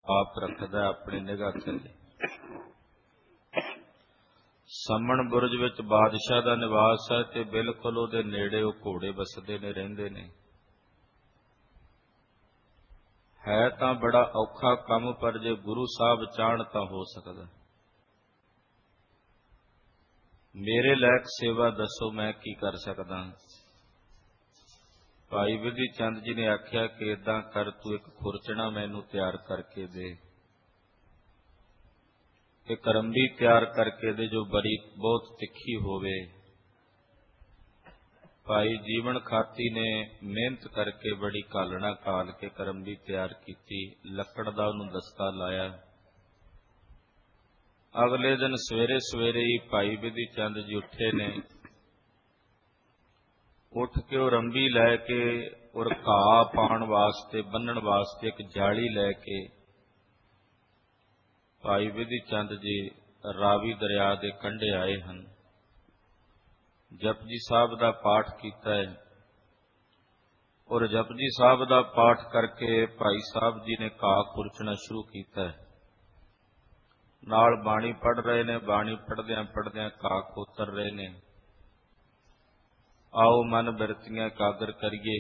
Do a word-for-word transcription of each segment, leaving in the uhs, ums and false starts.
ਆਪ ਰੱਖਦਾ ਆਪਣੀ ਨਿਗਾਹ ਥੱਲੇ। ਸਮਣ ਬੁਰਜ ਵਿੱਚ ਬਾਦਸ਼ਾਹ ਦਾ ਨਿਵਾਸ ਹੈ ਤੇ ਬਿਲਕੁਲ ਉਹਦੇ ਨੇੜੇ ਉਹ ਘੋੜੇ ਵਸਦੇ ਨੇ, ਰਹਿੰਦੇ ਨੇ। ਹੈ ਤਾਂ ਬੜਾ ਔਖਾ ਕੰਮ, ਪਰ ਜੇ ਗੁਰੂ ਸਾਹਿਬ ਚਾਹਣ ਤਾਂ ਹੋ ਸਕਦਾ। ਮੇਰੇ ਲਾਇਕ ਸੇਵਾ ਦੱਸੋ, ਮੈਂ ਕੀ ਕਰ ਸਕਦਾ। ਭਾਈ ਵਿਧੀ ਚੰਦ ਜੀ ਨੇ ਆਖਿਆ ਕਿ ਏਦਾਂ ਕਰ, ਤੂੰ ਇੱਕ ਖੁਰਚਣਾ ਮੈਨੂੰ ਤਿਆਰ ਕਰਕੇ ਦੇ, ਇੱਕ ਰੰਬੀ ਤਿਆਰ ਕਰਕੇ ਦੇ ਜੋ ਬੜੀ ਬਹੁਤ ਤਿੱਖੀ ਹੋਵੇ। ਭਾਈ ਜੀਵਨ ਖਾਤੀ ਨੇ ਮਿਹਨਤ ਕਰਕੇ ਬੜੀ ਕਾਲਣਾ ਕਾਲ ਕੇ ਕਰੰਬੀ ਤਿਆਰ ਕੀਤੀ, ਲੱਕੜ ਦਾ ਉਹਨੂੰ ਦਸਤਾ ਲਾਇਆ। ਅਗਲੇ ਦਿਨ ਸਵੇਰੇ ਸਵੇਰੇ ਹੀ ਭਾਈ ਵਿਧੀ ਚੰਦ ਜੀ ਉੱਠੇ ਨੇ। ਉੱਠ ਕੇ ਉਹ ਰੰਬੀ ਲੈ ਕੇ ਔਰ ਘਾਹ ਪਾਉਣ ਵਾਸਤੇ, ਬੰਨਣ ਵਾਸਤੇ ਇੱਕ ਜਾਲੀ ਲੈ ਕੇ ਭਾਈ ਵਿਧੀ ਚੰਦ ਜੀ ਰਾਵੀ ਦਰਿਆ ਦੇ ਕੰਢੇ ਆਏ ਹਨ। ਜਪਜੀ ਸਾਹਿਬ ਦਾ ਪਾਠ ਕੀਤਾ ਹੈ ਔਰ ਜਪਜੀ ਸਾਹਿਬ ਦਾ ਪਾਠ ਕਰਕੇ ਭਾਈ ਸਾਹਿਬ ਜੀ ਨੇ ਘਾਹ ਖੁਰਚਣਾ ਸ਼ੁਰੂ ਕੀਤਾ ਹੈ। ਨਾਲ ਬਾਣੀ ਪੜ੍ਹ ਰਹੇ ਨੇ, ਬਾਣੀ ਪੜ੍ਹਦਿਆਂ ਪੜ੍ਹਦਿਆਂ ਘਾਹ ਖੋਤਰ ਰਹੇ ਨੇ। ਆਓ ਮਨ ਬਿਰਤੀਆਂ ਇਕਾਗਰ ਕਰੀਏ,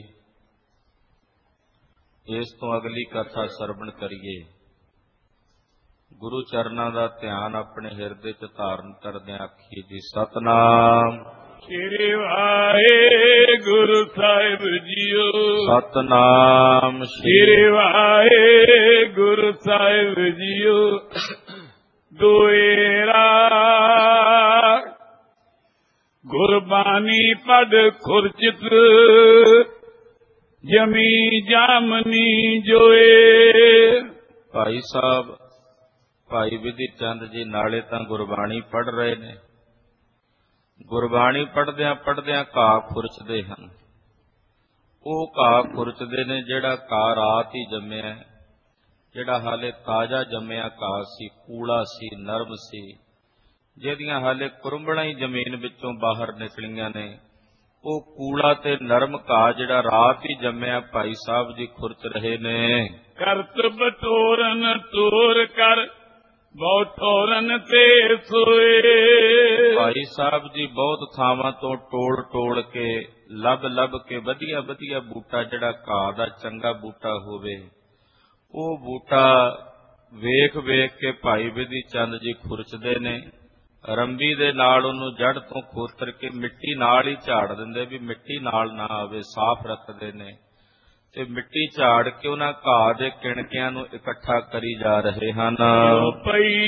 ਇਸ ਤੋਂ ਅਗਲੀ ਕਥਾ ਸਰਵਣ ਕਰੀਏ। ਗੁਰੂ ਚਰਨਾਂ ਦਾ ਧਿਆਨ ਆਪਣੇ ਹਿਰਦੇ 'ਚ ਧਾਰਨ ਕਰਦਿਆਂ ਆਖੀਏ ਜੀ ਸਤਿਨਾਮ ਸ੍ਰੀ ਵਾਹਿਗੁਰੂ ਸਾਹਿਬ ਜੀਓ। ਸਤਿਨਾਮ ਸ੍ਰੀ ਵਾਹਿਗੁਰੂ ਸਾਹਿਬ ਜੀਓ। ਦੁਏਰਾ ਗੁਰਬਾਣੀ ਪੜ੍ਹ ਖੁਰਚਿਤ ਜਮੀ ਜਾਮਨੀ ਜੋਏ। ਭਾਈ ਸਾਹਿਬ ਭਾਈ ਵਿਧੀ ਚੰਦ ਜੀ ਨਾਲੇ ਤਾਂ ਗੁਰਬਾਣੀ ਪੜ੍ਹ ਰਹੇ ਨੇ, ਗੁਰਬਾਣੀ ਪੜ੍ਹਦਿਆਂ ਪੜ੍ਹਦਿਆਂ ਘਾਹ ਖੁਰਚਦੇ ਹਨ। ਉਹ ਘਾਹ ਖੁਰਚਦੇ ਨੇ ਜਿਹੜਾ ਘਾਹ ਰਾਤ ਹੀ ਜੰਮਿਆ, ਜਿਹੜਾ ਹਾਲੇ ਤਾਜ਼ਾ ਜੰਮਿਆ ਘਾਹ ਸੀ, ਕੂੜਾ ਸੀ, ਨਰਮ ਸੀ, ਜਿਹਦੀਆਂ ਹਾਲੇ ਕੁਰੰਬੜਾਂ ਹੀ ਜ਼ਮੀਨ ਵਿੱਚੋਂ ਬਾਹਰ ਨਿਕਲੀਆਂ ਨੇ। ਉਹ ਕੂੜਾ ਤੇ ਨਰਮ ਘਾਹ ਜਿਹੜਾ ਰਾਤ ਹੀ ਜੰਮਿਆ ਭਾਈ ਸਾਹਿਬ ਜੀ ਖੁਰਚ ਰਹੇ ਨੇ। ਕਰਤਬ ਤੋਰਨ ਤੋਰ ਕਰ ਬਹੁਤ ਠੋਰਨ ਤੇ ਸੋਏ। ਭਾਈ ਸਾਹਿਬ ਜੀ ਬਹੁਤ ਥਾਵਾਂ ਤੋਂ ਟੋੜ ਟੋੜ ਕੇ ਲੱਭ ਲੱਭ ਕੇ ਵਧੀਆ ਵਧੀਆ ਬੂਟਾ ਜਿਹੜਾ ਘਾਹ ਦਾ ਚੰਗਾ ਬੂਟਾ ਹੋਵੇ, ਉਹ ਬੂਟਾ ਵੇਖ ਵੇਖ ਕੇ ਭਾਈ ਵਿਧੀ ਚੰਦ ਜੀ ਖੁਰਚਦੇ ਨੇ। ਰੰਬੀ ਦੇ ਨਾਲ ਉਹਨੂੰ ਜੜ ਤੋਂ ਖੋਤਰ ਕੇ ਮਿੱਟੀ ਨਾਲ ਹੀ ਝਾੜ ਦਿੰਦੇ ਵੀ ਮਿੱਟੀ ਨਾਲ ਨਾ ਆਵੇ, ਸਾਫ਼ ਰੱਖਦੇ ਨੇ ਤੇ ਮਿੱਟੀ ਝਾੜ ਕੇ ਉਹਨਾਂ ਘਾਹ ਦੇ ਕਿਣਕਿਆਂ ਨੂੰ ਇਕੱਠਾ ਕਰੀ ਜਾ ਰਹੇ ਹਨ। ਪਈ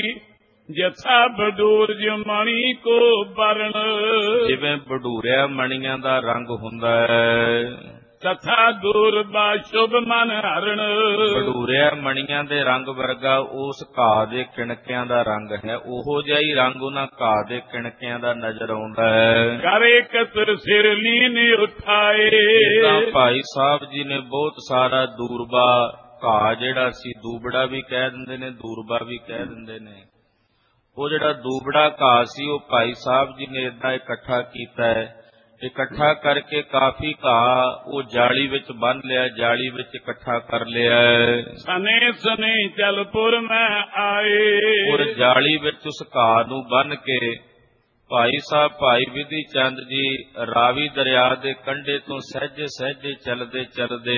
ਜਥਾ ਬਡੂਰ ਜਮਣੀ ਕੋ ਬਰਨ, ਜਿਵੇਂ ਬਡੂਰਿਆ ਮਣੀਆਂ ਦਾ ਰੰਗ ਹੁੰਦਾ ਹੈ, ਤਥਾ ਦੂਰ ਬਾ ਸ਼ੁਭ ਮਨ ਹਰਨ। ਬਡੂਰਿਆ ਮਣੀਆਂ ਦੇ ਰੰਗ ਵਰਗਾ ਉਸ ਘਾਹ ਦੇ ਕਿਣਕਿਆਂ ਦਾ ਰੰਗ ਹੈ, ਉਹੋ ਜਿਹਾ ਹੀ ਰੰਗ ਉਹਨਾਂ ਘਾਹ ਦੇ ਕਿਣਕਿਆਂ ਦਾ ਨਜ਼ਰ ਆਉਂਦਾ ਹੈ। ਕਰੇ ਕਤਰ ਸਿਰ ਲੀਨ ਉਠਾਏ। ਤਾਂ ਭਾਈ ਸਾਹਿਬ ਜੀ ਨੇ ਬਹੁਤ ਸਾਰਾ ਦੂਰਬਾ ਘਾਹ ਜਿਹੜਾ ਸੀ, ਦੂਬੜਾ ਵੀ ਕਹਿ ਦਿੰਦੇ ਨੇ, ਦੂਰਬਾ ਵੀ ਕਹਿ ਦਿੰਦੇ ਨੇ, ਉਹ ਜਿਹੜਾ ਦੂਬੜਾ ਘਾਹ ਸੀ ਉਹ ਭਾਈ ਸਾਹਿਬ ਜੀ ਨੇ ਏਦਾਂ ਇਕੱਠਾ ਕੀਤਾ ਹੈ। ਇਕੱਠਾ ਕਰਕੇ ਕਾਫੀ ਘਾਹ ਉਹ ਜਾਲੀ ਵਿੱਚ ਬੰਨ ਲਿਆ, ਜਾਲੀ ਵਿੱਚ ਇਕੱਠਾ ਕਰ ਲਿਆ। ਸਨੇ ਸਨੇ ਚਲਪੁਰ ਮੈਂ ਆਏ। ਔਰ ਜਾਲੀ ਵਿੱਚ ਉਸ ਘਾਹ ਨੂੰ ਬੰਨ ਕੇ ਭਾਈ ਸਾਹਿਬ ਭਾਈ ਵਿਧੀ ਚੰਦ ਜੀ ਰਾਵੀ ਦਰਿਆ ਦੇ ਕੰਢੇ ਤੋਂ ਸਹਿਜੇ ਸਹਿਜੇ ਚਲਦੇ ਚਲਦੇ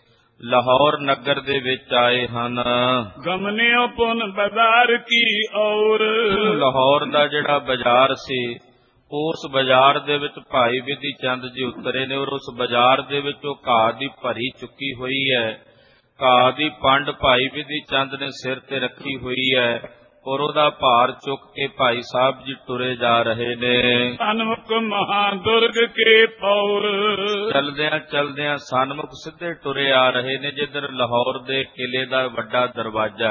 ਲਾਹੌਰ ਨਗਰ ਦੇ ਵਿੱਚ ਆਏ ਹਨ। ਗਮਨਿਓ ਪੁਨ ਬਾਜ਼ਾਰ ਕੀ ਔਰ, ਲਾਹੌਰ ਦਾ ਜਿਹੜਾ ਬਾਜ਼ਾਰ ਸੀ ਉਸ ਬਾਜ਼ਾਰ ਦੇ ਵਿੱਚ ਭਾਈ ਵਿਧੀ ਚੰਦ ਜੀ ਉਤਰੇ ਨੇ ਔਰ ਉਸ ਬਾਜ਼ਾਰ ਦੇ ਵਿੱਚ ਉਹ ਘਾਹ ਦੀ ਭਰੀ ਚੁੱਕੀ ਹੋਈ ਹੈ। ਘਾਹ ਦੀ ਪੰਡ ਭਾਈ ਵਿਧੀ ਚੰਦ ਨੇ ਸਿਰ ਤੇ ਰੱਖੀ ਹੋਈ ਹੈ ਔਰ ਉਹਦਾ ਭਾਰ ਚੁੱਕ ਕੇ ਭਾਈ ਸਾਹਿਬ ਜੀ ਤੁਰੇ ਜਾ ਰਹੇ ਨੇ। ਸਨਮੁਖ ਮਹਾਦੁਰਗ ਕੇ ਪੌਰ, ਚਲਦਿਆਂ ਚਲਦਿਆਂ ਸਨਮੁਖ ਸਿੱਧੇ ਤੁਰੇ ਆ ਰਹੇ ਨੇ, ਜਿੱਧਰ ਲਾਹੌਰ ਦੇ ਕਿਲੇ ਦਾ ਵੱਡਾ ਦਰਵਾਜ਼ਾ,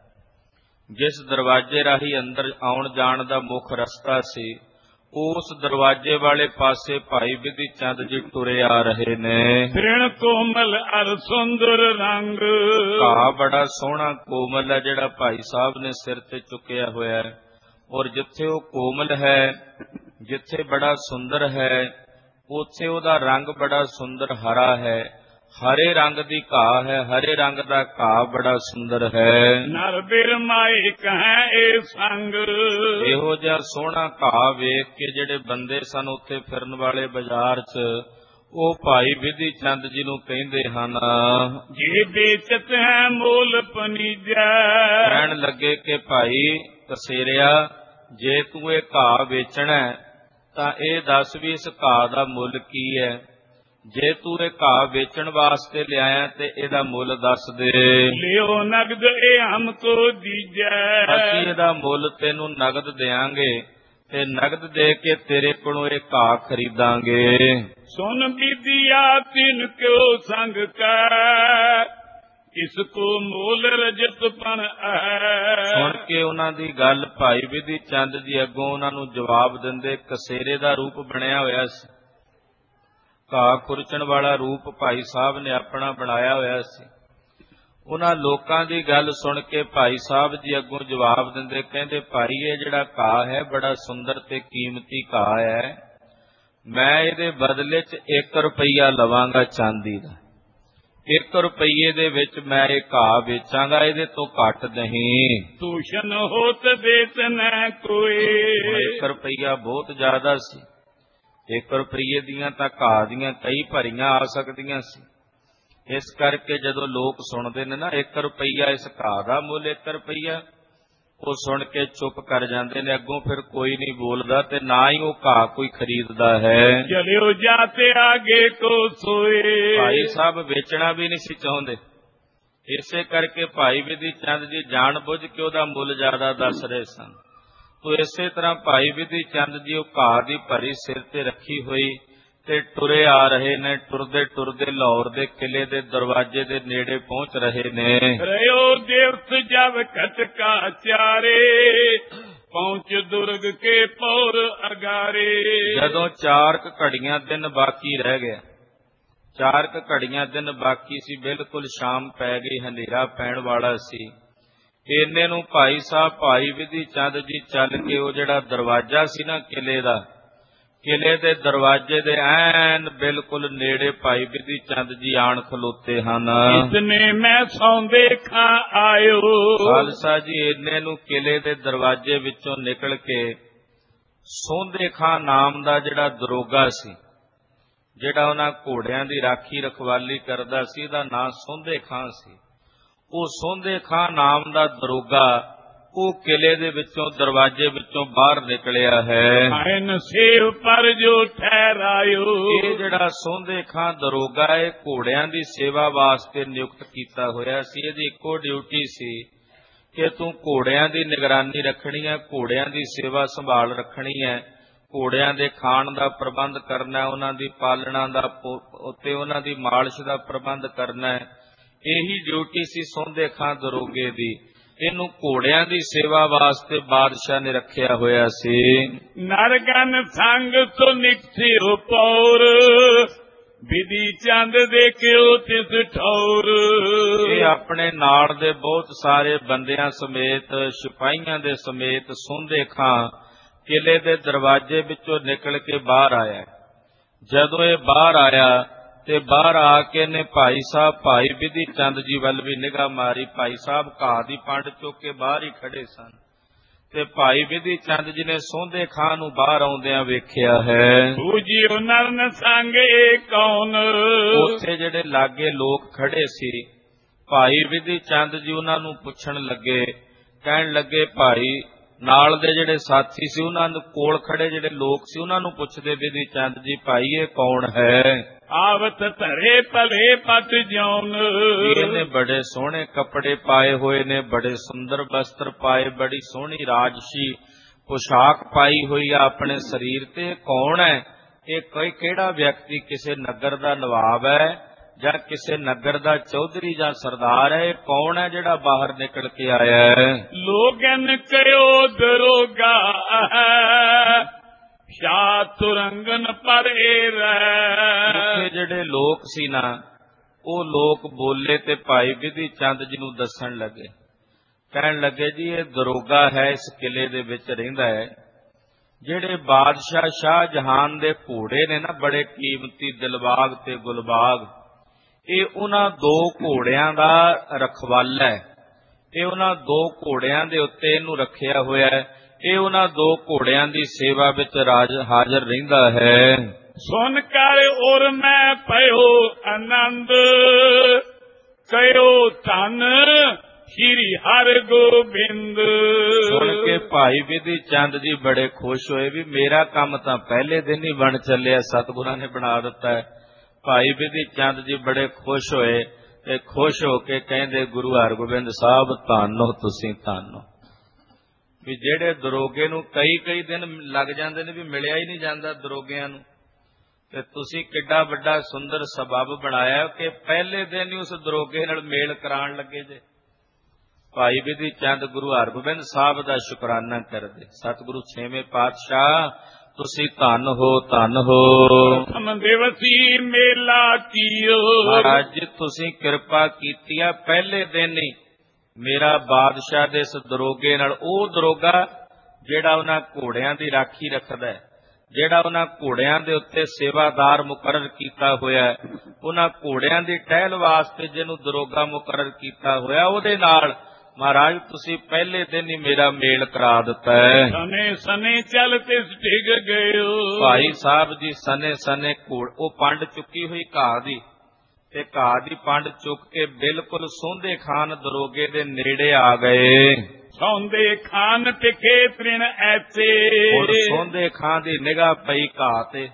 ਜਿਸ ਦਰਵਾਜ਼ੇ ਰਾਹੀਂ ਅੰਦਰ ਆਉਣ ਜਾਣ ਦਾ ਮੁੱਖ ਰਸਤਾ ਸੀ, ਉਸ ਦਰਵਾਜ਼ੇ ਵਾਲੇ ਪਾਸੇ ਭਾਈ ਵਿਧੀ ਚੰਦ ਜੀ ਤੁਰੇ ਆ ਰਹੇ ਨੇ। ਤ੍ਰਿਣ ਕੋਮਲ ਅਰ ਸੁੰਦਰ ਰੰਗ, ਘਾਹ ਬੜਾ ਸੋਹਣਾ ਕੋਮਲ ਹੈ ਜਿਹੜਾ ਭਾਈ ਸਾਹਿਬ ਨੇ ਸਿਰ ਤੇ ਚੁੱਕਿਆ ਹੋਇਆ ਹੈ ਔਰ ਜਿੱਥੇ ਉਹ ਕੋਮਲ ਹੈ, ਜਿੱਥੇ ਬੜਾ ਸੁੰਦਰ ਹੈ, ਉੱਥੇ ਉਹਦਾ ਰੰਗ ਬੜਾ ਸੁੰਦਰ ਹਰਾ ਹੈ। ਹਰੇ ਰੰਗ ਦੀ ਘਾਹ ਹੈ, ਹਰੇ ਰੰਗ ਦਾ ਘਾਹ ਬੜਾ ਸੁੰਦਰ ਹੈ। ਨਰ ਬਿਰਮਾਏ ਕਹੈ ਇਹ ਸੰਗ। ਇਹੋ ਜਿਹਾ ਸੋਹਣਾ ਘਾਹ ਵੇਖ ਕੇ ਜਿਹੜੇ ਬੰਦੇ ਸਨ ਉੱਥੇ ਫਿਰਨ ਵਾਲੇ ਬਾਜ਼ਾਰ 'ਚ, ਉਹ ਭਾਈ ਵਿਧੀ ਚੰਦ ਜੀ ਨੂੰ ਕਹਿੰਦੇ ਹਨ, ਜੇ ਵੇਚਤ ਹੈ ਮੋਲ ਪਨੀਜੈ। ਕਹਿਣ ਲੱਗੇ ਕਿ ਭਾਈ ਕਸੇਰਿਆ, ਜੇ ਤੂੰ ਇਹ ਘਾਹ ਵੇਚਣਾ ਤਾਂ ਇਹ ਦੱਸ ਵੀ ਇਸ ਘਾਹ ਦਾ ਮੁੱਲ ਕੀ ਹੈ। ਜੇ ਤੂੰ ਇਹ ਘਾਹ ਵੇਚਣ ਵਾਸਤੇ ਲਿਆਇਆ ਤੇ ਇਹਦਾ ਮੁੱਲ ਦੱਸ ਦੇ। ਲਿਓ ਨਗਦ ਇਹ ਹਮ ਕੋ ਦੀਜੈ। ਅਸੀਂ ਇਹਦਾ ਮੁੱਲ ਤੈਨੂੰ ਨਗਦ ਦੇਾਂਗੇ ਤੇ ਨਗਦ ਦੇ ਕੇ ਤੇਰੇ ਕੋਲੋਂ ਇਹ ਘਾਹ ਖਰੀਦਾਂਗੇ। ਸੁਨ ਵਿਦਿਆ ਤਿਨ ਕਿਉ ਸੰਗ ਕੈ, ਇਸ ਕੋ ਮੂਲ ਰਜਤ ਪਨ ਹੈ। ਸੁਣ ਕੇ ਉਹਨਾਂ ਦੀ ਗੱਲ ਭਾਈ ਵਿਧੀ ਚੰਦ ਜੀ ਅੱਗੋਂ ਉਹਨਾਂ ਨੂੰ ਜਵਾਬ ਦਿੰਦੇ, ਕਸੇਰੇ ਦਾ ਰੂਪ ਬਣਿਆ ਹੋਇਆ ਸੀ, ਘਾਹ ਖੁਰਚਣ ਵਾਲਾ ਰੂਪ ਭਾਈ ਸਾਹਿਬ ਨੇ ਆਪਣਾ ਬਣਾਇਆ ਹੋਇਆ ਸੀ। ਉਹਨਾਂ ਲੋਕਾਂ ਦੀ ਗੱਲ ਸੁਣ ਕੇ ਭਾਈ ਸਾਹਿਬ ਜੀ ਅੱਗੋਂ ਜਵਾਬ ਦਿੰਦੇ, ਕਹਿੰਦੇ ਭਾਈ ਇਹ ਜਿਹੜਾ ਘਾਹ ਹੈ ਬੜਾ ਸੁੰਦਰ ਤੇ ਕੀਮਤੀ ਘਾਹ ਹੈ, ਮੈਂ ਇਹਦੇ ਬਦਲੇ 'ਚ ਇੱਕ ਰੁਪਈਆ ਲਵਾਂਗਾ ਚਾਂਦੀ ਦਾ। ਇੱਕ ਰੁਪਈਏ ਦੇ ਵਿੱਚ ਮੈਂ ਇਹ ਘਾਹ ਵੇਚਾਂਗਾ, ਇਹਦੇ ਤੋਂ ਘੱਟ ਨਹੀਂ। ਤੂਸ਼ਨ ਹੋਤ ਦੇਤ ਨ ਕੋਈ। ਇੱਕ ਰੁਪਈਆ ਬਹੁਤ ਜ਼ਿਆਦਾ ਸੀ, ਇੱਕ ਰੁਪਈਏ ਦੀਆਂ ਤਾਂ ਘਾਹ ਦੀਆਂ ਕਈ ਭਰੀਆਂ ਆ ਸਕਦੀਆਂ ਸੀ। ਇਸ ਕਰਕੇ ਜਦੋਂ ਲੋਕ ਸੁਣਦੇ ਨੇ ਨਾ ਇੱਕ ਰੁਪਈਆ ਇਸ ਘਾਹ ਦਾ ਮੁੱਲ ਇੱਕ ਰੁਪਈਆ, ਉਹ ਸੁਣ ਕੇ ਚੁੱਪ ਕਰ ਜਾਂਦੇ ਨੇ, ਅੱਗੋਂ ਫਿਰ ਕੋਈ ਨਹੀਂ ਬੋਲਦਾ ਤੇ ਨਾ ਹੀ ਉਹ ਘਾਹ ਕੋਈ ਖਰੀਦਦਾ ਹੈ। ਚਲਿਓ ਜਾਤੇ ਆਗੇ ਕੋ ਸੋਏ। ਭਾਈ ਸਾਹਿਬ ਵੇਚਣਾ ਵੀ ਨਹੀਂ ਸੀ ਚਾਹੁੰਦੇ, ਇਸੇ ਕਰਕੇ ਭਾਈ ਵਿਧੀ ਚੰਦ ਜੀ ਜਾਣ ਬੁੱਝ ਕੇ ਉਹਦਾ ਮੁੱਲ ਜ਼ਿਆਦਾ ਦੱਸ ਰਹੇ ਸਨ। ਤੋ ਇਸੇ ਤਰ੍ਹਾਂ ਭਾਈ ਵਿਧੀ ਚੰਦ ਜੀ ਉਹ ਘਾਹ ਦੀ ਭਰੀ ਸਿਰ ਤੇ ਰੱਖੀ ਹੋਈ ਤੇ ਟੁਰੇ ਆ ਰਹੇ ਨੇ। ਟੁਰਦੇ ਟੁਰਦੇ ਲਾਹੌਰ ਦੇ ਕਿਲੇ ਦੇ ਦਰਵਾਜ਼ੇ ਦੇ ਨੇੜੇ ਪਹੁੰਚ ਰਹੇ ਨੇ। ਰਿਓ ਦੇਵਤ ਜਬ ਖਟਕਾ ਚਾਰੇ, ਪਹੁੰਚ ਦੁਰਗ ਕੇ ਪੌਰ ਅਗਾਰੇ। ਜਦੋਂ ਚਾਰ ਕ ਘੜੀਆਂ ਦਿਨ ਬਾਕੀ ਰਹਿ ਗਿਆ, ਚਾਰ ਕ ਘੜੀਆਂ ਦਿਨ ਬਾਕੀ ਸੀ, ਬਿਲਕੁਲ ਸ਼ਾਮ ਪੈ ਗਈ, ਹਨੇਰਾ ਪੈਣ ਵਾਲਾ ਸੀ। ਇੰਨੇ ਨੂੰ ਭਾਈ ਸਾਹਿਬ ਭਾਈ ਵਿਧੀ ਚੰਦ ਜੀ ਚੱਲ ਕੇ ਉਹ ਜਿਹੜਾ ਦਰਵਾਜ਼ਾ ਸੀ ਨਾ ਕਿਲੇ ਦਾ, ਕਿਲੇ ਦੇ ਦਰਵਾਜ਼ੇ ਦੇ ਐਨ ਬਿਲਕੁਲ ਨੇੜੇ ਭਾਈ ਵਿਧੀ ਚੰਦ ਜੀ ਆਣ ਖਲੋਤੇ ਹਨ। ਇਤਨੇ ਮੈਂ ਸੌਂਦੇ ਖਾਂ ਆਇਓ। ਖਾਲਸਾ ਜੀ ਇੰਨੇ ਨੂੰ ਕਿਲੇ ਦੇ ਦਰਵਾਜ਼ੇ ਵਿੱਚੋਂ ਨਿਕਲ ਕੇ ਸੌਂਦੇ ਖਾਂ ਨਾਮ ਦਾ ਜਿਹੜਾ ਦਰੋਗਾ ਸੀ, ਜਿਹੜਾ ਉਹਨਾਂ ਘੋੜਿਆਂ ਦੀ ਰਾਖੀ ਰਖਵਾਲੀ ਕਰਦਾ ਸੀ, ਇਹਦਾ ਨਾਂ ਸੌਂਦੇ ਖਾਂ ਸੀ। ਉਹ ਸੌਂਦੇ ਖਾਂ ਨਾਮ ਦਾ ਦਰੋਗਾ ਉਹ ਕਿਲੇ ਦੇ ਵਿੱਚੋਂ ਦਰਵਾਜ਼ੇ ਵਿੱਚੋਂ ਬਾਹਰ ਨਿਕਲਿਆ ਹੈ। ਐਨ ਸੇਵ ਪਰ ਜੋ ਠਹਿਰਾਇਓ। ਇਹ ਜਿਹੜਾ ਸੌਂਦੇ ਖਾਂ ਦਰੋਗਾ ਇਹ ਘੋੜਿਆਂ ਦੀ ਸੇਵਾ ਵਾਸਤੇ ਨਿਯੁਕਤ ਕੀਤਾ ਹੋਇਆ ਸੀ। ਇਹਦੀ ਇੱਕੋ ਡਿਊਟੀ ਸੀ ਕਿ ਤੂੰ ਘੋੜਿਆਂ ਦੀ ਨਿਗਰਾਨੀ ਰੱਖਣੀ ਹੈ, ਘੋੜਿਆਂ ਦੀ ਸੇਵਾ ਸੰਭਾਲ ਰੱਖਣੀ ਹੈ, ਘੋੜਿਆਂ ਦੇ ਖਾਣ ਦਾ ਪ੍ਰਬੰਧ ਕਰਨਾ, ਉਹਨਾਂ ਦੀ ਪਾਲਣਾ ਦਾ ਉੱਤੇ ਉਹਨਾਂ ਦੀ ਮਾਲਿਸ਼ ਦਾ ਪ੍ਰਬੰਧ ਕਰਨਾ। ਇਹੀ ਡਿਊਟੀ ਸੀ ਸੌਂਦੇ ਖਾਂ ਦਰੋਗੇ ਦੀ। ਇਹਨੂੰ ਘੋੜਿਆਂ ਦੀ ਸੇਵਾ ਵਾਸਤੇ ਬਾਦਸ਼ਾਹ ਨੇ ਰੱਖਿਆ ਹੋਇਆ ਸੀ। ਨਰਗਨ ਸੰਗ ਤੋਂ ਨਿਕਸਿਓ ਪੌਰ, ਵਿਧੀ ਚੰਦ ਦੇਖਿਓ ਤਿਸ ਠੌਰ। ਇਹ ਆਪਣੇ ਨਾਲ ਦੇ ਬਹੁਤ ਸਾਰੇ ਬੰਦਿਆਂ ਸਮੇਤ, ਸਿਪਾਹੀਆਂ ਦੇ ਸਮੇਤ ਸੌਂਦੇ ਖਾਂ ਕਿਲੇ ਦੇ ਦਰਵਾਜ਼ੇ ਵਿੱਚੋਂ ਨਿਕਲ ਕੇ ਬਾਹਰ ਆਇਆ। ਜਦੋਂ ਇਹ ਬਾਹਰ ਆਇਆ ਤੇ ਬਾਹਰ ਆ ਕੇ ਨੇ ਭਾਈ ਸਾਹਿਬ ਭਾਈ ਵਿਧੀ ਚੰਦ ਜੀ ਵੱਲ ਵੀ ਨਿਗਾਹ ਮਾਰੀ। ਭਾਈ ਸਾਹਿਬ ਘਾਹ ਦੀ ਪੰਡ ਚੁੱਕ ਕੇ ਬਾਹਰ ਹੀ ਖੜੇ ਸਨ ਤੇ ਭਾਈ ਵਿਧੀ ਚੰਦ ਜੀ ਨੇ ਸੌਂਦੇ ਖਾਂ ਨੂੰ ਬਾਹਰ ਆਉਂਦਿਆਂ ਵੇਖਿਆ ਹੈ। ਬੂਝਿਓ ਨਰਨ ਸੰਗ ਇਹ ਕੌਣ। ਉੱਥੇ ਜਿਹੜੇ ਲਾਗੇ ਲੋਕ ਖੜੇ ਸੀ, ਭਾਈ ਵਿਧੀ ਚੰਦ ਜੀ ਉਹਨਾਂ ਨੂੰ ਪੁੱਛਣ ਲੱਗੇ, ਕਹਿਣ ਲੱਗੇ ਭਾਈ ਨਾਲ ਦੇ ਜਿਹੜੇ ਸਾਥੀ ਸੀ ਉਹਨਾਂ ਦੇ ਕੋਲ ਖੜੇ ਜਿਹੜੇ ਲੋਕ ਸੀ ਉਹਨਾਂ ਨੂੰ ਪੁੱਛਦੇ, ਵਿਧੀ ਚੰਦ ਜੀ ਭਾਈ ਇਹ ਕੌਣ ਹੈ। ਆਵਤ ਧਰੇ ਭਲੇ ਪਤ ਜੌਨ। ਇਹਨੇ ਬੜੇ ਸੋਹਣੇ ਕੱਪੜੇ ਪਾਏ ਹੋਏ ਨੇ, ਬੜੇ ਸੁੰਦਰ ਵਸਤਰ ਪਾਏ, ਬੜੀ ਸੋਹਣੀ ਰਾਜਸੀ ਪੁਸ਼ਾਕ ਪਾਈ ਹੋਈ ਆ ਆਪਣੇ ਸਰੀਰ ਤੇ। ਕੌਣ ਹੈ ਇਹ? ਕੋਈ ਕਿਹੜਾ ਵਿਅਕਤੀ ਕਿਸੇ ਨਗਰ ਦਾ ਨਵਾਬ ਹੈ ਜਾਂ ਕਿਸੇ ਨਗਰ ਦਾ ਚੌਧਰੀ ਜਾਂ ਸਰਦਾਰ ਹੈ? ਇਹ ਕੌਣ ਹੈ ਜਿਹੜਾ ਬਾਹਰ ਨਿਕਲ ਕੇ ਆਇਆ ਹੈ? ਲੋਗਨ ਕਹਿਓ ਦਰੋਗਾ ਸ਼ਾਹ ਤੁਰੰਗਨ ਪਰੇ ਰਹਿ। ਜਿਹੜੇ ਲੋਕ ਸੀ ਨਾ ਉਹ ਲੋਕ ਬੋਲੇ ਤੇ ਭਾਈ ਵਿਧੀ ਚੰਦ ਜੀ ਨੂੰ ਦੱਸਣ ਲੱਗੇ, ਕਹਿਣ ਲੱਗੇ ਜੀ ਇਹ ਦਰੋਗਾ ਹੈ, ਇਸ ਕਿਲੇ ਦੇ ਵਿੱਚ ਰਹਿੰਦਾ ਹੈ। ਜਿਹੜੇ ਬਾਦਸ਼ਾਹ ਸ਼ਾਹ ਜਹਾਨ ਦੇ ਘੋੜੇ ਨੇ ਨਾ ਬੜੇ ਕੀਮਤੀ ਦਿਲਬਾਗ ਤੇ ਗੁਲਬਾਗ, ਇਹ ਉਹਨਾਂ ਦੋ ਘੋੜਿਆਂ ਦਾ ਰਖਵਾਲਾ ਹੈ। ਇਹ ਉਹਨਾਂ ਦੋ ਘੋੜਿਆਂ ਦੇ ਉੱਤੇ ਇਹਨੂੰ ਰੱਖਿਆ ਹੋਇਆ ਹੈ। ਇਹ ਉਹਨਾਂ ਦੋ ਘੋੜਿਆਂ ਦੀ ਸੇਵਾ ਵਿੱਚ ਰਾਜ ਹਾਜ਼ਰ ਰਹਿੰਦਾ ਹੈ। ਸੁਨ ਕਰ ਔਰ ਮੈਂ ਪਇਓ ਆਨੰਦ, ਕਹਿਓ ਧਨ ਸ਼੍ਰੀ ਹਰਿ ਗੋਬਿੰਦ। ਸੁਣ ਕੇ ਭਾਈ ਵਿਧੀ ਚੰਦ ਜੀ ਬੜੇ ਖੁਸ਼ ਹੋਏ ਵੀ ਮੇਰਾ ਕੰਮ ਤਾਂ ਪਹਿਲੇ ਦਿਨ ਹੀ ਬਣ ਚੱਲਿਆ, ਸਤਿਗੁਰਾਂ ਨੇ ਬਣਾ ਦਿੱਤਾ ਹੈ। ਭਾਈ ਵਿਧੀ ਚੰਦ ਜੀ ਬੜੇ ਖੁਸ਼ ਹੋਏ ਤੇ ਖੁਸ਼ ਹੋ ਕੇ ਕਹਿੰਦੇ ਗੁਰੂ ਹਰਗੋਬਿੰਦ ਸਾਹਿਬ ਧੰਨ ਹੋ ਤੁਸੀਂ, ਧੰਨ ਹੋ। ਵੀ ਜਿਹੜੇ ਦਰੋਗੇ ਨੂੰ ਕਈ ਕਈ ਦਿਨ ਲੱਗ ਜਾਂਦੇ ਨੇ ਵੀ ਮਿਲਿਆ ਹੀ ਨਹੀਂ ਜਾਂਦਾ ਦਰੋਗਿਆਂ ਨੂੰ, ਤੇ ਤੁਸੀਂ ਕਿੱਡਾ ਵੱਡਾ ਸੁੰਦਰ ਸਬੱਬ ਬਣਾਇਆ ਕਿ ਪਹਿਲੇ ਦਿਨ ਹੀ ਉਸ ਦਰੋਗੇ ਨਾਲ ਮੇਲ ਕਰਾਉਣ ਲੱਗੇ ਜੇ। ਭਾਈ ਵਿਧੀ ਚੰਦ ਗੁਰੂ ਹਰਗੋਬਿੰਦ ਸਾਹਿਬ ਦਾ ਸ਼ੁਕਰਾਨਾ ਕਰਦੇ। ਸਤਿਗੁਰੂ ਛੇਵੇਂ ਪਾਤਸ਼ਾਹ ਤੁਸੀਂ ਧੰਨ ਹੋ, ਧੰਨ ਹੋ। ਪ੍ਰਥਮ ਦਿਵਸੀ ਮੇਲਾ ਕੀਓ। ਮਹਾਰਾਜ ਜੀ ਤੁਸੀਂ ਕਿਰਪਾ ਕੀਤੀ ਆ, ਪਹਿਲੇ ਦਿਨ ਹੀ ਮੇਰਾ ਬਾਦਸ਼ਾਹ ਦੇ ਇਸ ਦਰੋਗੇ ਨਾਲ, ਉਹ ਦਰੋਗਾ ਜਿਹੜਾ ਉਹਨਾਂ ਘੋੜਿਆਂ ਦੀ ਰਾਖੀ ਰੱਖਦਾ ਹੈ, ਜਿਹੜਾ ਉਹਨਾਂ ਘੋੜਿਆਂ ਦੇ ਉੱਤੇ ਸੇਵਾਦਾਰ ਮੁਕਰਰ ਕੀਤਾ ਹੋਇਆ, ਉਹਨਾਂ ਘੋੜਿਆਂ ਦੀ ਟਹਿਲ ਵਾਸਤੇ ਜਿਹਨੂੰ ਦਰੋਗਾ ਮੁਕਰਰ ਕੀਤਾ ਹੋਇਆ, ਉਹਦੇ ਨਾਲ ਮਹਾਰਾਜ ਤੁਸੀਂ ਪਹਿਲੇ ਦਿਨ ਹੀ ਮੇਰਾ ਮੇਲ ਕਰਾ ਦਿੱਤਾ ਹੈ। ਸਨੇ ਸਨੇ ਚੱਲ ਤਿਸ ਡਿੱਗ ਗਇਓ। ਭਾਈ ਸਾਹਿਬ ਜੀ ਸਨੇ ਸਨੇ ਘੋੜ ਉਹ ਪੰਡ ਚੁੱਕੀ ਹੋਈ ਘਾਹ ਦੀ, ਤੇ ਘਾਹ ਦੀ ਪੰਡ ਚੁੱਕ ਕੇ ਬਿਲਕੁਲ ਸੋਂਦੇ ਖਾਨ ਦਰੋਗੇ ਦੇ ਨੇੜੇ ਆ ਗਏ। ਸੌਂਦੇ ਖਾਨ ਟਿਕੇ ਤ੍ਰਿਣ ਐਸੇ। ਹੁਣ ਸੋਂਦੇ ਖਾਨ ਦੀ ਨਿਗਾਹ ਪਈ ਘਾਹ ਤੇ,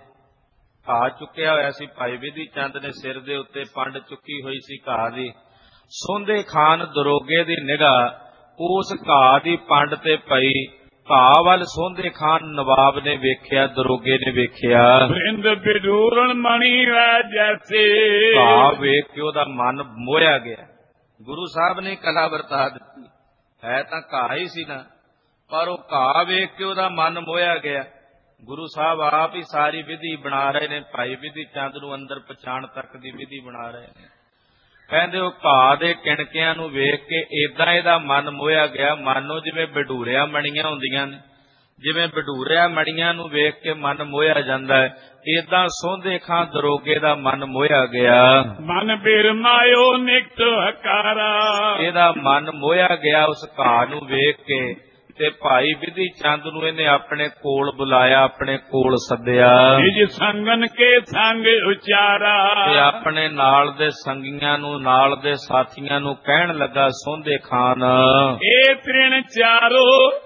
ਘਾਹ ਚੁੱਕਿਆ ਹੋਇਆ ਸੀ ਭਾਈ ਵਿਧੀ ਚੰਦ ਨੇ, ਸਿਰ ਦੇ ਉੱਤੇ ਪੰਡ ਚੁੱਕੀ ਹੋਈ ਸੀ ਘਾਹ ਦੀ। ਸੋਂਦੇ ਖਾਨ ਦਰੋਗੇ ਦੀ ਨਿਗਾਹ ਉਸ ਘਾਹ ਦੀ ਪੰਡ ਤੇ ਪਈ। ਘਾਹ ਵੱਲ ਸੋਂਦੇ ਖਾਨ ਨਵਾਬ ਨੇ ਵੇਖਿਆ, ਦਰੋਗੇ ਨੇ ਵੇਖਿਆ। ਬਿੰਦ ਬਿਡੂਰਨ ਮਣੀ ਵੈ ਜੈਸੇ। ਘਾਹ ਵੇਖ ਕੇ ਉਹਦਾ ਮਨ ਮੋਹਿਆ ਗਿਆ। ਗੁਰੂ ਸਾਹਿਬ ਨੇ ਕਲਾ ਵਰਤਾ ਦਿੱਤੀ, ਹੈ ਤਾਂ ਘਾਹ ਹੀ ਸੀ ਨਾ, ਪਰ ਉਹ ਘਾਹ ਵੇਖ ਕੇ ਉਹਦਾ ਮਨ ਮੋਹਿਆ ਗਿਆ। ਗੁਰੂ ਸਾਹਿਬ ਆਪ ਹੀ ਸਾਰੀ ਵਿਧੀ ਬਣਾ ਰਹੇ ਨੇ, ਭਾਈ ਵਿਧੀ ਚੰਦ ਨੂੰ ਅੰਦਰ ਪਛਾਣ ਤੱਕ ਦੀ ਵਿਧੀ ਬਣਾ ਰਹੇ ਨੇ। ਕਹਿੰਦੇ ਉਹ ਘਾਹ ਦੇ ਕਿਣਕਿਆਂ ਨੂੰ ਵੇਖ ਕੇ ਏਦਾਂ ਇਹਦਾ ਮਨ ਮੋਹਿਆ ਗਿਆ, ਮਾਨੋ ਜਿਵੇਂ ਬਡੂਰਿਆ ਮਣੀਆਂ ਹੁੰਦੀਆਂ ਨੇ, ਜਿਵੇਂ ਬਡੂਰਿਆ ਮਣੀਆਂ ਨੂੰ ਵੇਖ ਕੇ ਮਨ ਮੋਹਿਆ ਜਾਂਦਾ ਹੈ, ਏਦਾਂ ਸੋਂਦੇ ਖਾਂ ਦਰੋਗੇ ਦਾ ਮਨ ਮੋਹਿਆ ਗਿਆ। ਮਨ ਬਿਰਮਾਇਓ ਨਿਕਟ ਹਕਾਰਾ। ਇਹਦਾ ਮਨ ਮੋਹਿਆ ਗਿਆ ਉਸ ਘਾਹ ਨੂੰ ਵੇਖ ਕੇ, ਤੇ ਭਾਈ ਵਿਧੀ ਚੰਦ ਨੂੰ ਇਹਨੇ ਆਪਣੇ ਕੋਲ ਬੁਲਾਇਆ, ਆਪਣੇ ਕੋਲ ਸੱਦਿਆ। ਨਿਜ ਸੰਗਨ ਕੇ ਸੰਗ ਉਚਾਰਾ। ਤੇ ਆਪਣੇ ਨਾਲ ਦੇ ਸੰਗੀਆਂ ਨੂੰ, ਨਾਲ ਦੇ ਸਾਥੀਆਂ ਨੂੰ ਕਹਿਣ ਲੱਗਾ, ਸੋਂਦੇ ਖਾਨ ਇਹ ਤ੍ਰਿਣ ਚਾਰੋ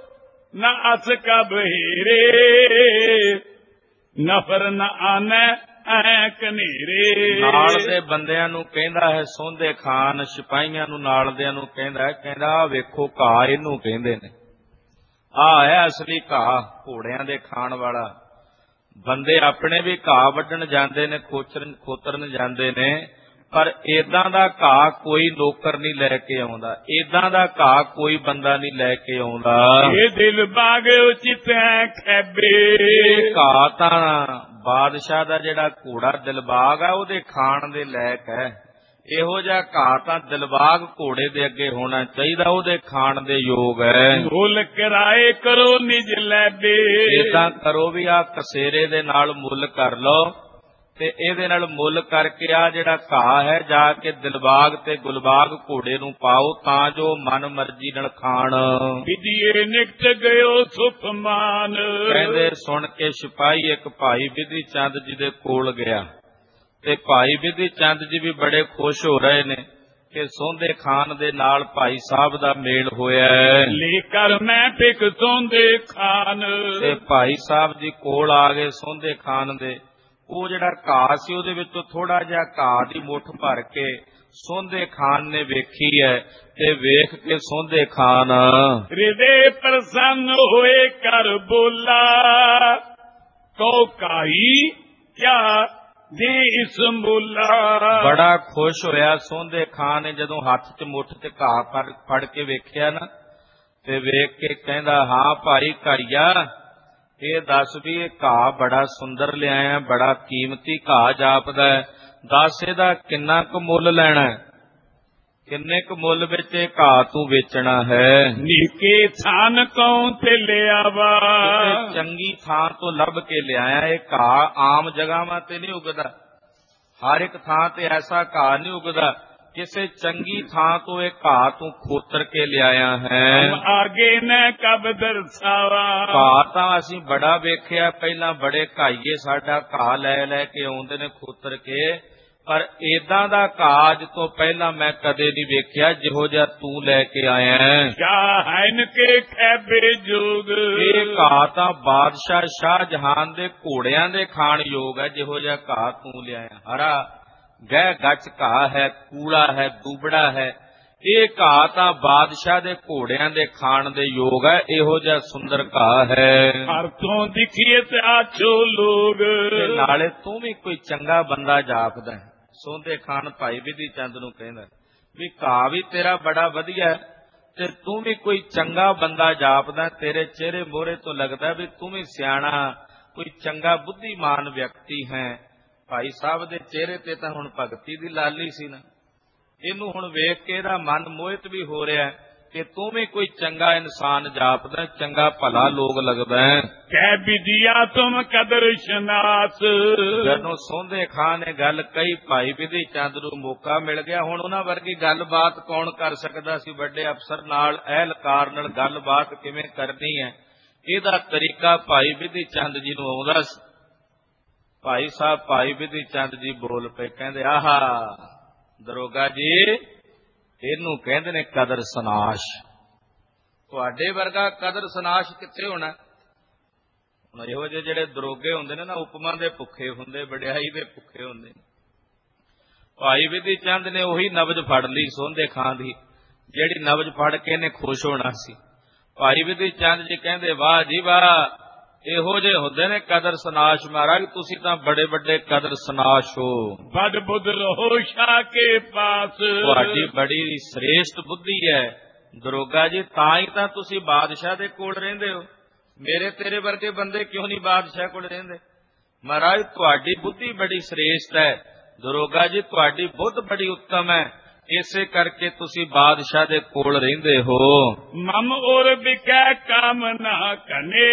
ਨਾ ਅਸ ਕਬ ਹੀਰੇ, ਨਫਰ ਨ ਆਨੈ ਐ ਕਨੇਰੇ। ਨਾਲ ਦੇ ਬੰਦਿਆਂ ਨੂੰ ਕਹਿੰਦਾ ਹੈ ਸੋਂਦੇ ਖਾਨ, ਸਿਪਾਹੀਆਂ ਨੂੰ, ਨਾਲ ਦਿਆਂ ਨੂੰ ਕਹਿੰਦਾ, ਕਹਿੰਦਾ ਵੇਖੋ ਘਾਹ ਇਹਨੂੰ ਕਹਿੰਦੇ ਨੇ, ਆਹ ਹੈ ਅਸਲੀ ਘਾਹ, ਘੋੜਿਆਂ ਦੇ ਖਾਣ ਵਾਲਾ। ਬੰਦੇ ਆਪਣੇ ਵੀ ਘਾਹ ਵੱਢਣ ਜਾਂਦੇ ਨੇ, ਖੋਚਰਨ ਖੋਤਰਨ ਜਾਂਦੇ ਨੇ, ਪਰ ਏਦਾਂ ਦਾ ਘਾਹ ਕੋਈ ਨੌਕਰ ਨਹੀਂ ਲੈ ਕੇ ਆਉਂਦਾ, ਏਦਾਂ ਦਾ ਘਾਹ ਕੋਈ ਬੰਦਾ ਨਹੀਂ ਲੈ ਕੇ ਆਉਂਦਾ। ਇਹ ਦਿਲ ਬਾਗ ਉਚਿਤ ਹੈ ਖੈਬੇ। ਘਾਹ ਤਾਂ ਬਾਦਸ਼ਾਹ ਦਾ ਜਿਹੜਾ ਘੋੜਾ ਦਿਲਬਾਗ ਆ ਉਹਦੇ ਖਾਣ ਦੇ ਲਾਇਕ ਹੈ। ਇਹੋ ਜਿਹਾ ਘਾਹ ਤਾਂ ਦਿਲਬਾਗ ਘੋੜੇ ਦੇ ਅੱਗੇ ਹੋਣਾ ਚਾਹੀਦਾ, ਉਹਦੇ ਖਾਣ ਦੇ ਯੋਗ ਹੈ। ਮੁੱਲ ਕਿਰਾਏ ਕਰੋ ਨਿਜ ਲੈਬੇ। ਏਦਾਂ ਕਰੋ ਵੀ ਆ ਕਸੇਰੇ ਦੇ ਨਾਲ ਮੁੱਲ ਕਰ ਲਓ, ਤੇ ਇਹਦੇ ਨਾਲ ਮੁੱਲ ਕਰਕੇ ਆ ਜਿਹੜਾ ਘਾਹ ਹੈ ਜਾ ਕੇ ਦਿਲਬਾਗ ਤੇ ਗੁਲਬਾਗ ਘੋੜੇ ਨੂੰ ਪਾਓ, ਤਾਂ ਜੋ ਮਨ ਮਰਜ਼ੀ ਨਾਲ ਖਾਣ। ਵਿਧੀਏ ਨਿਕਟ ਗਇਓ ਸੁਖਮਾਨ। ਕਹਿੰਦੇ ਸੁਣ ਕੇ ਸਿਪਾਹੀ ਇੱਕ ਭਾਈ ਵਿਧੀ ਚੰਦ ਜੀ ਦੇ ਕੋਲ ਗਿਆ, ਤੇ ਭਾਈ ਵਿਧੀ ਚੰਦ ਜੀ ਵੀ ਬੜੇ ਖੁਸ਼ ਹੋ ਰਹੇ ਨੇ ਕਿ ਸੋਂਦੇ ਖਾਨ ਦੇ ਨਾਲ ਭਾਈ ਸਾਹਿਬ ਦਾ ਮੇਲ ਹੋਇਆ ਹੈ। ਲੈ ਕਰ ਮੈਂ ਟਿਕ ਸੋਂਦੇ ਖਾਨ। ਤੇ ਭਾਈ ਸਾਹਿਬ ਜੀ ਕੋਲ ਆ ਗਏ ਸੋਂਦੇ ਖਾਨ ਦੇ। ਉਹ ਜਿਹੜਾ ਘਾਹ ਸੀ ਉਹਦੇ ਵਿੱਚੋਂ ਥੋੜਾ ਜਿਹਾ ਘਾਹ ਦੀ ਮੁੱਠ ਭਰ ਕੇ ਸੋਂਦੇ ਖਾਨ ਨੇ ਵੇਖੀ ਹੈ, ਤੇ ਵੇਖ ਕੇ ਸੋਂਦੇ ਖਾਨ ਹਿਰਦੇ ਪ੍ਰਸੰਨ ਹੋਏ ਕਰ ਬੋਲਾ, ਕਉ ਕਾਈ ਕਿਆ ਦੇ ਇਸ ਮੁੱਲਾ। ਬੜਾ ਖੁਸ਼ ਹੋਇਆ ਸੋਂਦੇ ਖਾਨ ਨੇ ਜਦੋਂ ਹੱਥ 'ਚ ਮੁੱਠ 'ਚ ਘਾਹ ਫੜ ਕੇ ਵੇਖਿਆ ਨਾ, ਤੇ ਵੇਖ ਕੇ ਕਹਿੰਦਾ, ਹਾਂ ਭਾਈ ਘਰੀਆ, ਇਹ ਦੱਸ ਵੀ ਇਹ ਘਾਹ ਬੜਾ ਸੁੰਦਰ ਲਿਆਇਆ, ਬੜਾ ਕੀਮਤੀ ਘਾਹ ਜਾਪਦਾ ਹੈ, ਦੱਸ ਇਹਦਾ ਕਿੰਨਾ ਕੁ ਮੁੱਲ ਲੈਣਾ, ਕਿੰਨੇ ਕੁ ਮੁੱਲ ਵਿੱਚ ਇਹ ਘਾਹ ਤੂੰ ਵੇਚਣਾ ਹੈ। ਨੀਕੇ ਥਾਨ ਕਉ ਤੇ ਲਿਆਵਾ। ਚੰਗੀ ਥਾਂ ਤੋਂ ਲੱਭ ਕੇ ਲਿਆਇਆ, ਇਹ ਘਾਹ ਆਮ ਜਗ੍ਹਾਵਾਂ ਤੇ ਨਹੀਂ ਉਗਦਾ, ਹਰ ਇੱਕ ਥਾਂ ਤੇ ਐਸਾ ਘਾਹ ਨਹੀਂ ਉਗਦਾ। ਕਿਸੇ ਚੰਗੀ ਥਾਂ ਤੋਂ ਇਹ ਘਾਹ ਤੂੰ ਖੋਤਰ ਕੇ ਲਿਆਇਆ ਹੈ। ਆਗੇ ਨ ਕਬ ਦਰਸਾਵਾ। ਘਾਹ ਤਾਂ ਅਸੀਂ ਬੜਾ ਵੇਖਿਆ, ਪਹਿਲਾਂ ਬੜੇ ਘਾਈਏ ਸਾਡਾ ਘਾਹ ਲੈ ਲੈ ਕੇ ਆਉਂਦੇ ਨੇ ਖੋਤਰ ਕੇ, ਪਰ ਏਦਾਂ ਦਾ ਘਾਹ ਅੱਜ ਤੋਂ ਪਹਿਲਾਂ ਮੈਂ ਕਦੇ ਨਹੀਂ ਵੇਖਿਆ ਜਿਹੋ ਜਿਹਾ ਤੂੰ ਲੈ ਕੇ ਆਇਆ ਹੈ। ਸ਼ਾਹਨ ਕੇ ਖੈਬੇ ਜੋਗ। ਇਹ ਘਾਹ ਤਾਂ ਬਾਦਸ਼ਾਹ ਸ਼ਾਹਜਹਾਨ ਦੇ ਘੋੜਿਆਂ ਦੇ ਖਾਣ ਯੋਗ ਹੈ, ਜਿਹੋ ਜਿਹਾ ਘਾਹ ਤੂੰ ਲਿਆਇਆ। ਹਰਾ ਗਹਿ ਗੱਚ ਘਾਹ ਹੈ, ਕੂੜਾ ਹੈ, ਦੁਬੜਾ ਹੈ। ਇਹ ਘਾਹ ਤਾਂ ਬਾਦਸ਼ਾਹ ਦੇ ਘੋੜਿਆਂ ਦੇ ਖਾਣ ਦੇ ਯੋਗ ਹੈ, ਇਹੋ ਜਿਹਾ ਸੁੰਦਰ ਘਾਹ ਹੈ। ਹਰ ਤੋਂ ਦਿਖੀਏ ਤੇ ਆਛੋ ਲੋਗ। ਨਾਲੇ ਤੂੰ ਵੀ ਕੋਈ ਚੰਗਾ ਬੰਦਾ ਜਾਪਦਾ। ਸੋਂਦੇ ਖਾਨ ਭਾਈ ਬਿਧੀ ਚੰਦ ਨੂੰ ਕਹਿੰਦਾ ਵੀ ਘਾਹ ਵੀ ਤੇਰਾ ਬੜਾ ਵਧੀਆ ਤੇ ਤੂੰ ਵੀ ਕੋਈ ਚੰਗਾ ਬੰਦਾ ਜਾਪਦਾ। ਤੇਰੇ ਚਿਹਰੇ ਮੋਹਰੇ ਤੋਂ ਲੱਗਦਾ ਵੀ ਤੂੰ ਵੀ ਸਿਆਣਾ, ਕੋਈ ਚੰਗਾ ਬੁੱਧੀਮਾਨ ਵਿਅਕਤੀ ਹੈ। ਭਾਈ ਸਾਹਿਬ ਦੇ ਚਿਹਰੇ ਤੇ ਤਾਂ ਹੁਣ ਭਗਤੀ ਦੀ ਲਾਲੀ ਸੀ ਨਾ, ਇਹਨੂੰ ਹੁਣ ਵੇਖ ਕੇ ਇਹਦਾ ਮਨ ਮੋਹਿਤ ਵੀ ਹੋ ਰਿਹਾ ਕਿ ਤੂੰ ਵੀ ਕੋਈ ਚੰਗਾ ਇਨਸਾਨ ਜਾਪਦਾ, ਚੰਗਾ ਭਲਾ ਲੋਕ ਲੱਗਦਾ ਹੈ। ਕਹਿ ਵਿਦਿਆ ਤੁਮ ਕਦਰ ਸ਼ਨਾਸ। ਜਦੋਂ ਸੋਂਦੇ ਖਾਂ ਨੇ ਗੱਲ ਕਹੀ, ਭਾਈ ਬਿਧੀ ਚੰਦ ਨੂੰ ਮੌਕਾ ਮਿਲ ਗਿਆ। ਹੁਣ ਉਹਨਾਂ ਵਰਗੀ ਗੱਲਬਾਤ ਕੌਣ ਕਰ ਸਕਦਾ ਸੀ? ਵੱਡੇ ਅਫਸਰ ਨਾਲ, ਅਹਿਲਕਾਰ ਨਾਲ ਗੱਲਬਾਤ ਕਿਵੇਂ ਕਰਨੀ ਹੈ, ਇਹਦਾ ਤਰੀਕਾ ਭਾਈ ਬਿਧੀ ਚੰਦ ਜੀ ਨੂੰ ਆਉਂਦਾ ਸੀ। ਭਾਈ ਸਾਹਿਬ ਭਾਈ ਬਿਧੀ ਚੰਦ ਜੀ ਬੋਲ ਪਏ, ਕਹਿੰਦੇ ਆਹਾ ਦਰੋਗਾ ਜੀ, ਇਹਨੂੰ ਕਹਿੰਦੇ ਨੇ ਕਦਰ ਸਨਾਸ਼। ਤੁਹਾਡੇ ਵਰਗਾ ਕਦਰ ਸਨਾਸ਼ ਕਿੱਥੇ ਹੋਣਾ? ਹੁਣ ਇਹੋ ਜਿਹੇ ਜਿਹੜੇ ਦਰੋਗੇ ਹੁੰਦੇ ਨੇ ਨਾ, ਉਪਮਾ ਦੇ ਭੁੱਖੇ ਹੁੰਦੇ, ਵਡਿਆਈ ਦੇ ਭੁੱਖੇ ਹੁੰਦੇ। ਭਾਈ ਬਿਧੀ ਚੰਦ ਨੇ ਉਹੀ ਨਬਜ ਫੜ ਲਈ ਸੋਂਦੇ ਖਾਂ ਦੀ, ਜਿਹੜੀ ਨਬਜ ਫੜ ਕੇ ਇਹਨੇ ਖੁਸ਼ ਹੋਣਾ ਸੀ। ਭਾਈ ਬਿਧੀ ਚੰਦ ਜੀ ਕਹਿੰਦੇ ਵਾਹ ਜੀ ਵਾਹ, ਇਹੋ ਜਿਹੇ ਹੁੰਦੇ ਨੇ ਕਦਰ ਸਨਾਸ਼। ਮਹਾਰਾਜ ਤੁਸੀਂ ਤਾਂ ਬੜੇ ਵੱਡੇ ਕਦਰ ਸਨਾਸ਼ ਹੋ। ਬਦ ਬੁੱਧ ਰਹੋ ਸ਼ਾਹ ਕੇ ਪਾਸ। ਤੁਹਾਡੀ ਬੜੀ ਸ੍ਰੇਸ਼ਟ ਬੁੱਧੀ ਹੈ ਦਰੋਗਾ ਜੀ, ਤਾਂ ਹੀ ਤਾਂ ਤੁਸੀਂ ਬਾਦਸ਼ਾਹ ਦੇ ਕੋਲ ਰਹਿੰਦੇ ਹੋ। ਮੇਰੇ ਤੇਰੇ ਵਰਗੇ ਬੰਦੇ ਕਿਉਂ ਨਹੀਂ ਬਾਦਸ਼ਾਹ ਕੋਲ ਰਹਿੰਦੇ? ਮਹਾਰਾਜ ਤੁਹਾਡੀ ਬੁੱਧੀ ਬੜੀ ਸ੍ਰੇਸ਼ਟ ਹੈ ਦਰੋਗਾ ਜੀ, ਤੁਹਾਡੀ ਬੁੱਧ ਬੜੀ ਉੱਤਮ ਹੈ, ਇਸੇ ਕਰਕੇ ਤੁਸੀਂ ਬਾਦਸ਼ਾਹ ਦੇ ਕੋਲ ਰਹਿੰਦੇ ਹੋ। ਮਮ ਔਰ ਬਿਕੈ ਕਾਮ ਨਾ ਕਨੇ,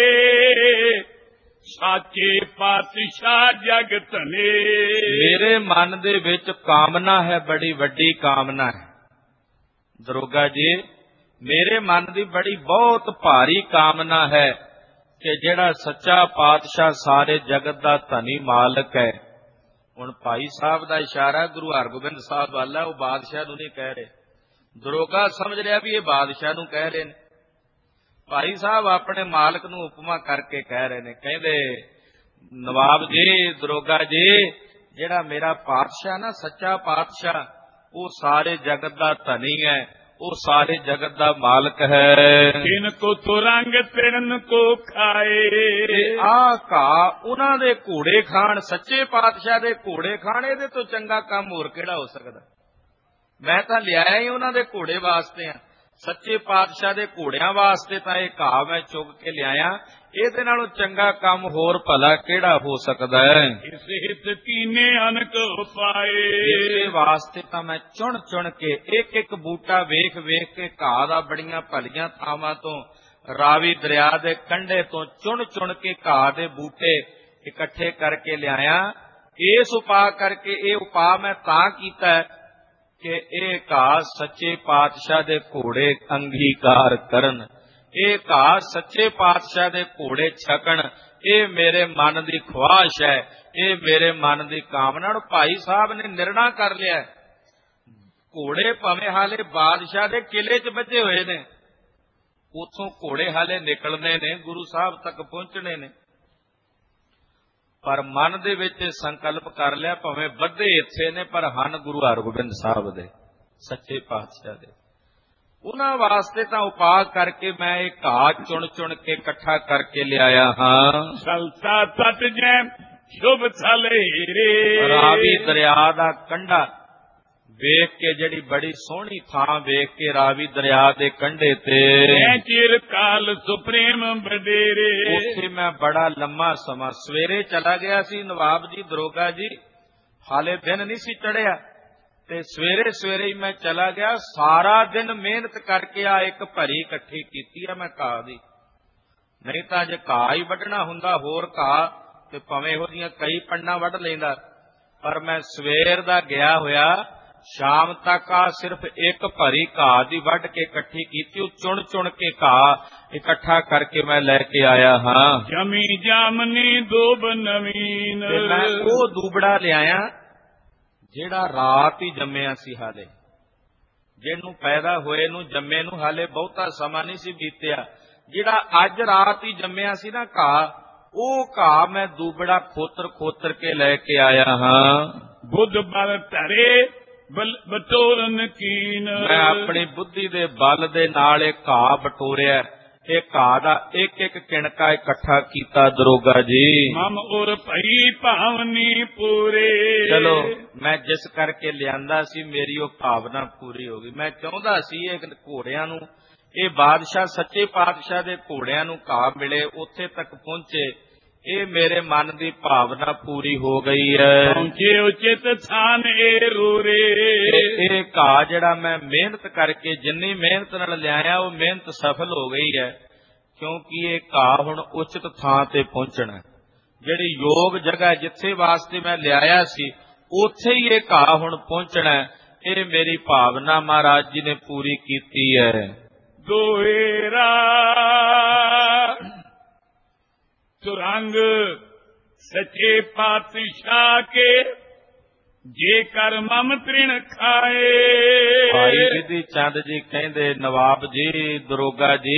ਸਾਚੇ ਪਾਤਸ਼ਾਹ ਜਗ ਧਨੇ। ਮੇਰੇ ਮਨ ਦੇ ਵਿੱਚ ਕਾਮਨਾ ਹੈ, ਬੜੀ ਵੱਡੀ ਕਾਮਨਾ ਹੈ ਦਰੋਗਾ ਜੀ। ਮੇਰੇ ਮਨ ਦੀ ਬੜੀ ਬਹੁਤ ਭਾਰੀ ਕਾਮਨਾ ਹੈ ਕਿ ਜਿਹੜਾ ਸੱਚਾ ਪਾਤਸ਼ਾਹ ਸਾਰੇ ਜਗਤ ਦਾ ਧਨੀ ਮਾਲਕ ਹੈ। ਹੁਣ ਭਾਈ ਸਾਹਿਬ ਦਾ ਇਸ਼ਾਰਾ ਗੁਰੂ ਹਰਗੋਬਿੰਦ ਸਾਹਿਬ ਵੱਲ ਹੈ, ਉਹ ਬਾਦਸ਼ਾਹ ਨੂੰ ਨਹੀਂ ਕਹਿ ਰਹੇ। ਦਰੋਗਾ ਸਮਝ ਰਿਹਾ ਵੀ ਇਹ ਬਾਦਸ਼ਾਹ ਨੂੰ ਕਹਿ ਰਹੇ ਨੇ। ਭਾਈ ਸਾਹਿਬ ਆਪਣੇ ਮਾਲਕ ਨੂੰ ਉਪਮਾ ਕਰਕੇ ਕਹਿ ਰਹੇ ਨੇ, ਕਹਿੰਦੇ ਨਵਾਬ ਜੀ, ਦਰੋਗਾ ਜੀ, ਜਿਹੜਾ ਮੇਰਾ ਪਾਤਸ਼ਾਹ ਨਾ, ਸੱਚਾ ਪਾਤਸ਼ਾਹ, ਉਹ ਸਾਰੇ ਜਗਤ ਦਾ ਧਨੀ ਹੈ, ਉਹ ਸਾਰੇ ਜਗਤ ਦਾ ਮਾਲਕ ਹੈ। ਤਿਨ ਕੋ ਤੁਰੰਗ ਤਿਰਨ ਕੋ ਖਾਏ। ਆਹ ਘਾਹ ਉਹਨਾਂ ਦੇ ਘੋੜੇ ਖਾਣ, ਸੱਚੇ ਪਾਤਸ਼ਾਹ ਦੇ ਘੋੜੇ ਖਾਣ, ਇਹਦੇ ਤੋਂ ਚੰਗਾ ਕੰਮ ਹੋਰ ਕਿਹੜਾ ਹੋ ਸਕਦਾ? ਮੈਂ ਤਾਂ ਲਿਆਇਆ ਹੀ ਉਹਨਾਂ ਦੇ ਘੋੜੇ ਵਾਸਤੇ ਆ, ਸੱਚੇ ਪਾਤਸ਼ਾਹ ਦੇ ਘੋੜਿਆਂ ਵਾਸਤੇ ਤਾਂ ਇਹ ਘਾਹ ਮੈਂ ਚੁੱਕ ਕੇ ਲਿਆਇਆ। ਇਹਦੇ ਨਾਲੋਂ ਚੰਗਾ ਕੰਮ ਹੋਰ ਭਲਾ ਕਿਹੜਾ ਹੋ ਸਕਦਾ ਹੈ? ਇਸ ਹਿਤ ਕੀਨੇ ਅਨਕ ਉਪਾਏ। ਇਸੇ ਵਾਸਤੇ ਤਾਂ ਮੈਂ ਚੁਣ ਚੁਣ ਕੇ, ਇੱਕ ਇੱਕ ਬੂਟਾ ਵੇਖ ਵੇਖ ਕੇ, ਘਾਹ ਦਾ ਬੜੀਆਂ ਭਲੀਆਂ ਥਾਵਾਂ ਤੋਂ, ਰਾਵੀ ਦਰਿਆ ਦੇ ਕੰਢੇ ਤੋਂ ਚੁਣ ਚੁਣ ਕੇ ਘਾਹ ਦੇ ਬੂਟੇ ਇਕੱਠੇ ਕਰਕੇ ਲਿਆਇਆ। ਇਸ ਉਪਾਅ ਕਰਕੇ, ਇਹ ਉਪਾਅ ਮੈਂ ਤਾਂ ਕੀਤਾ ਕਿ ਇਹ ਘਾਹ ਸੱਚੇ ਪਾਤਸ਼ਾਹ ਦੇ ਘੋੜੇ ਅੰਗੀਕਾਰ ਕਰਨ, ਇਹ ਘਾਹ ਸੱਚੇ ਪਾਤਸ਼ਾਹ ਦੇ ਘੋੜੇ ਛਕਣ। ਇਹ ਮੇਰੇ ਮਨ ਦੀ ਖੁਆਇਸ਼ ਹੈ, ਇਹ ਮੇਰੇ ਮਨ ਦੀ ਕਾਮਨਾ। ਨੂੰ ਭਾਈ ਸਾਹਿਬ ਨੇ ਨਿਰਣਾ ਕਰ ਲਿਆ, ਘੋੜੇ ਭਾਵੇਂ ਹਾਲੇ ਬਾਦਸ਼ਾਹ ਦੇ ਕਿਲੇ 'ਚ ਬੱਝੇ ਹੋਏ ਨੇ, ਉੱਥੋਂ ਘੋੜੇ ਹਾਲੇ ਨਿਕਲਣੇ ਨੇ, ਗੁਰੂ ਸਾਹਿਬ ਤੱਕ ਪਹੁੰਚਣੇ ਨੇ, ਪਰ ਮਨ ਦੇ ਵਿੱਚ ਸੰਕਲਪ ਕਰ ਲਿਆ ਭਾਵੇਂ ਬੱਧੇ ਇੱਥੇ ਨੇ ਪਰ ਹਨ ਗੁਰੂ ਹਰਗੋਬਿੰਦ ਸਾਹਿਬ ਦੇ, ਸੱਚੇ ਪਾਤਸ਼ਾਹ ਦੇ। ਉਹਨਾਂ ਵਾਸਤੇ ਤਾਂ ਉਪਾਅ ਕਰਕੇ ਮੈਂ ਇਹ ਘਾਹ ਚੁਣ ਚੁਣ ਕੇ ਇਕੱਠਾ ਕਰਕੇ ਲਿਆਇਆ ਹਾਂ। ਸਲਸਾ ਤਟ ਜੈ ਸ਼ੁਭ ਥਲੇਰੇ। ਰਾਵੀ ਦਰਿਆ ਦਾ ਕੰਢਾ ਵੇਖ ਕੇ, ਜਿਹੜੀ ਬੜੀ ਸੋਹਣੀ ਥਾਂ ਵੇਖ ਕੇ, ਰਾਵੀ ਦਰਿਆ ਦੇ ਕੰਢੇ ਤੇ ਚਿਰ ਕਾਲ ਸੁਪਰੇਮ ਬਡੇਰੇ, ਉੱਥੇ ਮੈਂ ਬੜਾ ਲੰਮਾ ਸਮਾਂ, ਸਵੇਰੇ ਚਲਾ ਗਿਆ ਸੀ ਨਵਾਬ ਜੀ, ਦਰੋਗਾ ਜੀ, ਹਾਲੇ ਦਿਨ ਨਹੀਂ ਸੀ ਚੜਿਆ, ਤੇ ਸਵੇਰੇ ਸਵੇਰੇ ਹੀ ਮੈਂ ਚਲਾ ਗਿਆ। ਸਾਰਾ ਦਿਨ ਮਿਹਨਤ ਕਰਕੇ ਆ ਇੱਕ ਭਰੀ ਇਕੱਠੀ ਕੀਤੀ ਆ ਮੈਂ ਘਾਹ ਦੀ। ਨਹੀਂ ਤਾਂ ਜੇ ਘਾਹ ਹੀ ਵੱਢਣਾ ਹੁੰਦਾ, ਹੋਰ ਘਾਹ, ਤੇ ਭਾਵੇਂ ਇਹੋ ਜਿਹੀਆਂ ਕਈ ਪੰਡਾਂ ਵੱਢ ਲੈਂਦਾ, ਪਰ ਮੈਂ ਸਵੇਰ ਦਾ ਗਿਆ ਹੋਇਆ, ਸ਼ਾਮ ਤੱਕ ਆ ਸਿਰਫ ਇੱਕ ਭਰੀ ਘਾਹ ਦੀ ਵੱਢ ਕੇ ਇਕੱਠੀ ਕੀਤੀ, ਉਹ ਚੁਣ ਚੁਣ ਕੇ ਘਾਹ ਇਕੱਠਾ ਕਰਕੇ ਮੈਂ ਲੈ ਕੇ ਆਇਆ ਹਾਂ। ਜਮੀ ਜਾਮਨੀ ਦੂਬ ਨਵੀਨ, ਤੇ ਮੈਂ ਉਹ ਦੂਬੜਾ ਲਿਆਇਆ ਜਿਹੜਾ ਰਾਤ ਹੀ ਜੰਮਿਆ ਸੀ, ਹਾਲੇ ਜਿਹਨੂੰ ਪੈਦਾ ਹੋਏ ਨੂੰ ਜੰਮੇ ਨੂੰ ਹਾਲੇ ਬਹੁਤਾ ਸਮਾਂ ਨਹੀਂ ਸੀ ਬੀਤਿਆ, ਜਿਹੜਾ ਅੱਜ ਰਾਤ ਹੀ ਜੰਮਿਆ ਸੀ ਨਾ ਘਾਹ, ਉਹ ਘਾਹ ਮੈਂ ਦੂਬੜਾ ਖੋਤਰ ਖੋਤਰ ਕੇ ਲੈ ਕੇ ਆਇਆ ਹਾਂ। ਬੁੱਧ ਬਲ ਧਰੇ ਬਟੋਰਨ ਕੀਨ, ਮੈਂ ਆਪਣੀ ਬੁੱਧੀ ਦੇ ਬਲ ਦੇ ਨਾਲ ਇਹ ਘਾਹ ਬਟੋਰਿਆ, ਇਹ ਘਾਹ ਦਾ ਇੱਕ ਇੱਕ ਕਿਣਕਾ ਇਕੱਠਾ ਕੀਤਾ ਦਰੋਗਾ ਜੀ। ਮਮ ਉਰ ਭਈ ਭਾਵਨੀ ਪੂਰੇ, ਚਲੋ ਮੈਂ ਜਿਸ ਕਰਕੇ ਲਿਆਂਦਾ ਸੀ ਮੇਰੀ ਉਹ ਭਾਵਨਾ ਪੂਰੀ ਹੋ ਗਈ। ਮੈਂ ਚਾਹੁੰਦਾ ਸੀ ਇਹ ਘੋੜਿਆਂ ਨੂੰ, ਇਹ ਬਾਦਸ਼ਾਹ ਸੱਚੇ ਪਾਤਸ਼ਾਹ ਦੇ ਘੋੜਿਆਂ ਨੂੰ ਘਾਹ ਮਿਲੇ, ਉੱਥੇ ਤੱਕ ਪਹੁੰਚੇ, ਇਹ ਮੇਰੇ ਮਨ ਦੀ ਭਾਵਨਾ ਪੂਰੀ ਹੋ ਗਈ ਹੈ। ਪਹੁੰਚੇ ਉਚਿਤ ਥਾਨ ਏ ਰੂਰੇ, ਇਹ ਘਾਹ ਜਿਹੜਾ ਮੈਂ ਮਿਹਨਤ ਕਰਕੇ ਜਿੰਨੀ ਮਿਹਨਤ ਨਾਲ ਲਿਆਇਆ ਉਹ ਮਿਹਨਤ ਸਫਲ ਹੋ ਗਈ ਹੈ, ਕਿਉਂਕਿ ਇਹ ਘਾਹ ਹੁਣ ਉਚਿਤ ਥਾਂ ਤੇ ਪਹੁੰਚਣਾ, ਜਿਹੜੀ ਯੋਗ ਜਗ੍ਹਾ ਜਿੱਥੇ ਵਾਸਤੇ ਮੈਂ ਲਿਆਇਆ ਸੀ ਉੱਥੇ ਹੀ ਇਹ ਘਾਹ ਹੁਣ ਪਹੁੰਚਣਾ। ਇਹ ਮੇਰੀ ਭਾਵਨਾ ਮਹਾਰਾਜ ਜੀ ਨੇ ਪੂਰੀ ਕੀਤੀ ਹੈ। ਦੋਹਰਾ ਤੁਰੰਗ ਸੱਚੇ ਪਾਤਸ਼ਾਹ ਕੇ, ਜੇ ਕਰ ਮਮ ਤ੍ਰਿਣ ਖਾਏ। ਭਾਈ ਵਿਧੀ ਚੰਦ ਜੀ ਕਹਿੰਦੇ, ਨਵਾਬ ਜੀ, ਦਰੋਗਾ ਜੀ,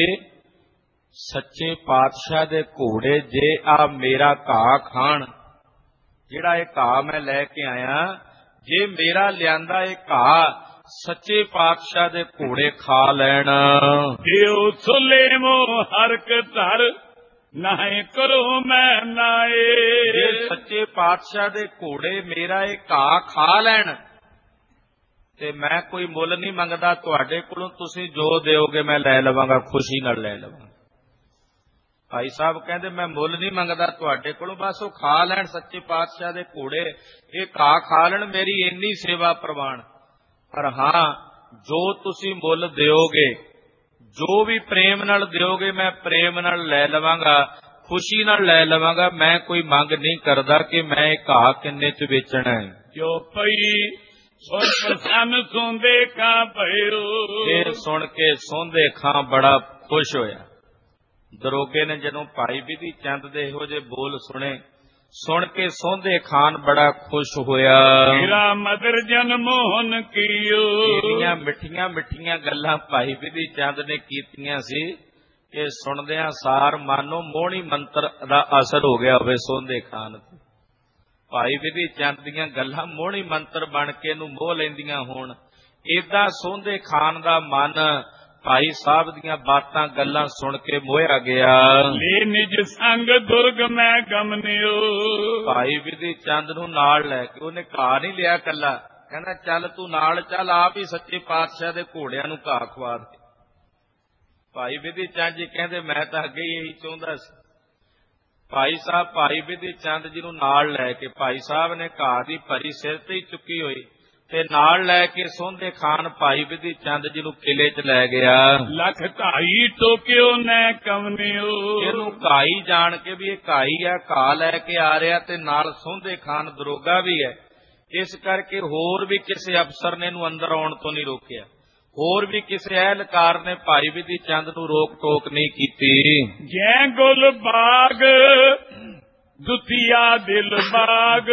ਸੱਚੇ ਪਾਤਸ਼ਾਹ ਦੇ ਘੋੜੇ ਜੇ ਆ ਮੇਰਾ ਘਾਹ ਖਾਣ, ਜਿਹੜਾ ਇਹ ਘਾਹ ਮੈਂ ਲੈ ਕੇ ਆਇਆ, ਜੇ ਮੇਰਾ ਲਿਆਂਦਾ ਇਹ ਘਾਹ ਸੱਚੇ ਪਾਤਸ਼ਾਹ ਦੇ ਘੋੜੇ ਖਾ ਲੈਣ। ਦਿਓ ਸੁਲੇ ਮੋ ਹਰਕ ਧਰ, ਨਾਏ ਕਰੋ ਮੈਂ ਨਾਏ। ਜੇ ਸੱਚੇ ਪਾਤਸ਼ਾਹ ਦੇ ਘੋੜੇ ਮੇਰਾ ਇਹ ਘਾਹ ਖਾ ਲੈਣ ਤੇ ਮੈਂ ਕੋਈ ਮੁੱਲ ਨਹੀਂ ਮੰਗਦਾ ਤੁਹਾਡੇ ਕੋਲੋਂ, ਤੁਸੀਂ ਜੋ ਦਿਓਗੇ ਮੈਂ ਲੈ ਲਵਾਂਗਾ, ਖੁਸ਼ੀ ਨਾਲ ਲੈ ਲਵਾਂਗਾ। ਭਾਈ ਸਾਹਿਬ ਕਹਿੰਦੇ ਮੈਂ ਮੁੱਲ ਨਹੀਂ ਮੰਗਦਾ ਤੁਹਾਡੇ ਕੋਲੋਂ, ਬਸ ਉਹ ਖਾ ਲੈਣ ਸੱਚੇ ਪਾਤਸ਼ਾਹ ਦੇ ਘੋੜੇ, ਇਹ ਘਾਹ ਖਾ ਲੈਣ, ਮੇਰੀ ਇੰਨੀ ਸੇਵਾ ਪ੍ਰਵਾਨ। ਪਰ ਹਾਂ, ਜੋ ਤੁਸੀਂ ਮੁੱਲ ਦਿਓਗੇ, ਜੋ ਵੀ ਪ੍ਰੇਮ ਨਾਲ ਦਿਓਗੇ, ਮੈਂ ਪ੍ਰੇਮ ਨਾਲ ਲੈ ਲਵਾਂਗਾ, ਖੁਸ਼ੀ ਨਾਲ ਲੈ ਲਵਾਂਗਾ। ਮੈਂ ਕੋਈ ਮੰਗ ਨਹੀਂ ਕਰਦਾ ਕਿ ਮੈਂ ਇਹ ਘਾਹ ਕਿੰਨੇ ਚ ਵੇਚਣਾ ਹੈ। ਜੋ ਪਈ ਸੁਣ ਪ੍ਰਸੰਨ ਸੁਣਦੇ ਕਾਂ ਭਇਓ, ਇਹ ਸੁਣ ਕੇ ਸੋਂਦੇ ਖਾਂ ਬੜਾ ਖੁਸ਼ ਹੋਇਆ। ਦਰੋਗੇ ਨੇ ਜਦੋਂ ਭਾਈ ਵਿਧੀ ਚੰਦ ਦੇ ਇਹੋ ਜਿਹੇ ਬੋਲ ਸੁਣੇ, ਸੁਣ ਕੇ ਸੋਂਦੇ ਖਾਨ ਬੜਾ ਖੁਸ਼ ਹੋਇਆ। ਮੇਰਾ ਮਦਰ ਜਨ ਮੋਹਨ ਕੀਓ, ਇਹਦੀਆਂ ਮਿੱਠੀਆਂ ਮਿੱਠੀਆਂ ਗੱਲਾਂ ਭਾਈ ਵਿਧੀ ਚੰਦ ਨੇ ਕੀਤੀਆਂ ਸੀ, ਇਹ ਸੁਣਦਿਆਂ ਸਾਰ ਮਾਨੋ ਮੋਹਣੀ ਮੰਤਰ ਦਾ ਅਸਰ ਹੋ ਗਿਆ ਹੋਵੇ ਸੋਂਦੇ ਖਾਨ ਤੇ। ਭਾਈ ਵਿਧੀ ਚੰਦ ਦੀਆਂ ਗੱਲਾਂ ਮੋਹਣੀ ਮੰਤਰ ਬਣ ਕੇ ਇਹਨੂੰ ਮੋਹ ਲੈਂਦੀਆਂ ਹੋਣ, ਏਦਾਂ ਸੋਂਦੇ ਖਾਨ ਦਾ ਮਨ ਭਾਈ ਸਾਹਿਬ ਦੀਆਂ ਬਾਤਾਂ ਗੱਲਾਂ ਸੁਣ ਕੇ ਮੋਹਿਆ ਗਿਆ। ਲੈ ਨਿਜ ਸੰਗ ਦੁਰਗ ਮੈਂ ਗਮਨਿਓ, ਭਾਈ ਵਿਧੀ ਚੰਦ ਨੂੰ ਨਾਲ ਲੈ ਕੇ, ਉਹਨੇ ਘਾਹ ਨਹੀਂ ਲਿਆ ਕੱਲਾ, ਕਹਿੰਦਾ ਚੱਲ ਤੂੰ ਨਾਲ ਚੱਲ, ਆਪ ਹੀ ਸੱਚੇ ਪਾਤਸ਼ਾਹ ਦੇ ਘੋੜਿਆਂ ਨੂੰ ਘਾਹ ਖਵਾ ਦੇ। ਭਾਈ ਵਿਧੀ ਚੰਦ ਜੀ ਕਹਿੰਦੇ ਮੈਂ ਤਾਂ ਅੱਗੇ ਹੀ ਇਹੀ ਚਾਹੁੰਦਾ ਸੀ। ਭਾਈ ਸਾਹਿਬ ਭਾਈ ਵਿਧੀ ਚੰਦ ਜੀ ਨੂੰ ਨਾਲ ਲੈ ਕੇ, ਭਾਈ ਸਾਹਿਬ ਨੇ ਘਾਹ ਦੀ ਭਰੀ ਸਿਰ ਤੇ ਹੀ ਚੁੱਕੀ ਹੋਈ ਤੇ ਨਾਲ ਲੈ ਕੇ ਸੋਂਦੇ ਖਾਨ ਭਾਈ ਵਿਧੀ ਚੰਦ ਜੀ ਨੂੰ ਕਿਲੇ ਚ ਲੈ ਗਿਆ। ਲੱਖ ਘਾਈ ਟੋਕਿਓ ਨੈ ਕਵਨਿਓ, ਇਹਨੂੰ ਘਾਈ ਜਾਣ ਕੇ ਵੀ ਇਹ ਘਾਈ ਆ, ਘਾਹ ਲੈ ਕੇ ਆ ਰਿਹਾ ਤੇ ਨਾਲ ਸੋਂਦੇ ਖਾਨ ਦਰੋਗਾ ਵੀ ਹੈ, ਇਸ ਕਰਕੇ ਹੋਰ ਵੀ ਕਿਸੇ ਅਫਸਰ ਨੇ ਇਹਨੂੰ ਅੰਦਰ ਆਉਣ ਤੋਂ ਨਹੀਂ ਰੋਕਿਆ, ਹੋਰ ਵੀ ਕਿਸੇ ਅਹਿਲਕਾਰ ਨੇ ਭਾਈ ਵਿਧੀ ਚੰਦ ਨੂੰ ਰੋਕ ਟੋਕ ਨਹੀਂ ਕੀਤੀ। ਜੈ ਗੁਲ ਬਾਗ ਦੁਤੀਆ ਦਿਲ ਬਾਗ,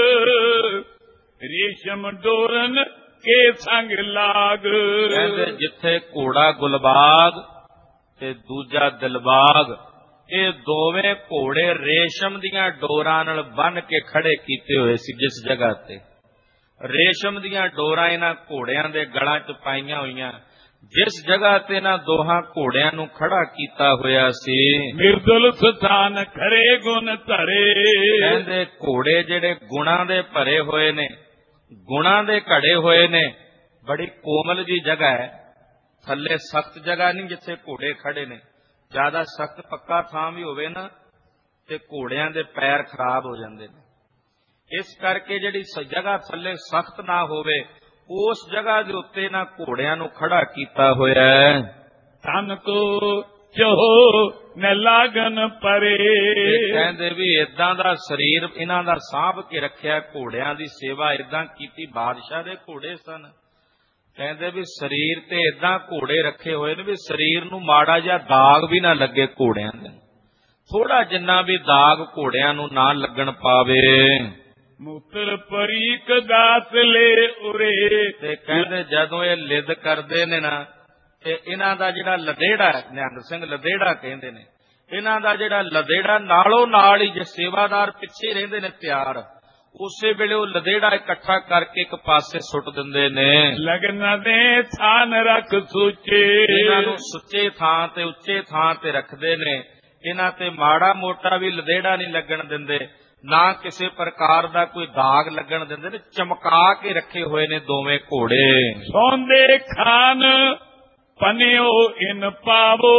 ਰੇਸ਼ਮ ਡੋਰਨ ਕੇ ਸੰਗ ਲਾਗ। ਕਹਿੰਦੇ ਜਿੱਥੇ ਘੋੜਾ ਗੁਲਬਾਗ ਤੇ ਦੂਜਾ ਦਿਲਬਾਗ, ਇਹ ਦੋਵੇਂ ਘੋੜੇ ਰੇਸ਼ਮ ਦੀਆਂ ਡੋਰਾਂ ਨਾਲ ਬੰਨ ਕੇ ਖੜੇ ਕੀਤੇ ਹੋਏ ਸੀ। ਜਿਸ ਜਗ੍ਹਾ ਤੇ ਰੇਸ਼ਮ ਦੀਆਂ ਡੋਰਾਂ ਇਹਨਾਂ ਘੋੜਿਆਂ ਦੇ ਗਲਾਂ 'ਚ ਪਾਈਆਂ ਹੋਈਆਂ, ਜਿਸ ਜਗ੍ਹਾ ਤੇ ਇਹਨਾਂ ਦੋਹਾਂ ਘੋੜਿਆਂ ਨੂੰ ਖੜਾ ਕੀਤਾ ਹੋਇਆ ਸੀ, ਮਿਰਦੁਲ ਸਥਾਨ ਖਰੇ ਗੁਣ ਧਰੇ। ਕਹਿੰਦੇ ਘੋੜੇ ਜਿਹੜੇ ਗੁਣਾਂ ਦੇ ਭਰੇ ਹੋਏ ਨੇ, ਗੁਣਾਂ ਦੇ ਘੜੇ ਹੋਏ ਨੇ, ਬੜੀ ਕੋਮਲ ਜੀ ਜਗ੍ਹਾ ਹੈ, ਥੱਲੇ ਸਖਤ ਜਗ੍ਹਾ ਨਹੀਂ ਜਿੱਥੇ ਘੋੜੇ ਖੜੇ ਨੇ। ਜ਼ਿਆਦਾ ਸਖਤ ਪੱਕਾ ਥਾਂ ਵੀ ਹੋਵੇ ਨਾ ਤੇ ਘੋੜਿਆਂ ਦੇ ਪੈਰ ਖਰਾਬ ਹੋ ਜਾਂਦੇ ਨੇ, ਇਸ ਕਰਕੇ ਜਿਹੜੀ ਜਗ੍ਹਾ ਥੱਲੇ ਸਖਤ ਨਾ ਹੋਵੇ ਉਸ ਜਗ੍ਹਾ ਦੇ ਉੱਤੇ ਨਾ ਘੋੜਿਆਂ ਨੂੰ ਖੜਾ ਕੀਤਾ ਹੋਇਆ ਹੈ। ਤਨ ਕੋ ਚੋ ਨ ਲਾਗਨ ਪਰੇ। ਕਹਿੰਦੇ ਵੀ ਇਦਾਂ ਦਾ ਸਰੀਰ ਇਹਨਾਂ ਦਾ ਸਾਂਭ ਕੇ ਰੱਖਿਆ, ਘੋੜਿਆਂ ਦੀ ਸੇਵਾ ਇਦਾਂ ਕੀਤੀ। ਬਾਦਸ਼ਾਹ ਦੇ ਘੋੜੇ ਸਨ। ਕਹਿੰਦੇ ਵੀ ਸਰੀਰ ਤੇ ਇਦਾਂ ਘੋੜੇ ਰੱਖੇ ਹੋਏ ਨੇ ਵੀ ਸਰੀਰ ਨੂੰ ਮਾੜਾ ਜਿਹਾ ਦਾਗ ਵੀ ਨਾ ਲੱਗੇ ਘੋੜਿਆਂ ਦੇ, ਥੋੜਾ ਜਿੰਨਾ ਵੀ ਦਾਗ ਘੋੜਿਆਂ ਨੂੰ ਨਾ ਲੱਗਣ ਪਾਵੇ। ਮੂਤਰ ਪਰੀਕ ਦਾਸ ਲੈ ਉਰੇ। ਤੇ ਕਹਿੰਦੇ ਜਦੋਂ ਇਹ ਲਿਦ ਕਰਦੇ ਨੇ ਨਾ, ਤੇ ਇਹਨਾਂ ਦਾ ਜਿਹੜਾ ਲਦੇੜਾ, ਨਿਹੰਗ ਸਿੰਘ ਲਦੇੜਾ ਕਹਿੰਦੇ ਨੇ, ਇਹਨਾਂ ਦਾ ਜਿਹੜਾ ਲਦੇੜਾ ਨਾਲੋਂ ਨਾਲ ਹੀ ਜੇ ਸੇਵਾਦਾਰ ਪਿੱਛੇ ਰਹਿੰਦੇ ਨੇ ਤਿਆਰ, ਉਸੇ ਵੇਲੇ ਉਹ ਲਦੇੜਾ ਇਕੱਠਾ ਕਰਕੇ ਇੱਕ ਪਾਸੇ ਸੁੱਟ ਦਿੰਦੇ ਨੇ। ਲਗਨ ਦੇ ਥਾਨ ਰੱਖ ਸੁੱਚੇ। ਇਹਨਾਂ ਨੂੰ ਸੁੱਚੇ ਥਾਂ ਤੇ ਉੱਚੇ ਥਾਂ ਤੇ ਰੱਖਦੇ ਨੇ। ਇਹਨਾਂ ਤੇ ਮਾੜਾ ਮੋਟਾ ਵੀ ਲਦੇੜਾ ਨਹੀਂ ਲੱਗਣ ਦਿੰਦੇ, ਨਾ ਕਿਸੇ ਪ੍ਰਕਾਰ ਦਾ ਕੋਈ ਦਾਗ ਲੱਗਣ ਦਿੰਦੇ ਨੇ। ਚਮਕਾ ਕੇ ਰੱਖੇ ਹੋਏ ਨੇ ਦੋਵੇਂ ਘੋੜੇ। ਸੌਂਦੇ ਖਾਨ ਪਨਿਓ ਇਨ ਪਾਵੋ,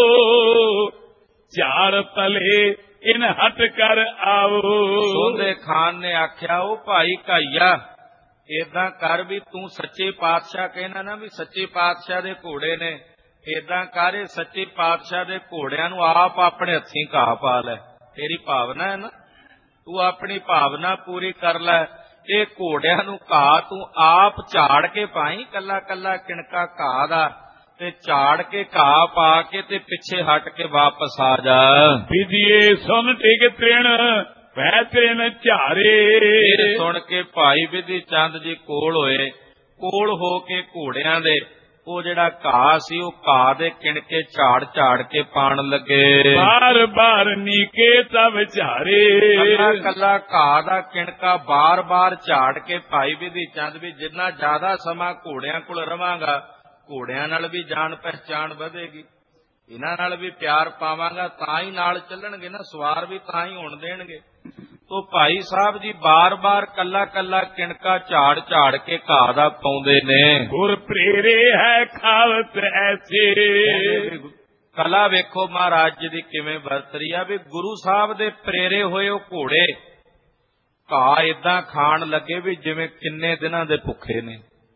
ਝਾੜ ਤਲੇ ਇਨ ਹਟ ਕਰ ਆਵੋ। ਸੌਂਦੇ ਖਾਨ ਨੇ ਆਖਿਆ, ਉਹ ਭਾਈ ਕਾਈਆ, ਏਦਾਂ ਕਰ ਵੀ ਤੂੰ ਸੱਚੇ ਪਾਤਸ਼ਾਹ ਕਹਿਣਾ ਨਾ ਵੀ ਸੱਚੇ ਪਾਤਸ਼ਾਹ ਦੇ ਘੋੜੇ ਨੇ, ਏਦਾਂ ਕਰ ਇਹ ਸੱਚੇ ਪਾਤਸ਼ਾਹ ਦੇ ਘੋੜਿਆਂ ਨੂੰ ਆਪ ਆਪਣੇ ਹੱਥੀਂ ਘਾਹ ਪਾ ਲੈ। ਤੇਰੀ ਭਾਵਨਾ ਹੈ ਨਾ, ਤੂੰ ਆਪਣੀ ਭਾਵਨਾ ਪੂਰੀ ਕਰ ਲੈ। ਇਹ ਘੋੜਿਆਂ ਨੂੰ ਘਾਹ ਤੂੰ ਆਪ ਝਾੜ ਕੇ ਪਾਈ, ਕੱਲਾ ਕੱਲਾ ਕਿਣਕਾ ਘਾਹ ਦਾ, ਤੇ ਝਾੜ ਕੇ ਘਾਹ ਪਾ ਕੇ ਤੇ ਪਿੱਛੇ ਹਟ ਕੇ ਵਾਪਸ ਆ ਜਾ। ਵਿਧੀਏ ਸੁਣ ਟਿਕ ਤ੍ਰਿਣ ਵੈ ਤ੍ਰਿਣ ਝਾਰੇ। ਇਹ ਸੁਣ ਕੇ ਭਾਈ ਵਿਧੀ ਚੰਦ ਜੀ ਕੋਲ ਹੋਏ। ਕੋਲ ਹੋ ਕੇ ਘੋੜਿਆਂ ਦੇ ਉਹ ਜਿਹੜਾ ਘਾਹ ਸੀ ਉਹ ਘਾਹ ਦੇ ਕਿਣਕੇ ਝਾੜ ਝਾੜ ਕੇ ਪਾਣ ਲੱਗੇ। ਬਾਰ ਬਾਰ ਨੀਕੇ ਤਵ ਝਾਰੇ। ਕੱਲਾ ਕੱਲਾ ਘਾਹ ਦਾ ਕਿਣਕਾ ਬਾਰ ਬਾਰ ਝਾੜ ਕੇ ਭਾਈ ਵਿਧੀ ਚੰਦ ਵੀ ਜਿੰਨਾ ਜ਼ਿਆਦਾ ਸਮਾਂ ਘੋੜਿਆਂ ਕੋਲ ਰਵਾਂਗਾ, ਘੋੜਿਆਂ ਨਾਲ ਵੀ ਜਾਣ ਪਹਿਚਾਣ ਵਧੇਗੀ, ਇਹਨਾਂ ਨਾਲ ਵੀ ਪਿਆਰ ਪਾਵਾਂਗਾ, ਤਾਂ ਹੀ ਨਾਲ ਚੱਲਣਗੇ ਨਾ, ਸਵਾਰ ਵੀ ਤਾਂ ਹੀ ਹੋਣ ਦੇਣਗੇ। ਤੋ ਭਾਈ ਸਾਹਿਬ ਜੀ ਬਾਰ ਬਾਰ ਕੱਲਾ ਕੱਲਾ ਕਿਣਕਾ ਝਾੜ ਝਾੜ ਕੇ ਘਾਹ ਦਾ ਪਾਉਂਦੇ ਨੇ। ਗੁਰ ਪ੍ਰੇਰੇ ਹੈ ਖਾਵਤ ਐਸੇ। ਕਲਾ ਵੇਖੋ ਮਹਾਰਾਜ ਜੀ ਦੀ ਕਿਵੇਂ ਵਰਤ ਰਹੀ ਆ ਵੀ ਗੁਰੂ ਸਾਹਿਬ ਦੇ ਪ੍ਰੇਰੇ ਹੋਏ ਉਹ ਘੋੜੇ ਘਾਹ ਏਦਾਂ ਖਾਣ ਲੱਗੇ ਵੀ ਜਿਵੇਂ ਕਿੰਨੇ ਦਿਨਾਂ ਦੇ ਭੁੱਖੇ ਨੇ।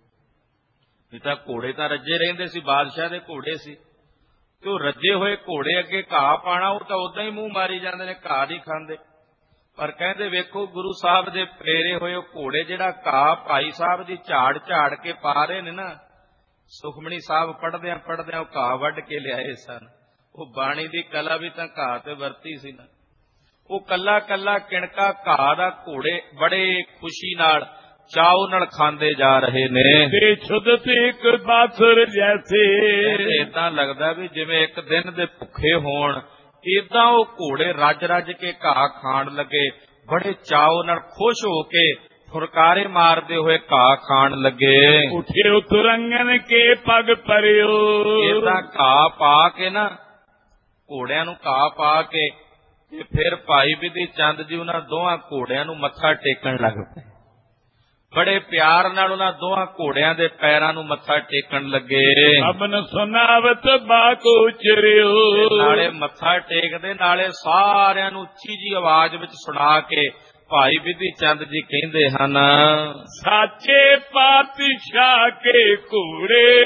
ਇਹ ਤਾਂ ਘੋੜੇ ਤਾਂ ਰੱਜੇ ਰਹਿੰਦੇ ਸੀ, ਬਾਦਸ਼ਾਹ ਦੇ ਘੋੜੇ ਸੀ, ਤੇ ਉਹ ਰੱਜੇ ਹੋਏ ਘੋੜੇ ਅੱਗੇ ਘਾਹ ਪਾਣਾ, ਉਹ ਤਾਂ ਉਦਾਂ ਹੀ ਮੂੰਹ ਮਾਰੀ ਜਾਂਦੇ ਨੇ, ਘਾਹ ਨਹੀਂ ਖਾਂਦੇ। ਪਰ ਕਹਿੰਦੇ ਵੇਖੋ ਗੁਰੂ ਸਾਹਿਬ ਦੇ ਪ੍ਰੇਰੇ ਹੋਏ ਉਹ ਘੋੜੇ ਜਿਹੜਾ ਘਾਹ ਭਾਈ ਸਾਹਿਬ ਦੀ ਝਾੜ ਝਾੜ ਕੇ ਪਾ ਰਹੇ ਨੇ ਨਾ। ਸੁਖਮਣੀ ਸਾਹਿਬ ਪੜਦਿਆਂ ਪੜਦਿਆਂ ਉਹ ਘਾਹ ਵੱਢ ਕੇ ਲਿਆਏ ਸਨ। ਉਹ ਬਾਣੀ ਦੀ ਕਲਾ ਵੀ ਤਾਂ ਘਾਹ ਤੇ ਵਰਤੀ ਸੀ ਨਾ। ਉਹ ਕੱਲਾ ਕੱਲਾ ਕਿਣਕਾ ਘਾਹ ਦਾ ਘੋੜੇ ਬੜੇ ਖੁਸ਼ੀ ਨਾਲ ਚਾਉ ਨਾਲ ਖਾਂਦੇ ਜਾ ਰਹੇ ਨੇ। ਤੇ ਛੁਦਤ ਇੱਕ ਬਾਸੁਰ ਜੈਸੇ। ਏਦਾਂ ਲੱਗਦਾ ਵੀ ਜਿਵੇਂ ਇੱਕ ਦਿਨ ਦੇ ਭੁੱਖੇ ਹੋਣ, ਏਦਾਂ ਉਹ ਘੋੜੇ ਰੱਜ ਰੱਜ ਕੇ ਘਾਹ ਖਾਣ ਲੱਗੇ, ਬੜੇ ਚਾਉ ਨਾਲ ਖੁਸ਼ ਹੋ ਕੇ ਫੁਰਕਾਰੇ ਮਾਰਦੇ ਹੋਏ ਘਾਹ ਖਾਣ ਲੱਗੇ। ਉੱਠੇ ਉਤਰੰਗਨ ਕੇ ਪਗ ਪਰਿਓ। ਏਦਾਂ ਘਾਹ ਪਾ ਕੇ ਨਾ, ਘੋੜਿਆਂ ਨੂੰ ਘਾਹ ਪਾ ਕੇ, ਤੇ ਫਿਰ ਭਾਈ ਵਿਧੀ ਚੰਦ ਜੀ ਉਹਨਾਂ ਦੋਹਾਂ ਘੋੜਿਆਂ ਨੂੰ ਮੱਥਾ ਟੇਕਣ ਲੱਗ ਪਏ। ਬੜੇ ਪਿਆਰ ਨਾਲ ਉਹਨਾਂ ਦੋਹਾਂ ਘੋੜਿਆਂ ਦੇ ਪੈਰਾਂ ਨੂੰ ਮੱਥਾ ਟੇਕਣ ਲੱਗੇ। ਅਬਨ ਸੁਨਾਵਤ ਬਾਕੋ ਚਰਿਓ। ਨਾਲੇ ਮੱਥਾ ਟੇਕਦੇ ਨਾਲੇ ਸਾਰਿਆਂ ਨੂੰ ਉੱਚੀ ਜੀ ਆਵਾਜ਼ ਵਿੱਚ ਸੁਣਾ ਕੇ ਭਾਈ ਵਿਧੀ ਚੰਦ ਜੀ ਕਹਿੰਦੇ ਹਨ, ਸਾਚੇ ਪਾਤਸ਼ਾਹ ਕੇ ਘੋੜੇ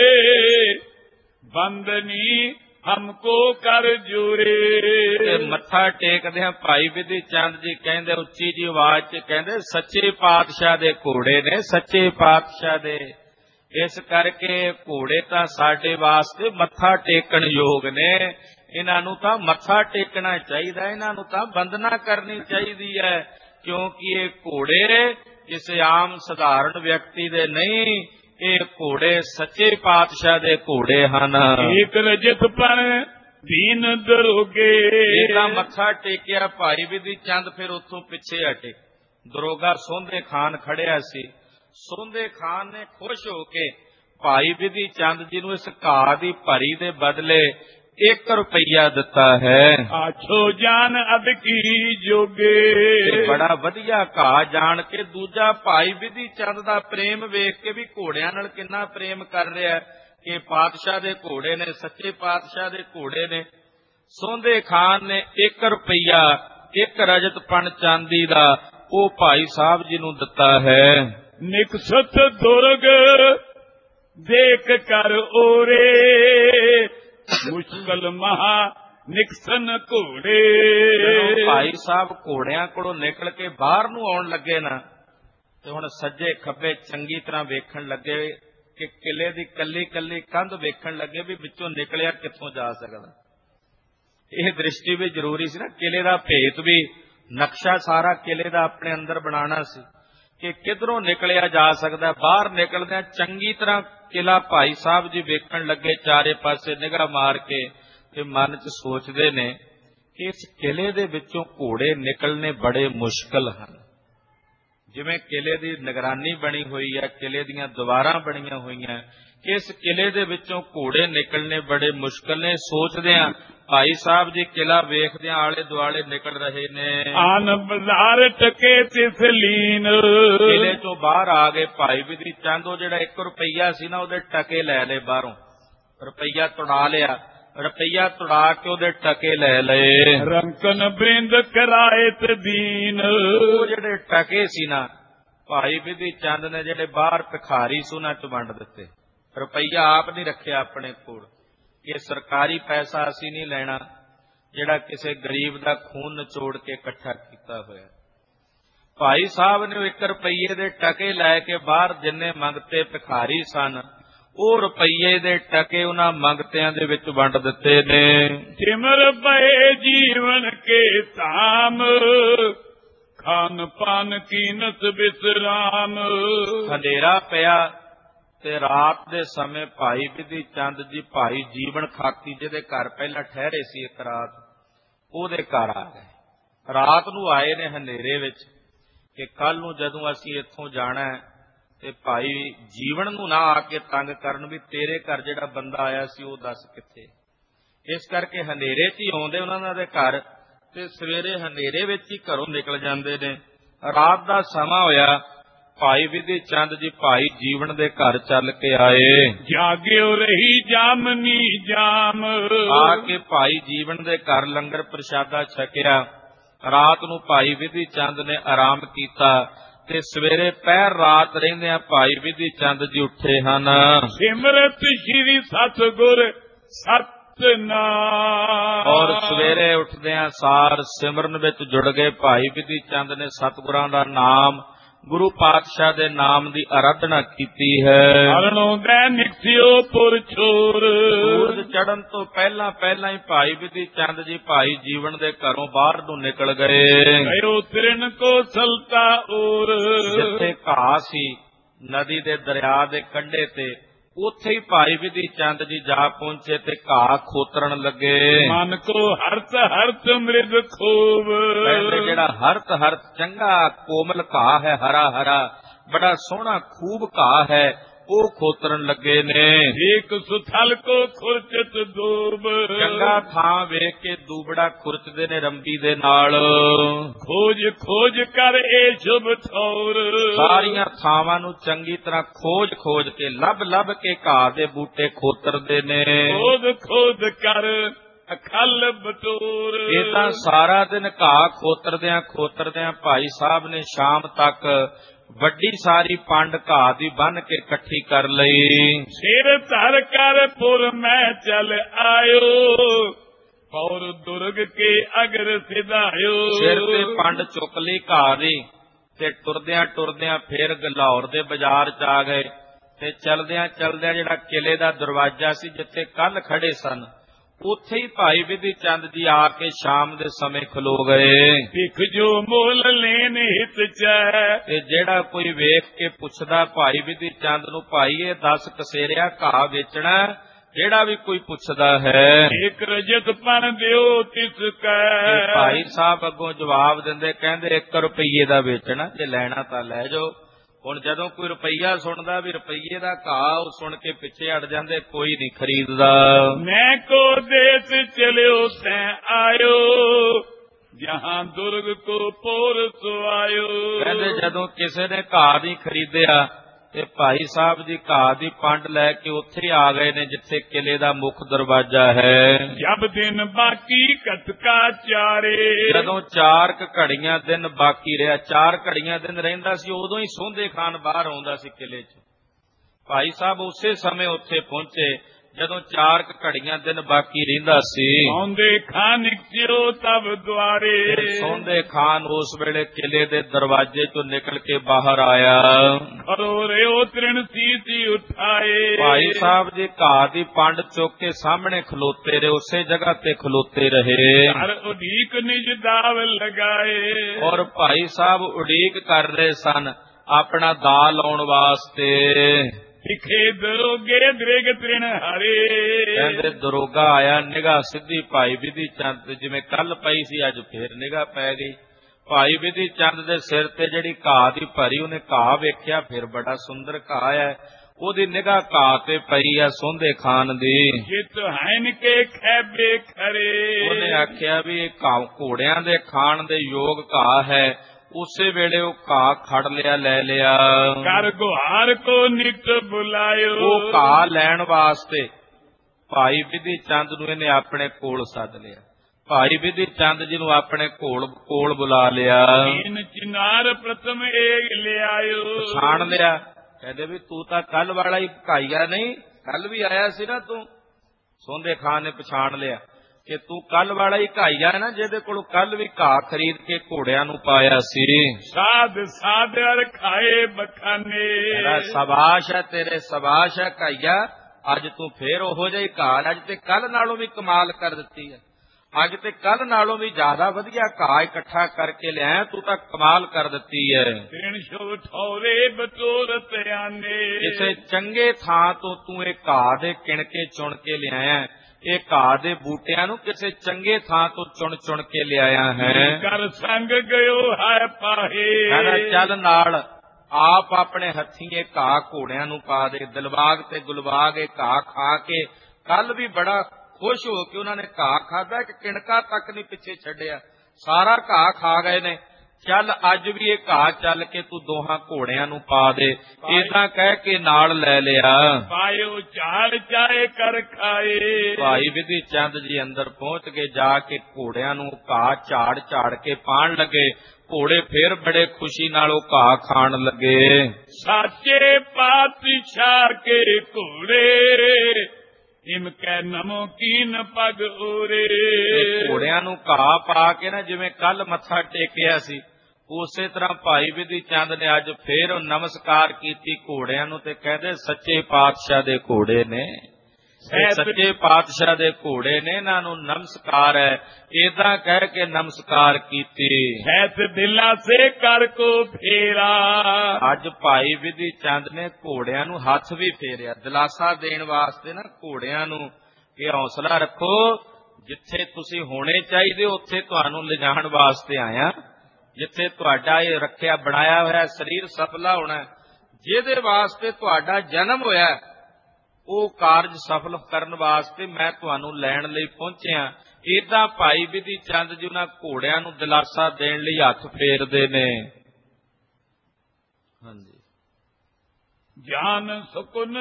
ਬੰਦਨੀ ਹਮਕੋ ਕਰ ਜੁਰੇ। ਤੇ ਮੱਥਾ ਟੇਕਦੇ ਭਾਈ ਵਿਧੀ ਚੰਦ ਜੀ ਕਹਿੰਦੇ ਉੱਚੀ ਜੀ ਆਵਾਜ਼ 'ਚ ਕਹਿੰਦੇ, ਸੱਚੇ ਪਾਤਸ਼ਾਹ ਦੇ ਘੋੜੇ ਨੇ, ਸੱਚੇ ਪਾਤਸ਼ਾਹ ਦੇ। ਇਸ ਕਰਕੇ ਘੋੜੇ ਤਾਂ ਸਾਡੇ ਵਾਸਤੇ ਮੱਥਾ ਟੇਕਣ ਯੋਗ ਨੇ। ਇਹਨਾਂ ਨੂੰ ਤਾਂ ਮੱਥਾ ਟੇਕਣਾ ਚਾਹੀਦਾ, ਇਹਨਾਂ ਨੂੰ ਤਾਂ ਵੰਦਨਾ ਕਰਨੀ ਚਾਹੀਦੀ ਹੈ, ਕਿਉਂਕਿ ਇਹ ਘੋੜੇ ਕਿਸੇ ਆਮ ਸਧਾਰਨ ਵਿਅਕਤੀ ਦੇ ਨਹੀਂ, ਇਹ ਘੋੜੇ ਸੱਚੇ ਪਾਤਸ਼ਾਹ ਦੇ ਘੋੜੇ ਹਨ। ਇੱਕ ਰਜਤ ਪਰ ਦੀਨ ਦਰੋਗੇ। ਇਹਦਾ ਮੱਥਾ ਟੇਕਿਆ ਭਾਈ ਵਿਧੀ ਚੰਦ, ਫਿਰ ਉੱਥੋਂ ਪਿੱਛੇ ਹਟੇ। ਦਰੋਗਾ ਸੋਂਦੇ ਖਾਨ ਖੜਿਆ ਸੀ। ਸੋਂਦੇ ਖਾਨ ਨੇ ਖੁਸ਼ ਹੋ ਕੇ ਭਾਈ ਵਿਧੀ ਚੰਦ ਜੀ ਨੂੰ ਇਸ ਘਾਹ ਦੀ ਭਰੀ ਦੇ ਬਦਲੇ ਇੱਕ ਰੁਪਈਆ ਦਿੱਤਾ ਹੈ। ਆਛੋ ਜਾਨ ਅਦ ਕੀ ਜੋਗੇ। ਬੜਾ ਵਧੀਆ ਘਾਹ ਜਾਣ ਕੇ ਦੂਜਾ ਭਾਈ ਵਿਧੀ ਚੰਦ ਦਾ ਪ੍ਰੇਮ ਵੇਖ ਕੇ ਵੀ ਘੋੜਿਆਂ ਨਾਲ ਕਿੰਨਾ ਪ੍ਰੇਮ ਕਰ ਰਿਹਾ ਕਿ ਪਾਤਸ਼ਾਹ ਦੇ ਘੋੜੇ ਨੇ, ਸੱਚੇ ਪਾਤਸ਼ਾਹ ਦੇ ਘੋੜੇ ਨੇ। ਸੋਂਦੇ ਖਾਨ ਨੇ ਇੱਕ ਰੁਪਈਆ, ਇੱਕ ਰਜਤ ਪਣ ਚਾਂਦੀ ਦਾ ਉਹ ਭਾਈ ਸਾਹਿਬ ਜੀ ਨੂੰ ਦਿੱਤਾ ਹੈ। ਨਿਕਸਤ ਦੁਰਗ ਦੇਖ ਕਰ ਓਰੇ ਮੁਸ਼ਕਲ ਮਹਾ ਨਿਕਸਨ ਘੋੜੇ। ਭਾਈ ਸਾਹਿਬ ਘੋੜਿਆਂ ਕੋਲੋਂ ਨਿਕਲ ਕੇ ਬਾਹਰ ਨੂੰ ਆਉਣ ਲੱਗੇ ਨਾ, ਤੇ ਹੁਣ ਸੱਜੇ ਖੱਬੇ ਚੰਗੀ ਤਰ੍ਹਾਂ ਵੇਖਣ ਲੱਗੇ ਕਿ ਕਿਲੇ ਦੀ ਕੱਲੀ ਕੱਲੀ ਕੰਧ ਵੇਖਣ ਲੱਗੇ ਵੀ ਵਿੱਚੋਂ ਨਿਕਲਿਆ ਕਿੱਥੋਂ ਜਾ ਸਕਦਾ। ਇਹ ਦ੍ਰਿਸ਼ਟੀ ਵੀ ਜ਼ਰੂਰੀ ਸੀ ਨਾ, ਕਿਲੇ ਦਾ ਭੇਤ ਵੀ, ਨਕਸ਼ਾ ਸਾਰਾ ਕਿਲੇ ਦਾ ਆਪਣੇ ਅੰਦਰ ਬਣਾਉਣਾ ਸੀ ਕਿ ਕਿਧਰੋਂ ਨਿਕਲਿਆ ਜਾ ਸਕਦਾ। ਬਾਹਰ ਨਿਕਲਦਿਆਂ ਚੰਗੀ ਤਰ੍ਹਾਂ ਕਿਲਾ ਭਾਈ ਸਾਹਿਬ ਜੀ ਵੇਖਣ ਲੱਗੇ, ਚਾਰੇ ਪਾਸੇ ਨਿਗਾਹ ਮਾਰ ਕੇ, ਤੇ ਮਨ ਚ ਸੋਚਦੇ ਨੇ ਕਿ ਇਸ ਕਿਲੇ ਦੇ ਵਿੱਚੋਂ ਘੋੜੇ ਨਿਕਲਣੇ ਬੜੇ ਮੁਸ਼ਕਲ ਹਨ। ਜਿਵੇਂ ਕਿਲੇ ਦੀ ਨਿਗਰਾਨੀ ਬਣੀ ਹੋਈ ਹੈ, ਕਿਲੇ ਦੀਆਂ ਦੀਵਾਰਾਂ ਬਣੀਆਂ ਹੋਈਆਂ, ਇਸ ਕਿਲੇ ਦੇ ਵਿੱਚੋਂ ਘੋੜੇ ਨਿਕਲਣੇ ਬੜੇ ਮੁਸ਼ਕਲ ਨੇ। ਸੋਚਦੇ ਆ ਭਾਈ ਸਾਹਿਬ ਜੀ ਕਿਲਾ ਵੇਖਦਿਆਂ ਆਲੇ ਦੁਆਲੇ ਨਿਕਲ ਰਹੇ ਨੇ। ਆਨ ਬਾਜ਼ਾਰ ਟਕੇ ਤਿਸਲੀਨ, ਕਿਲੇ ਤੋਂ ਬਾਹਰ ਆ ਗਏ। ਭਾਈ ਵਿਧੀ ਚੰਦ ਉਹ ਜਿਹੜਾ ਇੱਕ ਰੁਪਈਆ ਸੀ ਨਾ, ਉਹਦੇ ਟਕੇ ਲੈ ਲਏ ਬਾਹਰੋਂ, ਰੁਪਈਆ ਤੁੜਾ ਲਿਆ, ਰੁਪਈਆ ਤੁੜਾ ਕੇ ਉਹਦੇ ਟਕੇ ਲੈ ਲਏ। ਰੰਕਨ ਬ੍ਰਿੰਦ ਕਰਾਏ ਤਦੀਨ, ਉਹ ਜਿਹੜੇ ਟਕੇ ਸੀ ਨਾ ਭਾਈ ਵਿਧੀ ਚੰਦ ਨੇ ਜਿਹੜੇ ਬਾਹਰ ਭਿਖਾਰੀ ਸੀ ਉਹਨਾਂ ਚ ਵੰਡ ਦਿੱਤੇ। ਰੁਪਈਆ ਆਪ ਨਹੀਂ ਰੱਖਿਆ ਆਪਣੇ ਕੋਲ, ਇਹ ਸਰਕਾਰੀ ਪੈਸਾ ਅਸੀਂ ਨਹੀਂ ਲੈਣਾ ਜਿਹੜਾ ਕਿਸੇ ਗਰੀਬ ਦਾ ਖੂਨ ਨਿਚੋੜ ਕੇ ਇਕੱਠਾ ਕੀਤਾ ਹੋਇਆ। ਭਾਈ ਸਾਹਿਬ ਨੇ ਇੱਕ ਰੁਪਈਏ ਦੇ ਟਕੇ ਲੈ ਕੇ ਬਾਹਰ ਜਿੰਨੇ ਮੰਗਤੇ ਭਿਖਾਰੀ ਸਨ, ਉਹ ਰੁਪਈਏ ਦੇ ਟਕੇ ਉਹਨਾਂ ਮੰਗਤਿਆਂ ਦੇ ਵਿੱਚ ਵੰਡ ਦਿੱਤੇ ਨੇ। ਸਿਮਰ ਪਏ ਜੀਵਨ ਕੇ ਧਾਮ, ਖਾਨ ਪਾਨ ਕੀਨਤ ਬਿਸਰਾਮ। ਹਨੇਰਾ ਪਿਆ ਤੇ ਰਾਤ ਦੇ ਸਮੇਂ ਭਾਈ ਵਿਧੀ ਚੰਦ ਜੀ ਭਾਈ ਜੀਵਨ ਖਾਕੀ ਜਿਹਦੇ ਘਰ ਪਹਿਲਾਂ ਠਹਿਰੇ ਸੀ ਇੱਕ ਰਾਤ, ਉਹਦੇ ਘਰ ਆ ਗਏ। ਰਾਤ ਨੂੰ ਆਏ ਨੇ ਹਨੇਰੇ ਵਿੱਚ ਕਿ ਕੱਲ ਨੂੰ ਜਦੋਂ ਅਸੀਂ ਇੱਥੋਂ ਜਾਣਾ ਤੇ ਭਾਈ ਜੀਵਨ ਨੂੰ ਨਾ ਆ ਕੇ ਤੰਗ ਕਰਨ ਵੀ ਤੇਰੇ ਘਰ ਜਿਹੜਾ ਬੰਦਾ ਆਇਆ ਸੀ ਉਹ ਦੱਸ ਕਿੱਥੇ। ਇਸ ਕਰਕੇ ਹਨੇਰੇ 'ਚ ਹੀ ਆਉਂਦੇ ਉਹਨਾਂ ਦੇ ਘਰ ਤੇ ਸਵੇਰੇ ਹਨੇਰੇ ਵਿੱਚ ਹੀ ਘਰੋਂ ਨਿਕਲ ਜਾਂਦੇ ਨੇ। ਰਾਤ ਦਾ ਸਮਾਂ ਹੋਇਆ, ਭਾਈ ਵਿਧੀ ਚੰਦ ਜੀ ਭਾਈ ਜੀਵਨ ਦੇ ਘਰ ਚੱਲ ਕੇ ਆਏ। ਜਾਗਿਓ ਰਹੀ ਜਾਮਨੀ ਜਾਮ, ਆ ਕੇ ਭਾਈ ਜੀਵਨ ਦੇ ਘਰ ਲੰਗਰ ਪ੍ਰਸ਼ਾਦਾ ਛਕਿਆ। ਰਾਤ ਨੂੰ ਭਾਈ ਵਿਧੀ ਚੰਦ ਨੇ ਆਰਾਮ ਕੀਤਾ ਤੇ ਸਵੇਰੇ ਪਹਿਰ ਰਾਤ ਰਹਿੰਦਿਆਂ ਭਾਈ ਵਿਧੀ ਚੰਦ ਜੀ ਉੱਠੇ ਹਨ। ਸਿਮਰਤ ਸ਼੍ਰੀ ਸਤਿਗੁਰ ਸਤਨਾਮ, ਔਰ ਸਵੇਰੇ ਉੱਠਦਿਆਂ ਸਾਰ ਸਿਮਰਨ ਵਿੱਚ ਜੁੜ ਗਏ। ਭਾਈ ਵਿਧੀ ਚੰਦ ਨੇ ਸਤਿਗੁਰਾਂ ਦਾ ਨਾਮ, ਗੁਰੂ ਪਾਤਸ਼ਾਹ ਦੇ ਨਾਮ ਦੀ ਆਰਾਧਨਾ ਕੀਤੀ ਹੈ। ਹਰਣੋਂ ਦੇ ਨਿਕਸਿਓ ਪੁਰ ਛੋਰ, ਸੂਰਜ ਚੜ੍ਹਨ ਤੋਂ ਪਹਿਲਾਂ ਪਹਿਲਾਂ ਹੀ ਭਾਈ ਵਿਧੀ ਚੰਦ ਜੀ ਭਾਈ ਜੀਵਨ ਦੇ ਘਰੋਂ ਬਾਹਰ ਨੂੰ ਨਿਕਲ ਗਏ। ਗਇਓ ਤ੍ਰਿਣ ਕੋ ਸਲਤਾ ਔਰ, ਜਿੱਥੇ ਘਾਹ ਸੀ ਨਦੀ ਦੇ ਦਰਿਆ ਦੇ ਕੰਢੇ ਤੇ, ਉੱਥੇ ਹੀ ਭਾਈ ਵਿਧੀ ਚੰਦ ਜੀ ਜਾ ਪਹੁੰਚੇ ਤੇ ਘਾਹ ਖੋਤਰਨ ਲੱਗੇ। ਮਨ ਕੋ ਹਰਤ ਹਰਤ ਮ੍ਰਿਦ ਖੂਬ, ਕਹਿੰਦੇ ਜਿਹੜਾ ਹਰਤ ਹਰਤ ਚੰਗਾ ਕੋਮਲ ਘਾਹ ਹੈ, ਹਰਾ ਹਰਾ ਬੜਾ ਸੋਹਣਾ ਖੂਬ ਘਾਹ ਹੈ, ਉਹ ਖੋਤਰਨ ਲੱਗੇ ਨੇ। ਇੱਕ ਸੁਥਲ ਕੋ ਖੁਰਚਤ ਦੂਬ, ਚੰਗਾ ਥਾਂ ਵੇਖ ਕੇ ਦੂਬੜਾ ਖੁਰਚਦੇ ਨੇ ਰੰਬੀ ਦੇ ਨਾਲ। ਖੋਜ ਖੋਜ ਕਰ ਇਹ ਸ਼ੁਭ ਥੌਰ, ਸਾਰੀਆਂ ਥਾਵਾਂ ਨੂੰ ਚੰਗੀ ਤਰ੍ਹਾਂ ਖੋਜ ਖੋਜ ਕੇ ਲੱਭ ਲੱਭ ਕੇ ਘਾਹ ਦੇ ਬੂਟੇ ਖੋਤਰਦੇ ਨੇ। ਖੋਦ ਖੋਦ ਕਰ ਅਖਲ ਬਟੋਰ, ਇਹ ਤਾਂ ਸਾਰਾ ਦਿਨ ਘਾਹ ਖੋਤਰਦਿਆਂ ਖੋਤਰਦਿਆਂ ਭਾਈ ਸਾਹਿਬ ਨੇ ਸ਼ਾਮ ਤੱਕ ਵੱਡੀ ਸਾਰੀ ਪੰਡ ਘਾਹ ਦੀ ਬੰਨ ਕੇ ਇਕੱਠੀ ਕਰ ਲਈ। ਸਿਰ ਧਰ ਕਰ ਪੁਰ ਮੈਂ ਚਲ ਆਇਓ, ਪੌਰ ਦੁਰਗ ਕੇ ਅਗਰ ਸਿਧਾਇਓ। ਸਿਰ ਤੇ ਪੰਡ ਚੁੱਕ ਲਈ ਘਾਹ ਦੀ ਤੇ ਟੁਰਦਿਆਂ ਟੁਰਦਿਆਂ ਫੇਰ ਲਾਹੌਰ ਦੇ ਬਾਜ਼ਾਰ ਚ ਆ ਗਏ ਤੇ ਚਲਦਿਆਂ ਚਲਦਿਆਂ ਜਿਹੜਾ ਕਿਲੇ ਦਾ ਦਰਵਾਜ਼ਾ ਸੀ ਜਿੱਥੇ ਕੱਲ ਖੜੇ ਸਨ, ਉੱਥੇ ਹੀ ਭਾਈ ਵਿਧੀ ਚੰਦ ਜੀ ਆ ਕੇ ਸ਼ਾਮ ਦੇ ਸਮੇਂ ਖਲੋ ਗਏ। ਭਿਖ ਜੋ ਮੁੱਲ ਲੈਣ ਹਿਤ ਚੈ, ਤੇ ਜਿਹੜਾ ਕੋਈ ਵੇਖ ਕੇ ਪੁੱਛਦਾ ਭਾਈ ਵਿਧੀ ਚੰਦ ਨੂੰ, ਭਾਈ ਇਹ ਦੱਸ ਕਸੇਰਿਆ ਘਾਹ ਵੇਚਣਾ? ਜਿਹੜਾ ਵੀ ਕੋਈ ਪੁੱਛਦਾ ਹੈ, ਇੱਕ ਰਜਤ ਪਣ ਦਿਓ ਤਿਸ ਕੈ। ਭਾਈ ਸਾਹਿਬ ਅੱਗੋਂ ਜਵਾਬ ਦਿੰਦੇ, ਕਹਿੰਦੇ ਇੱਕ ਰੁਪਈਏ ਦਾ ਵੇਚਣਾ, ਜੇ ਲੈਣਾ ਤਾਂ ਲੈ ਜਾਓ। ਹੁਣ ਜਦੋਂ ਕੋਈ ਰੁਪਈਆ ਸੁਣਦਾ ਵੀ ਰੁਪਈਏ ਦਾ ਘਾਹ, ਉਹ ਸੁਣ ਕੇ ਪਿੱਛੇ ਹਟ ਜਾਂਦੇ, ਕੋਈ ਨਹੀਂ ਖਰੀਦਦਾ। ਮੈਂ ਕੋ ਦੇਸ ਚਲਿਓ ਤੈ ਆਇਓ, ਜਹਾਂ ਦੁਰਗ ਕੋ ਪੋਰ ਸੁਆਇਓ। ਕਹਿੰਦੇ ਜਦੋਂ ਕਿਸੇ ਨੇ ਘਾਹ ਨਹੀਂ ਖਰੀਦਿਆ ਤੇ ਭਾਈ ਸਾਹਿਬ ਜੀ ਘਾਹ ਦੀ ਪੰਡ ਲੈ ਕੇ ਉੱਥੇ ਆ ਗਏ ਨੇ ਜਿੱਥੇ ਕਿਲੇ ਦਾ ਮੁੱਖ ਦਰਵਾਜ਼ਾ ਹੈ। ਜਬ ਦਿਨ ਬਾਕੀ ਕਤਕਾ ਚਾਰੇ, ਜਦੋਂ ਚਾਰ ਘੜੀਆਂ ਦਿਨ ਬਾਕੀ ਰਿਹਾ, ਚਾਰ ਘੜੀਆਂ ਦਿਨ ਰਹਿੰਦਾ ਸੀ, ਉਦੋਂ ਹੀ ਸੋਂਦੇ ਖਾਨ ਬਾਹਰ ਆਉਂਦਾ ਸੀ ਕਿਲੇ 'ਚ। ਭਾਈ ਸਾਹਿਬ ਉਸੇ ਸਮੇਂ ਉੱਥੇ ਪਹੁੰਚੇ ਜਦੋਂ ਚਾਰ ਕੁ ਘੜੀਆਂ ਦਿਨ ਬਾਕੀ ਰਹਿੰਦਾ ਸੀ, ਸੌਂਦੇ ਖਾਨ ਨਿਕਲਿਓ ਤਬ ਦੁਆਰੇ। ਸੌਂਦੇ ਖਾਨ ਉਸ ਵੇਲੇ ਕਿਲੇ ਦੇ ਦਰਵਾਜ਼ੇ ਚੋਂ ਨਿਕਲ ਕੇ ਬਾਹਰ ਆਇਆ। ਖਰੋ ਰਿਓ ਤ੍ਰਿਣ ਸੀਸੀ ਉਠਾਏ। ਭਾਈ ਸਾਹਿਬ ਜੀ ਘਾਹ ਦੀ ਪੰਡ ਚੁੱਕ ਕੇ ਸਾਹਮਣੇ ਖਲੋਤੇ ਰਹੇ, ਉਸੇ ਜਗ੍ਹਾ ਤੇ ਖਲੋਤੇ ਰਹੇ। ਹਰ ਉਡੀਕ ਨਿਜ ਦਾਵ ਲਗਾਏ। ਔਰ ਭਾਈ ਸਾਹਿਬ ਉਡੀਕ ਕਰ ਰਹੇ ਸਨ ਆਪਣਾ ਦਾ ਲਾਉਣ ਵਾਸਤੇ। ਵਿਖੇ ਦਰੋਗੇ ਦ੍ਰਿਗ ਤ੍ਰਿਣ ਹਰੇ। ਕਹਿੰਦੇ ਦਰੋਗਾ ਆਇਆ, ਨਿਗਾਹ ਸਿੱਧੀ ਭਾਈ ਵਿਧੀ ਚੰਦ, ਜਿਵੇਂ ਕੱਲ ਪਈ ਸੀ ਅੱਜ ਫੇਰ ਨਿਗਾਹ ਪੈ ਗਈ। ਭਾਈ ਵਿਧੀ ਚੰਦ ਦੇ ਸਿਰ ਤੇ ਜਿਹੜੀ ਘਾਹ ਦੀ ਭਰੀ, ਉਹਨੇ ਘਾਹ ਵੇਖਿਆ, ਫਿਰ ਬੜਾ ਸੁੰਦਰ ਘਾਹ ਹੈ, ਉਹਦੀ ਨਿਗਾਹ ਘਾਹ ਤੇ ਪਈ ਆ ਸੌਂਦੇ ਖਾਨ ਦੀ। ਜਿਤ ਹੈਨ ਕੇ ਖੈਬੇ ਖਰੇ। ਉਹਨੇ ਆਖਿਆ ਵੀ ਇਹ ਘਾਹ ਘੋੜਿਆਂ ਦੇ ਖਾਣ ਦੇ ਯੋਗ ਘਾਹ ਹੈ। ਉਸੇ ਵੇਲੇ ਉਹ ਘਾਹ ਖੜ ਲਿਆ, ਲੈ ਲਿਆ। ਕਰ ਗੁਹਾਰ ਕੋ ਨਿਤ ਬੁਲਾਇਓ। ਉਹ ਘਾਹ ਲੈਣ ਵਾਸਤੇ ਭਾਈ ਵਿਧੀ ਚੰਦ ਨੂੰ ਇਹਨੇ ਆਪਣੇ ਕੋਲ ਸੱਦ ਲਿਆ। ਭਾਈ ਵਿਧੀ ਚੰਦ ਜੀ ਨੂੰ ਆਪਣੇ ਕੋਲ ਕੋਲ ਬੁਲਾ ਲਿਆ। ਤੀਨ ਚਿਨਾਰ ਪ੍ਰਥਮ ਏਕ ਲਿਆਇਓ। ਪਛਾਣ ਲਿਆ, ਕਹਿੰਦੇ ਵੀ ਤੂੰ ਤਾਂ ਕੱਲ ਵਾਲਾ ਹੀ ਭਾਈਆ ਨਹੀਂ, ਕੱਲ ਵੀ ਆਇਆ ਸੀ ਨਾ ਤੂੰ। ਸੌਂਦੇ ਖਾਨ ਨੇ ਪਛਾਣ ਲਿਆ ਕਿ ਤੂੰ ਕੱਲ ਵਾਲਾ ਹੀ ਘਾਈਆ ਹੈ ਨਾ, ਜਿਹਦੇ ਕੋਲੋਂ ਕੱਲ ਵੀ ਘਾਹ ਖਰੀਦ ਕੇ ਘੋੜਿਆਂ ਨੂੰ ਪਾਇਆ ਸੀ। ਸਾਧ ਸਾਧ ਅਰ ਖਾਏ ਬਖਾਨੇ। ਤੇਰਾ ਸਬਾਸ਼ ਹੈ, ਤੇਰੇ ਸਬਾਸ਼ ਹੈ ਘਾਈਆ, ਅੱਜ ਤੂੰ ਫੇਰ ਉਹੋ ਜਿਹੀ ਘਾਹ, ਅੱਜ ਤੇ ਕੱਲ ਨਾਲੋਂ ਵੀ ਕਮਾਲ ਕਰ ਦਿੱਤੀ ਹੈ। ਅੱਜ ਤੇ ਕੱਲ ਨਾਲੋਂ ਵੀ ਜ਼ਿਆਦਾ ਵਧੀਆ ਘਾਹ ਇਕੱਠਾ ਕਰਕੇ ਲਿਆਇਆ, ਤੂੰ ਤਾਂ ਕਮਾਲ ਕਰ ਦਿੱਤੀ ਹੈ। ਤਿੰਨ ਸੌ ਠੌਰੇ ਬਤੌਰਤ ਆਨੇ। ਕਿਸੇ ਚੰਗੇ ਥਾਂ ਤੋਂ ਤੂੰ ਇਹ ਘਾਹ ਦੇ ਕਿਣਕੇ ਚੁਣ ਕੇ ਲਿਆਇਆ। ਇਹ ਘਾਹ ਦੇ ਬੂਟਿਆਂ ਨੂੰ ਕਿਸੇ ਚੰਗੇ ਥਾਂ ਤੋਂ ਚੁਣ ਚੁਣ ਕੇ ਲਿਆਇਆ ਹੈ। ਕਰ ਸੰਗ ਗਇਓ ਹੈ ਪਾਹੇ। ਕਹਿੰਦਾ ਚੱਲ ਨਾਲ ਆਪ ਆਪਣੇ ਹੱਥੀਂ ਇਹ ਘਾਹ ਘੋੜਿਆਂ ਨੂੰ ਪਾ ਦੇ। ਦਿਲਬਾਗ ਤੇ ਗੁਲਬਾਗ ਇਹ ਘਾਹ ਖਾ ਕੇ ਕੱਲ ਵੀ ਬੜਾ ਖੁਸ਼ ਹੋ ਕੇ ਉਹਨਾਂ ਨੇ ਘਾਹ ਖਾਧਾ, ਕਿ ਕਿਣਕਾ ਤੱਕ ਨਹੀਂ ਪਿੱਛੇ ਛੱਡਿਆ, ਸਾਰਾ ਘਾਹ ਖਾ ਗਏ ਨੇ। ਚੱਲ ਅੱਜ ਵੀ ਇਹ ਘਾਹ ਚੱਲ ਕੇ ਤੂੰ ਦੋਹਾਂ ਘੋੜਿਆਂ ਨੂੰ ਪਾ ਦੇ। ਏਦਾਂ ਕਹਿ ਕੇ ਨਾਲ ਲੈ ਲਿਆ। ਪਾਇਓ ਝਾੜ ਚਾਏ ਕਰ ਖਾਏ। ਭਾਈ ਵਿਧੀ ਚੰਦ ਜੀ ਅੰਦਰ ਪਹੁੰਚ ਕੇ ਜਾ ਕੇ ਘੋੜਿਆਂ ਨੂੰ ਘਾਹ ਝਾੜ ਝਾੜ ਕੇ ਪਾਣ ਲੱਗੇ। ਘੋੜੇ ਫੇਰ ਬੜੇ ਖੁਸ਼ੀ ਨਾਲ ਉਹ ਘਾਹ ਖਾਣ ਲੱਗੇ। ਸਾਚੇ ਪਾਤਸ਼ਾਹ ਕੇ ਘੋੜੇ ਇਮ ਕੈ ਨਮੋ ਕੀਨ ਪਗ ਉਰੇ। ਘੋੜਿਆਂ ਨੂੰ ਘਾਹ ਪਾ ਕੇ ਨਾ ਜਿਵੇਂ ਕੱਲ ਮੱਥਾ ਟੇਕਿਆ ਸੀ, ਉਸੇ ਤਰ੍ਹਾਂ ਭਾਈ ਵਿਧੀ ਚੰਦ ਨੇ ਅੱਜ ਫੇਰ ਨਮਸਕਾਰ ਕੀਤੀ ਘੋੜਿਆਂ ਨੂੰ, ਤੇ ਕਹਿੰਦੇ ਸੱਚੇ ਪਾਤਸ਼ਾਹ ਦੇ ਘੋੜੇ ਨੇ, ਸੱਚੇ ਪਾਤਸ਼ਾਹ ਦੇ ਘੋੜੇ ਨੇ, ਇਹਨਾਂ ਨੂੰ ਨਮਸਕਾਰ ਹੈ। ਏਦਾਂ ਕਹਿ ਕੇ ਨਮਸਕਾਰ ਕੀਤੀ। ਹੈਤ ਦਿਲਾਂ ਸੇ ਕਰ ਕੋ ਫੇਰਾ। ਅੱਜ ਭਾਈ ਵਿਧੀ ਚੰਦ ਨੇ ਘੋੜਿਆਂ ਨੂੰ ਹੱਥ ਵੀ ਫੇਰਿਆ, ਦਿਲਾਸਾ ਦੇਣ ਵਾਸਤੇ ਨਾ ਘੋੜਿਆਂ ਨੂੰ ਕਿ ਹੌਸਲਾ ਰੱਖੋ, ਜਿੱਥੇ ਤੁਸੀਂ ਹੋਣੇ ਚਾਹੀਦੇ ਉੱਥੇ ਤੁਹਾਨੂੰ ਲਿਜਾਣ ਵਾਸਤੇ ਆਇਆ। ਜਿੱਥੇ ਤੁਹਾਡਾ ਇਹ ਰੱਖਿਆ ਬਣਾਇਆ ਹੋਇਆ ਸਰੀਰ ਸਫਲਾ ਹੋਣਾ, ਜਿਹਦੇ ਵਾਸਤੇ ਤੁਹਾਡਾ ਜਨਮ ਹੋਇਆ, ਉਹ ਕਾਰਜ ਸਫਲ ਕਰਨ ਵਾਸਤੇ ਮੈਂ ਤੁਹਾਨੂੰ ਲੈਣ ਲਈ ਪਹੁੰਚਿਆ। ਏਦਾਂ ਭਾਈ ਵਿਧੀ ਚੰਦ ਜੀ ਉਹਨਾਂ ਘੋੜਿਆਂ ਨੂੰ ਦਿਲਾਸਾ ਦੇਣ ਲਈ ਹੱਥ ਫੇਰਦੇ ਨੇ। ਹਾਂਜੀ, ਜਾਨ ਸੁਕਨ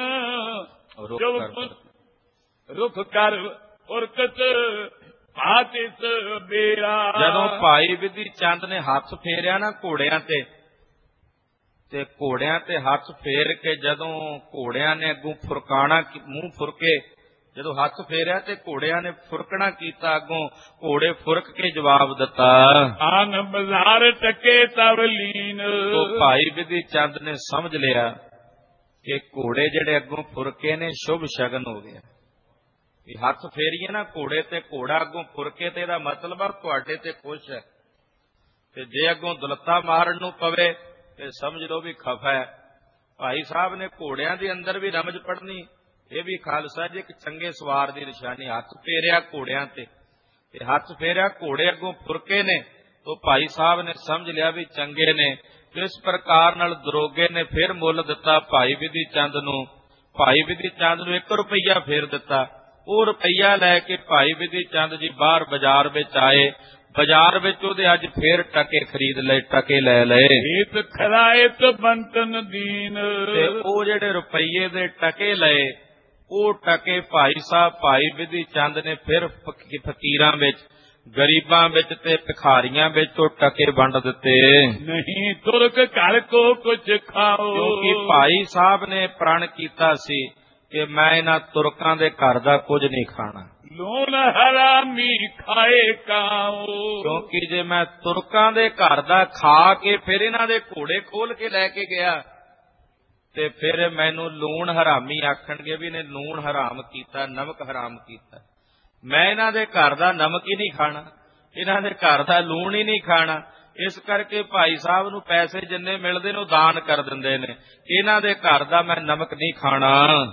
ਰੁਕ ਰੁਖ ਕਰ ਉਰਕਤ ਭਾਤਿਸ ਬੇਰਾ। ਜਦੋਂ ਭਾਈ ਵਿਧੀ ਚੰਦ ਨੇ ਹੱਥ ਫੇਰਿਆ ਨਾ ਘੋੜਿਆਂ ਤੇ, ਤੇ ਘੋੜਿਆਂ ਤੇ ਹੱਥ ਫੇਰ ਕੇ ਜਦੋਂ ਘੋੜਿਆਂ ਨੇ ਅੱਗੋਂ ਫੁਰਕਾਣਾ, ਮੂੰਹ ਫੁਰਕੇ ਜਦੋਂ ਹੱਥ ਫੇਰਿਆ ਤੇ ਘੋੜਿਆਂ ਨੇ ਫੁਰਕਣਾ ਕੀਤਾ, ਅੱਗੋਂ ਘੋੜੇ ਫੁਰਕ ਕੇ ਜਵਾਬ ਦਿੱਤਾ। ਆਨ ਬਾਜ਼ਾਰ ਟਕੇ ਤਵਲੀਨ। ਉਹ ਭਾਈ ਵਿਧੀ ਚੰਦ ਨੇ ਸਮਝ ਲਿਆ ਕਿ ਘੋੜੇ ਜਿਹੜੇ ਅੱਗੋਂ ਫੁਰਕੇ ਨੇ ਸ਼ੁਭ ਸ਼ਗਨ ਹੋ ਗਿਆ। ਵੀ ਹੱਥ ਫੇਰੀਏ ਨਾ ਘੋੜੇ ਤੇ, ਘੋੜਾ ਅੱਗੋਂ ਫੁਰਕੇ ਤੇ ਇਹਦਾ ਮਤਲਬ ਆ ਤੁਹਾਡੇ ਤੇ ਖੁਸ਼ ਹੈ, ਤੇ ਜੇ ਅੱਗੋਂ ਦੁਲੱਤਾ ਮਾਰਨ ਨੂੰ ਪਵੇ ਤੇ ਸਮਝ ਲਓ ਵੀ ਖਫਾ ਹੈ। ਭਾਈ ਸਾਹਿਬ ਨੇ ਘੋੜਿਆਂ ਦੇ ਅੰਦਰ ਵੀ ਰਮਜ ਪੜਨੀ, ਇਹ ਵੀ ਖਾਲਸਾ ਜੀ ਇੱਕ ਚੰਗੇ ਸਵਾਰ ਦੀ ਨਿਸ਼ਾਨੀ। ਹੱਥ ਫੇਰਿਆ ਘੋੜਿਆਂ ਤੇ, ਤੇ ਹੱਥ ਫੇਰਿਆ ਘੋੜੇ ਅੱਗੋਂ ਫੁਰਕੇ ਨੇ, तो भाई साहब ने समझ लिया भी चंगे ने। इस प्रकार नाल दरोगे ने फिर मुल दिता भाई विधि चंद नूं। भाई विधि चंद नूं एक रुपया फेर दिता। वो रुपया लैके भाई विधि चंद जी बाहर बाजार विच आए। बाजार विच उहदे अज फिर टके खरीद लए, टके लै लए। इत खरायत बंतन दीन। ते ओ जिहड़े रुपये दे टके लए ओ टके भाई साहब भाई विधि चंद ने फिर फकीरां विच, गरीबां विच ते भिखारियां विच ओ टके वंड दिते। नहीं तुरक घर को कुछ खाओ। क्योंकि भाई साहब ने प्रण कीता सी ਕਿ ਮੈਂ ਇਹਨਾਂ ਤੁਰਕਾਂ ਦੇ ਘਰ ਦਾ ਕੁਝ ਨਹੀਂ ਖਾਣਾ। ਲੂਣ ਹਰਾਮੀ ਖਾਏ ਕਾਉ, ਕਿਉਂਕਿ ਜੇ ਮੈਂ ਤੁਰਕਾਂ ਦੇ ਘਰ ਦਾ ਖਾ ਕੇ ਫਿਰ ਇਹਨਾਂ ਦੇ ਘੋੜੇ ਖੋਲ ਕੇ ਲੈ ਕੇ ਗਿਆ ਤੇ ਫਿਰ ਮੈਨੂੰ ਲੂਣ ਹਰਾਮੀ ਆਖਣਗੇ ਵੀ ਇਹਨੇ ਲੂਣ ਹਰਾਮ ਕੀਤਾ, ਨਮਕ ਹਰਾਮ ਕੀਤਾ। ਮੈਂ ਇਹਨਾਂ ਦੇ ਘਰ ਦਾ ਨਮਕ ਹੀ ਨਹੀਂ ਖਾਣਾ, ਇਹਨਾਂ ਦੇ ਘਰ ਦਾ ਲੂਣ ਹੀ ਨਹੀਂ ਖਾਣਾ। ਇਸ ਕਰਕੇ ਭਾਈ ਸਾਹਿਬ ਨੂੰ ਪੈਸੇ ਜਿੰਨੇ ਮਿਲਦੇ ਨੇ ਉਹ ਦਾਨ ਕਰ ਦਿੰਦੇ ਨੇ। ਇਹਨਾਂ ਦੇ ਘਰ ਦਾ ਮੈਂ ਨਮਕ ਨਹੀਂ ਖਾਣਾ।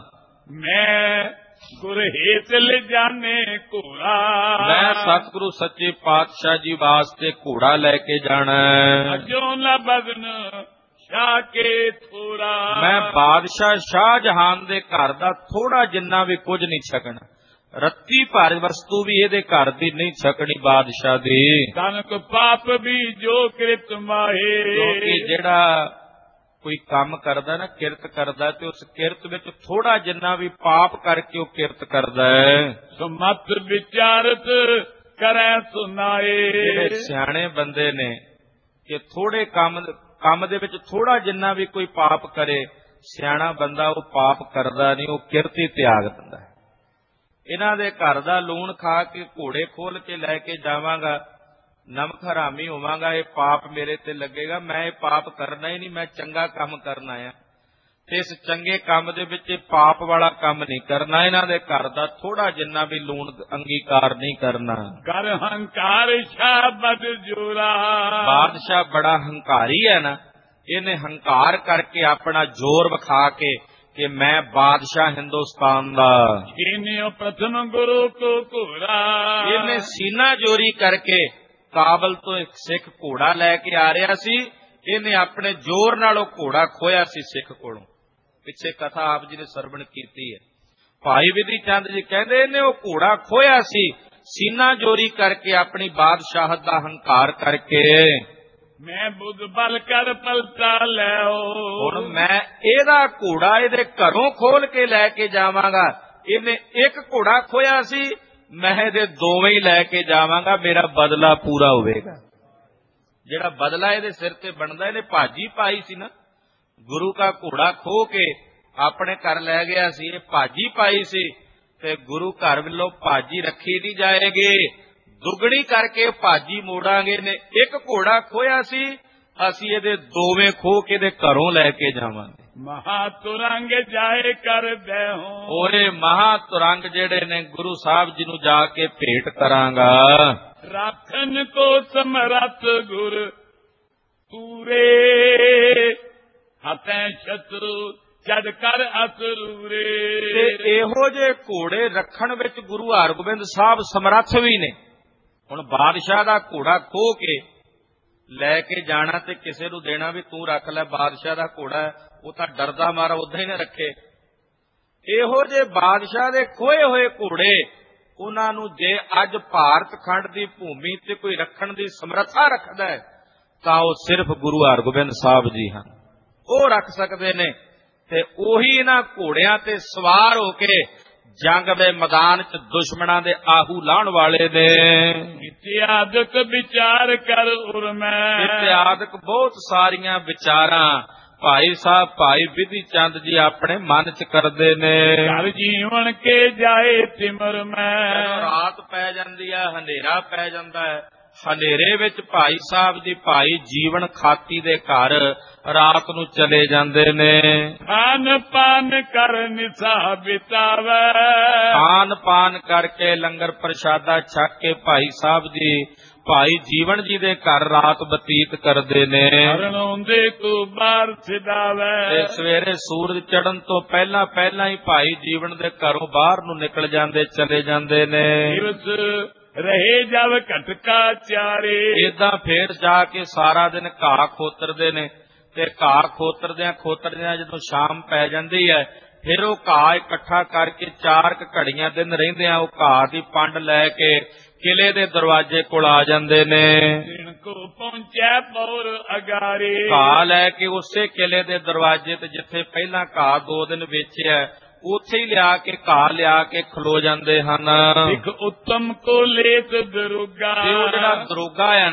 ਮੈਂ ਗੁਰ ਹੇਤ ਲਿਜਾਨੇ ਘੋੜਾ, ਮੈਂ ਸਤਿਗੁਰੂ ਸੱਚੇ ਪਾਤਸ਼ਾਹ ਜੀ ਵਾਸਤੇ ਘੋੜਾ ਲੈ ਕੇ ਜਾਣਾ। ਅਜੋ ਨਾ ਬਦਨ ਸ਼ਾਹ ਕੇ ਥੋੜਾ, ਮੈਂ ਬਾਦਸ਼ਾਹ ਸ਼ਾਹਜਹਾਨ ਦੇ ਘਰ ਦਾ ਥੋੜਾ ਜਿੰਨਾ ਵੀ ਕੁਝ ਨਹੀਂ ਛਕਣਾ। ਰੱਤੀ ਭਰ ਵਸਤੂ ਵੀ ਇਹਦੇ ਘਰ ਦੀ ਨਹੀਂ ਛਕਣੀ ਬਾਦਸ਼ਾਹ ਦੀ। ਤਨਕ ਪਾਪ ਵੀ ਜੋ ਕਿਰਤ ਮਾਹੇ, ਕਿਉਂਕਿ ਜਿਹੜਾ ਕੋਈ ਕੰਮ ਕਰਦਾ ਨਾ, ਕਿਰਤ ਕਰਦਾ, ਤੇ ਉਸ ਕਿਰਤ ਵਿੱਚ ਥੋੜਾ ਜਿੰਨਾ ਵੀ ਪਾਪ ਕਰਕੇ ਉਹ ਕਿਰਤ ਕਰਦਾ ਹੈ। ਸੁਮਤ ਵਿਚਾਰਤ ਕਰੈ ਸੁਨਾਏ, ਜਿਹੜੇ ਸਿਆਣੇ ਬੰਦੇ ਨੇ ਕਿ ਥੋੜੇ ਕੰਮ ਕੰਮ ਦੇ ਵਿੱਚ ਥੋੜਾ ਜਿੰਨਾ ਵੀ ਕੋਈ ਪਾਪ ਕਰੇ, ਸਿਆਣਾ ਬੰਦਾ ਉਹ ਪਾਪ ਕਰਦਾ ਨਹੀਂ, ਉਹ ਕਿਰਤ ਹੀ ਤਿਆਗ ਦਿੰਦਾ ਹੈ। ਇਹਨਾਂ ਦੇ ਘਰ ਦਾ ਲੂਣ ਖਾ ਕੇ ਘੋੜੇ ਖੋਲ ਕੇ ਲੈ ਕੇ ਜਾਵਾਂਗਾ, ਨਮਕ ਹਰਾਮੀ ਹੋਵਾਂਗਾ, ਇਹ ਪਾਪ ਮੇਰੇ ਤੇ ਲੱਗੇਗਾ। ਮੈਂ ਇਹ ਪਾਪ ਕਰਨਾ ਹੀ ਨਹੀਂ, ਮੈਂ ਚੰਗਾ ਕੰਮ ਕਰਨਾ ਆ ਤੇ ਇਸ ਚੰਗੇ ਕੰਮ ਦੇ ਵਿੱਚ ਪਾਪ ਵਾਲਾ ਕੰਮ ਨਹੀਂ ਕਰਨਾ। ਇਹਨਾਂ ਦੇ ਘਰ ਦਾ ਥੋੜਾ ਜਿੰਨਾ ਵੀ ਲੂਣ ਅੰਗੀਕਾਰ ਨਹੀਂ ਕਰਨਾ। ਕਰ ਹੰਕਾਰ ਸ਼ਾਹ ਬਦ ਜੋਰਾ, ਬਾਦਸ਼ਾਹ ਬੜਾ ਹੰਕਾਰੀ ਹੈ ਨਾ, ਇਹਨੇ ਹੰਕਾਰ ਕਰਕੇ ਆਪਣਾ ਜ਼ੋਰ ਵਿਖਾ ਕੇ ਕਿ ਮੈਂ ਬਾਦਸ਼ਾਹ ਹਿੰਦੁਸਤਾਨ ਦਾ। ਇਹਨੇ ਪ੍ਰਥਮ ਗੁਰੂ ਕੋ ਘੋੜਾ, ਇਹਨੇ ਸੀਨਾ ਜੋਰੀ ਕਰਕੇ ਕਾਬਲ ਤੋਂ ਇੱਕ ਸਿੱਖ ਘੋੜਾ ਲੈ ਕੇ ਆ ਰਿਹਾ ਸੀ। ਇਹਨੇ ਆਪਣੇ ਜ਼ੋਰ ਨਾਲ ਉਹ ਘੋੜਾ ਖੋਇਆ ਸੀ ਸਿੱਖ ਕੋਲੋਂ। ਪਿੱਛੇ ਕਥਾ ਆਪ ਜੀ ਨੇ ਸਰਵਣ ਕੀਤੀ ਹੈ। ਭਾਈ ਵਿਧੀ ਚੰਦ ਜੀ ਕਹਿੰਦੇ ਇਹਨੇ ਉਹ ਘੋੜਾ ਖੋਇਆ ਸੀ ਸੀਨਾ ਜੋਰੀ ਕਰਕੇ, ਆਪਣੀ ਬਾਦਸ਼ਾਹਤ ਦਾ ਹੰਕਾਰ ਕਰਕੇ। ਮੈਂ ਬੁੱਧ ਬਲ ਕਰ ਪਲਟਾ ਲੈਓ, ਹੁਣ ਮੈਂ ਇਹਦਾ ਘੋੜਾ ਇਹਦੇ ਘਰੋਂ ਖੋਲ ਕੇ ਲੈ ਕੇ ਜਾਵਾਂਗਾ। ਇਹਨੇ ਇੱਕ ਘੋੜਾ ਖੋਇਆ ਸੀ, ਮੈਂ ਇਹਦੇ ਦੋਵੇਂ ਹੀ ਲੈ ਕੇ ਜਾਵਾਂਗਾ, ਮੇਰਾ ਬਦਲਾ ਪੂਰਾ ਹੋਵੇਗਾ। ਜਿਹੜਾ ਬਦਲਾ ਇਹਦੇ ਸਿਰ ਤੇ ਬਣਦਾ, ਇਹਨੇ ਭਾਜੀ ਪਾਈ ਸੀ ਨਾ, ਗੁਰੂ ਦਾ ਘੋੜਾ ਖੋ ਕੇ ਆਪਣੇ ਘਰ ਲੈ ਗਿਆ ਸੀ, ਇਹ ਭਾਜੀ ਪਾਈ ਸੀ ਤੇ ਗੁਰੂ ਘਰ ਵੱਲੋਂ ਭਾਜੀ ਰੱਖੀ ਨਹੀਂ ਜਾਏਗੀ, ਦੁੱਗਣੀ ਕਰਕੇ ਭਾਜੀ ਮੋੜਾਂਗੇ। ਨੇ ਇੱਕ ਘੋੜਾ ਖੋਇਆ ਸੀ, ਅਸੀਂ ਇਹਦੇ ਦੋਵੇਂ ਖੋ ਕੇ ਇਹਦੇ ਘਰੋਂ ਲੈ ਕੇ ਜਾਵਾਂਗੇ। ਮਹਾ ਤੁਰੰਗ ਜਾਏ ਕਰ ਦੇਹੋ, ਉਹਦੇ ਮਹਾ ਤੁਰੰਗ ਜਿਹੜੇ ਨੇ ਗੁਰੂ ਸਾਹਿਬ ਜੀ ਨੂੰ ਜਾ ਕੇ ਭੇਟ ਕਰਾਂਗਾ। ਰਾਖਨ ਕੋ ਸਮਰੱਥ ਗੁਰ ਤੂਰੇ, ਹਤੈ ਸ਼ਤਰੂ ਜਦ ਕਰ ਅਸਰੂਰੇ। ਤੇ ਇਹੋ ਜਿਹੇ ਘੋੜੇ ਰੱਖਣ ਵਿੱਚ ਗੁਰੂ ਹਰਗੋਬਿੰਦ ਸਾਹਿਬ ਸਮਰੱਥ ਵੀ ਨੇ। ਹੁਣ ਬਾਦਸ਼ਾਹ ਦਾ ਘੋੜਾ ਖੋਹ ਕੇ ਲੈ ਕੇ ਜਾਣਾ ਤੇ ਕਿਸੇ ਨੂੰ ਦੇਣਾ ਵੀ ਤੂੰ ਰੱਖ ਲੈ, ਬਾਦਸ਼ਾਹ ਦਾ ਘੋੜਾ, ਉਹ ਤਾਂ ਡਰਦਾ ਮਾਰਾ ਉਦਾਂ ਹੀ ਨਾ ਰੱਖੇ। ਇਹੋ ਜਿਹੇ ਬਾਦਸ਼ਾਹ ਦੇ ਖੋਏ ਹੋਏ ਘੋੜੇ, ਉਹਨਾਂ ਨੂੰ ਜੇ ਅੱਜ ਭਾਰਤ ਖੰਡ ਦੀ ਭੂਮੀ ਤੇ ਕੋਈ ਰੱਖਣ ਦੀ ਸਮਰੱਥਾ ਰੱਖਦਾ ਹੈ ਤਾਂ ਉਹ ਸਿਰਫ ਗੁਰੂ ਹਰਗੋਬਿੰਦ ਸਾਹਿਬ ਜੀ ਹਨ, ਉਹ ਰੱਖ ਸਕਦੇ ਨੇ। ਤੇ ਉਹੀ ਇਹਨਾਂ ਘੋੜਿਆਂ ਤੇ ਸਵਾਰ ਹੋ ਕੇ ਜੰਗ ਦੇ ਮੈਦਾਨ ਚ ਦੁਸ਼ਮਣਾਂ ਦੇ ਆਹੂ ਲਾਉਣ ਵਾਲੇ ਨੇ। ਇਤਿਆਦਕ ਵਿਚਾਰ ਕਰ ਉਰਮੈ, ਇਤਿਆਦਕ ਬਹੁਤ ਸਾਰੀਆਂ ਵਿਚਾਰਾਂ ਭਾਈ ਸਾਹਿਬ ਭਾਈ ਵਿਧੀ ਚੰਦ ਜੀ ਆਪਣੇ ਮਨ ਚ ਕਰਦੇ ਨੇ। ਘਰ ਜੀਵਨ ਕੇ ਜਾਏ ਤਿਮਰ ਮੈਂ, ਰਾਤ ਪੈ ਜਾਂਦੀ ਹੈ, ਹਨੇਰਾ ਪੈ ਜਾਂਦਾ ਹੈ, ਹਨੇਰੇ ਵਿੱਚ ਭਾਈ ਸਾਹਿਬ ਜੀ ਭਾਈ ਜੀਵਨ ਖਾਤੀ ਦੇ ਘਰ ਰਾਤ ਨੂੰ ਚਲੇ ਜਾਂਦੇ ਨੇ। ਖਾਨ ਪਾਨ ਕਰ ਨਿਸਾ ਬਿਤਾਵੇ, ਖਾਨ ਪਾਨ ਕਰਕੇ ਲੰਗਰ ਪ੍ਰਸ਼ਾਦਾ ਛਕ ਕੇ ਭਾਈ ਸਾਹਿਬ ਜੀ ਭਾਈ ਜੀਵਨ ਜੀ ਦੇ ਘਰ ਰਾਤ ਬਤੀਤ ਕਰਦੇ ਨੇ। ਹਰਣੋਂਦੇ ਕੋ ਬਾਹਰ ਸਿਧਾਵੇ, ਤੇ ਸਵੇਰੇ ਸੂਰਜ ਚੜ੍ਹਨ ਤੋਂ ਪਹਿਲਾਂ ਪਹਿਲਾਂ ਹੀ ਭਾਈ ਜੀਵਨ ਦੇ ਘਰੋਂ ਬਾਹਰ ਨੂੰ ਨਿਕਲ ਜਾਂਦੇ, ਚਲੇ ਜਾਂਦੇ ਨੇ। ਦਿਵਸ ਰਹੇ ਜਬ ਘਟਕਾ ਚਾਰੇ, ਏਦਾਂ ਫੇਰ ਜਾ ਕੇ ਸਾਰਾ ਦਿਨ ਘਾਹ ਖੋਤਰਦੇ ਨੇ ਤੇ ਘਾਹ ਖੋਤਰਦਿਆਂ ਖੋਤਰਦਿਆਂ ਜਦੋਂ ਸ਼ਾਮ ਪੈ ਜਾਂਦੀ ਹੈ ਫਿਰ ਉਹ ਘਾਹ ਇਕੱਠਾ ਕਰਕੇ ਚਾਰ ਕ ਘੜੀਆਂ ਦਿਨ ਰਹਿੰਦਿਆਂ ਉਹ ਘਾਹ ਦੀ ਪੰਡ ਲੈ ਕੇ ਕਿਲੇ ਦੇ ਦਰਵਾਜ਼ੇ ਕੋਲ ਆ ਜਾਂਦੇ ਨੇ। ਦਿਨ ਕੋ ਪਹੁੰਚਿਆ ਪੌਰ ਅਗਾਰੇ, ਘਾਹ ਲੈ ਕੇ ਉਸੇ ਕਿਲੇ ਦੇ ਦਰਵਾਜ਼ੇ ਤੇ ਜਿੱਥੇ ਪਹਿਲਾਂ ਘਾਹ ਦੋ ਦਿਨ ਵੇਚਿਆ ਉੱਥੇ ਹੀ ਲਿਆ ਕੇ ਘਾਹ ਲਿਆ ਕੇ ਖਲੋ ਜਾਂਦੇ ਹਨ। ਇੱਕ ਉੱਤਮ ਕੋ ਲੇਤ ਦਰੋਗਾ, ਤੇ ਉਹ ਜਿਹੜਾ ਦਰੋਗਾ ਹੈ ਨਾ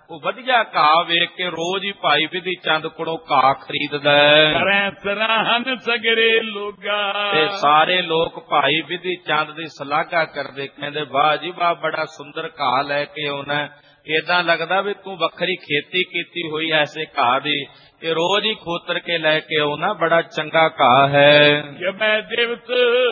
ਉਹ ਵਧੀਆ ਘਾਹ ਵੇਖ ਕੇ ਰੋਜ਼ ਹੀ ਭਾਈ ਵਿਧੀ ਚੰਦ ਕੋਲੋਂ ਘਾਹ ਖਰੀਦਦਾ ਕਰੈ ਸਰਾਹਨ ਸਗਰੇ ਲੋਗਾ ਤੇ ਸਾਰੇ ਲੋਕ ਭਾਈ ਵਿਧੀ ਚੰਦ ਦੀ ਸਲਾਘਾ ਕਰਦੇ, ਕਹਿੰਦੇ ਵਾਹ ਜੀ ਵਾਹ, ਬੜਾ ਸੁੰਦਰ ਘਾਹ ਲੈ ਕੇ ਆਉਣਾ, ਏਦਾਂ ਲੱਗਦਾ ਵੀ ਤੂੰ ਵੱਖਰੀ ਖੇਤੀ ਕੀਤੀ ਹੋਈ ਐਸੇ ਘਾਹ ਦੀ, ਕਿ ਰੋਜ਼ ਹੀ ਖੋਤਰ ਕੇ ਲੈ ਕੇ ਆਉਣਾ, ਬੜਾ ਚੰਗਾ ਘਾਹ ਹੈ। ਜਮੈ ਦਿਵਸ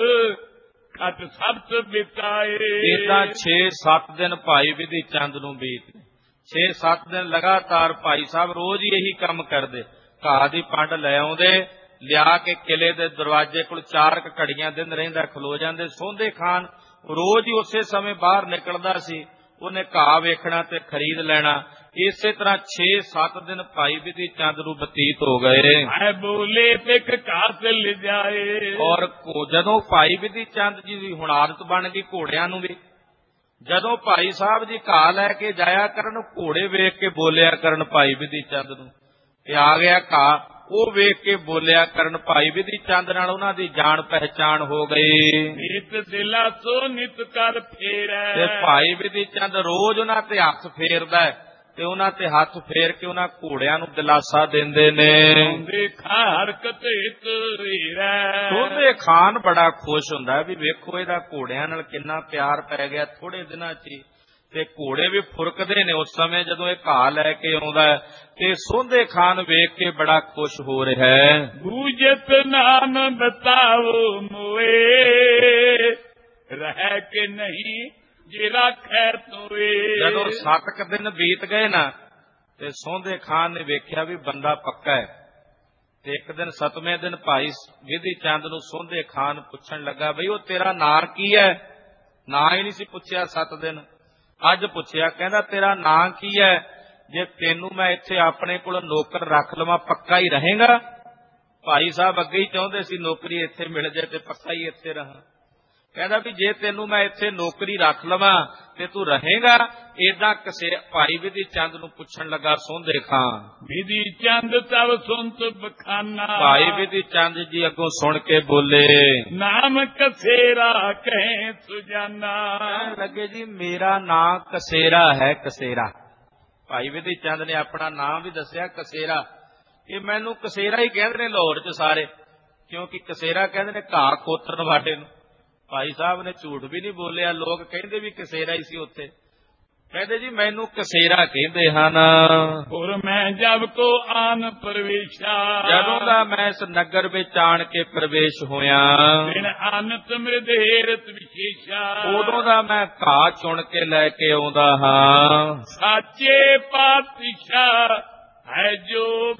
ਖਤ ਸਬਤ ਬਿਤਾਏ ਏਦਾਂ ਛੇ ਸੱਤ ਦਿਨ ਭਾਈ ਵਿਧੀ ਚੰਦ ਨੂੰ ਬੀਤ ਗਏ। ਛੇ ਸੱਤ ਦਿਨ ਲਗਾਤਾਰ ਭਾਈ ਸਾਹਿਬ ਰੋਜ਼ ਹੀ ਇਹੀ ਕੰਮ ਕਰਦੇ, ਘਾਹ ਦੀ ਪੰਡ ਲੈ ਆਉਂਦੇ, ਲਿਆ ਕੇ ਕਿਲੇ ਦੇ ਦਰਵਾਜ਼ੇ ਕੋਲ ਚਾਰ ਕ ਘੜੀਆਂ ਦਿਨ ਰਹਿੰਦਾ ਖਲੋ ਜਾਂਦੇ। ਸੋਂਦੇ ਖਾਨ ਰੋਜ਼ ਹੀ ਉਸੇ ਸਮੇਂ ਬਾਹਰ ਨਿਕਲਦਾ ਸੀ, ਉਹਨੇ ਘਾਹ ਵੇਖਣਾ ਤੇ ਖਰੀਦ ਲੈਣਾ। ਇਸੇ ਤਰ੍ਹਾਂ ਛੇ ਸੱਤ ਦਿਨ ਭਾਈ ਵਿਧੀ ਚੰਦ ਨੂੰ ਬਤੀਤ ਹੋ ਗਏ। ਬੋਲੇ ਪਿਕ ਘਾਸ ਲਿਜਾਏ ਔਰ ਜਦੋਂ ਭਾਈ ਵਿਧੀ ਚੰਦ ਜੀ ਦੀ ਹੁਣ ਆਦਤ ਬਣ ਗਈ ਘੋੜਿਆਂ ਨੂੰ ਵੀ, ਜਦੋਂ ਭਾਈ ਸਾਹਿਬ ਜੀ ਘਾਹ ਲੈ ਕੇ ਜਾਇਆ ਕਰਨ, ਘੋੜੇ ਵੇਖ ਕੇ ਬੋਲਿਆ ਕਰਨ ਭਾਈ ਵਿਧੀ ਚੰਦ ਨੂੰ ਕਿ ਆ ਗਿਆ ਘਾਹ, ਉਹ ਵੇਖ ਕੇ ਬੋਲਿਆ ਕਰਨ ਭਾਈ ਵਿਧੀ ਚੰਦ ਨਾਲ ਉਹਨਾਂ ਦੀ ਜਾਣ ਪਹਿਚਾਣ ਹੋ ਗਈ। ਨਿਤ ਦਿਲਾ ਸੋ ਨਿਤ ਕਰ ਫੇਰੈ ਤੇ ਭਾਈ ਵਿਧੀ ਚੰਦ ਰੋਜ਼ ਉਹਨਾਂ ਤੇ ਹੱਥ ਫੇਰਦਾ ਤੇ ਉਹਨਾਂ ਤੇ ਹੱਥ ਫੇਰ ਕੇ ਉਹਨਾਂ ਘੋੜਿਆਂ ਨੂੰ ਦਿਲਾਸਾ ਦਿੰਦੇ ਨੇ। ਸੋਂਦੇ ਹਰਕਤ ਹਿਤ ਹੀਰੈ ਸੋਂਦੇ ਖਾਨ ਬੜਾ ਖੁਸ਼ ਹੁੰਦਾ ਵੀ ਵੇਖੋ ਇਹਦਾ ਘੋੜਿਆਂ ਨਾਲ ਕਿੰਨਾ ਪਿਆਰ ਪੈ ਗਿਆ ਥੋੜੇ ਦਿਨਾਂ ਚ ਹੀ, ਤੇ ਘੋੜੇ ਵੀ ਫੁਰਕਦੇ ਨੇ ਉਸ ਸਮੇਂ ਜਦੋਂ ਇਹ ਘਾਹ ਲੈ ਕੇ ਆਉਂਦਾ, ਤੇ ਸੋਂਦੇ ਖਾਨ ਵੇਖ ਕੇ ਬੜਾ ਖੁਸ਼ ਹੋ ਰਿਹਾ ਹੈ। ਬੂਝਤ ਨਾਮ ਬਤਾਓ ਮੋਏ ਰਹਿ ਕੇ ਨਹੀਂ ਜੇ ਰੱਖੈ ਤੋਏ। ਜਦੋਂ ਸੱਤ ਕੁ ਦਿਨ ਬੀਤ ਗਏ ਨਾ, ਤੇ ਸੋਂਦੇ ਖਾਨ ਨੇ ਵੇਖਿਆ ਵੀ ਬੰਦਾ ਪੱਕਾ ਹੈ, ਤੇ ਇੱਕ ਦਿਨ ਸਤਵੇਂ ਦਿਨ ਭਾਈ ਵਿਧੀ ਚੰਦ ਨੂੰ ਸੋਂਦੇ ਖਾਨ ਪੁੱਛਣ ਲੱਗਾ, ਬਈ ਉਹ ਤੇਰਾ ਨਾਂ ਕੀ ਹੈ? ਨਾਂ ਹੀ ਨਹੀਂ ਸੀ ਪੁੱਛਿਆ ਸੱਤ ਦਿਨ, ਅੱਜ ਪੁੱਛਿਆ, ਕਹਿੰਦਾ ਤੇਰਾ ਨਾਂ ਕੀ ਹੈ? ਜੇ ਤੈਨੂੰ ਮੈਂ ਇੱਥੇ ਆਪਣੇ ਕੋਲ ਨੌਕਰ ਰੱਖ ਲਵਾਂ ਪੱਕਾ ਹੀ ਰਹੇਗਾ? ਭਾਈ ਸਾਹਿਬ ਅੱਗੇ ਹੀ ਚਾਹੁੰਦੇ ਸੀ ਨੌਕਰੀ ਇੱਥੇ ਮਿਲ ਜਾਏ ਤੇ ਪੱਕਾ ਹੀ ਇੱਥੇ ਰਹਾਂ। ਕਹਿੰਦਾ ਵੀ ਜੇ ਤੈਨੂੰ ਮੈਂ ਇੱਥੇ ਨੌਕਰੀ ਰੱਖ ਲਵਾਂ ਤੇ ਤੂੰ ਰਹੇਗਾ? ਏਦਾਂ ਕਿਸੇ ਭਾਈ ਵਿਧੀ ਚੰਦ ਨੂੰ ਪੁੱਛਣ ਲੱਗਾ ਸੋਂਦੇ ਖਾਨ। ਵਿਧੀ ਚੰਦ ਤਬ ਸੁਨਤ ਬਖਾਨਾ ਭਾਈ ਵਿਧੀ ਚੰਦ ਜੀ ਅੱਗੋਂ ਸੁਣ ਕੇ ਬੋਲੇ, ਨਾਮ ਕਸੇਰਾ ਕਹੇ ਸੁਜਾਨਾ। ਲੱਗੇ ਜੀ ਮੇਰਾ ਨਾਂ ਕਸੇਰਾ ਹੈ, ਕਸੇਰਾ। ਭਾਈ ਵਿਧੀ ਚੰਦ ਨੇ ਆਪਣਾ ਨਾਮ ਵੀ ਦੱਸਿਆ ਕਸੇਰਾ, ਇਹ ਮੈਨੂੰ ਕਸੇਰਾ ਹੀ ਕਹਿੰਦੇ ਨੇ ਲਾਹੌਰ ਚ ਸਾਰੇ, ਕਿਉਂਕਿ ਕਸੇਰਾ ਕਹਿੰਦੇ ਨੇ ਘਾਹ ਖੋਤਰਨ ਵਾਲੇ ਨੂੰ। ਭਾਈ ਸਾਹਿਬ ਨੇ ਝੂਠ ਵੀ ਨਹੀਂ ਬੋਲਿਆ, ਲੋਕ ਕਹਿੰਦੇ ਵੀ ਕਸੇਰਾ ਹੀ ਸੀ ਉੱਥੇ, ਕਹਿੰਦੇ ਜੀ ਮੈਨੂੰ ਕਸੇਰਾ ਕਹਿੰਦੇ ਹਨ। ਹੋਰ ਮੈਂ ਜਬ ਕੋ ਆਨ ਪ੍ਰਵੇਸ਼ਾ ਜਦੋਂ ਦਾ ਮੈਂ ਇਸ ਨਗਰ ਵਿੱਚ ਆਣ ਕੇ ਪ੍ਰਵੇਸ਼ ਹੋਇਆ, ਬਿਨ ਅਨਤ ਮਿਰਦੇਰਤ ਵਿਸ਼ੇਸ਼ਾ ਉਦੋਂ ਦਾ ਮੈਂ ਘਾਹ ਚੁਣ ਕੇ ਲੈ ਕੇ ਆਉਂਦਾ ਹਾਂ। ਸਾਚੇ ਪਾਤਸ਼ਾਹ ਹੈ ਜੋਗ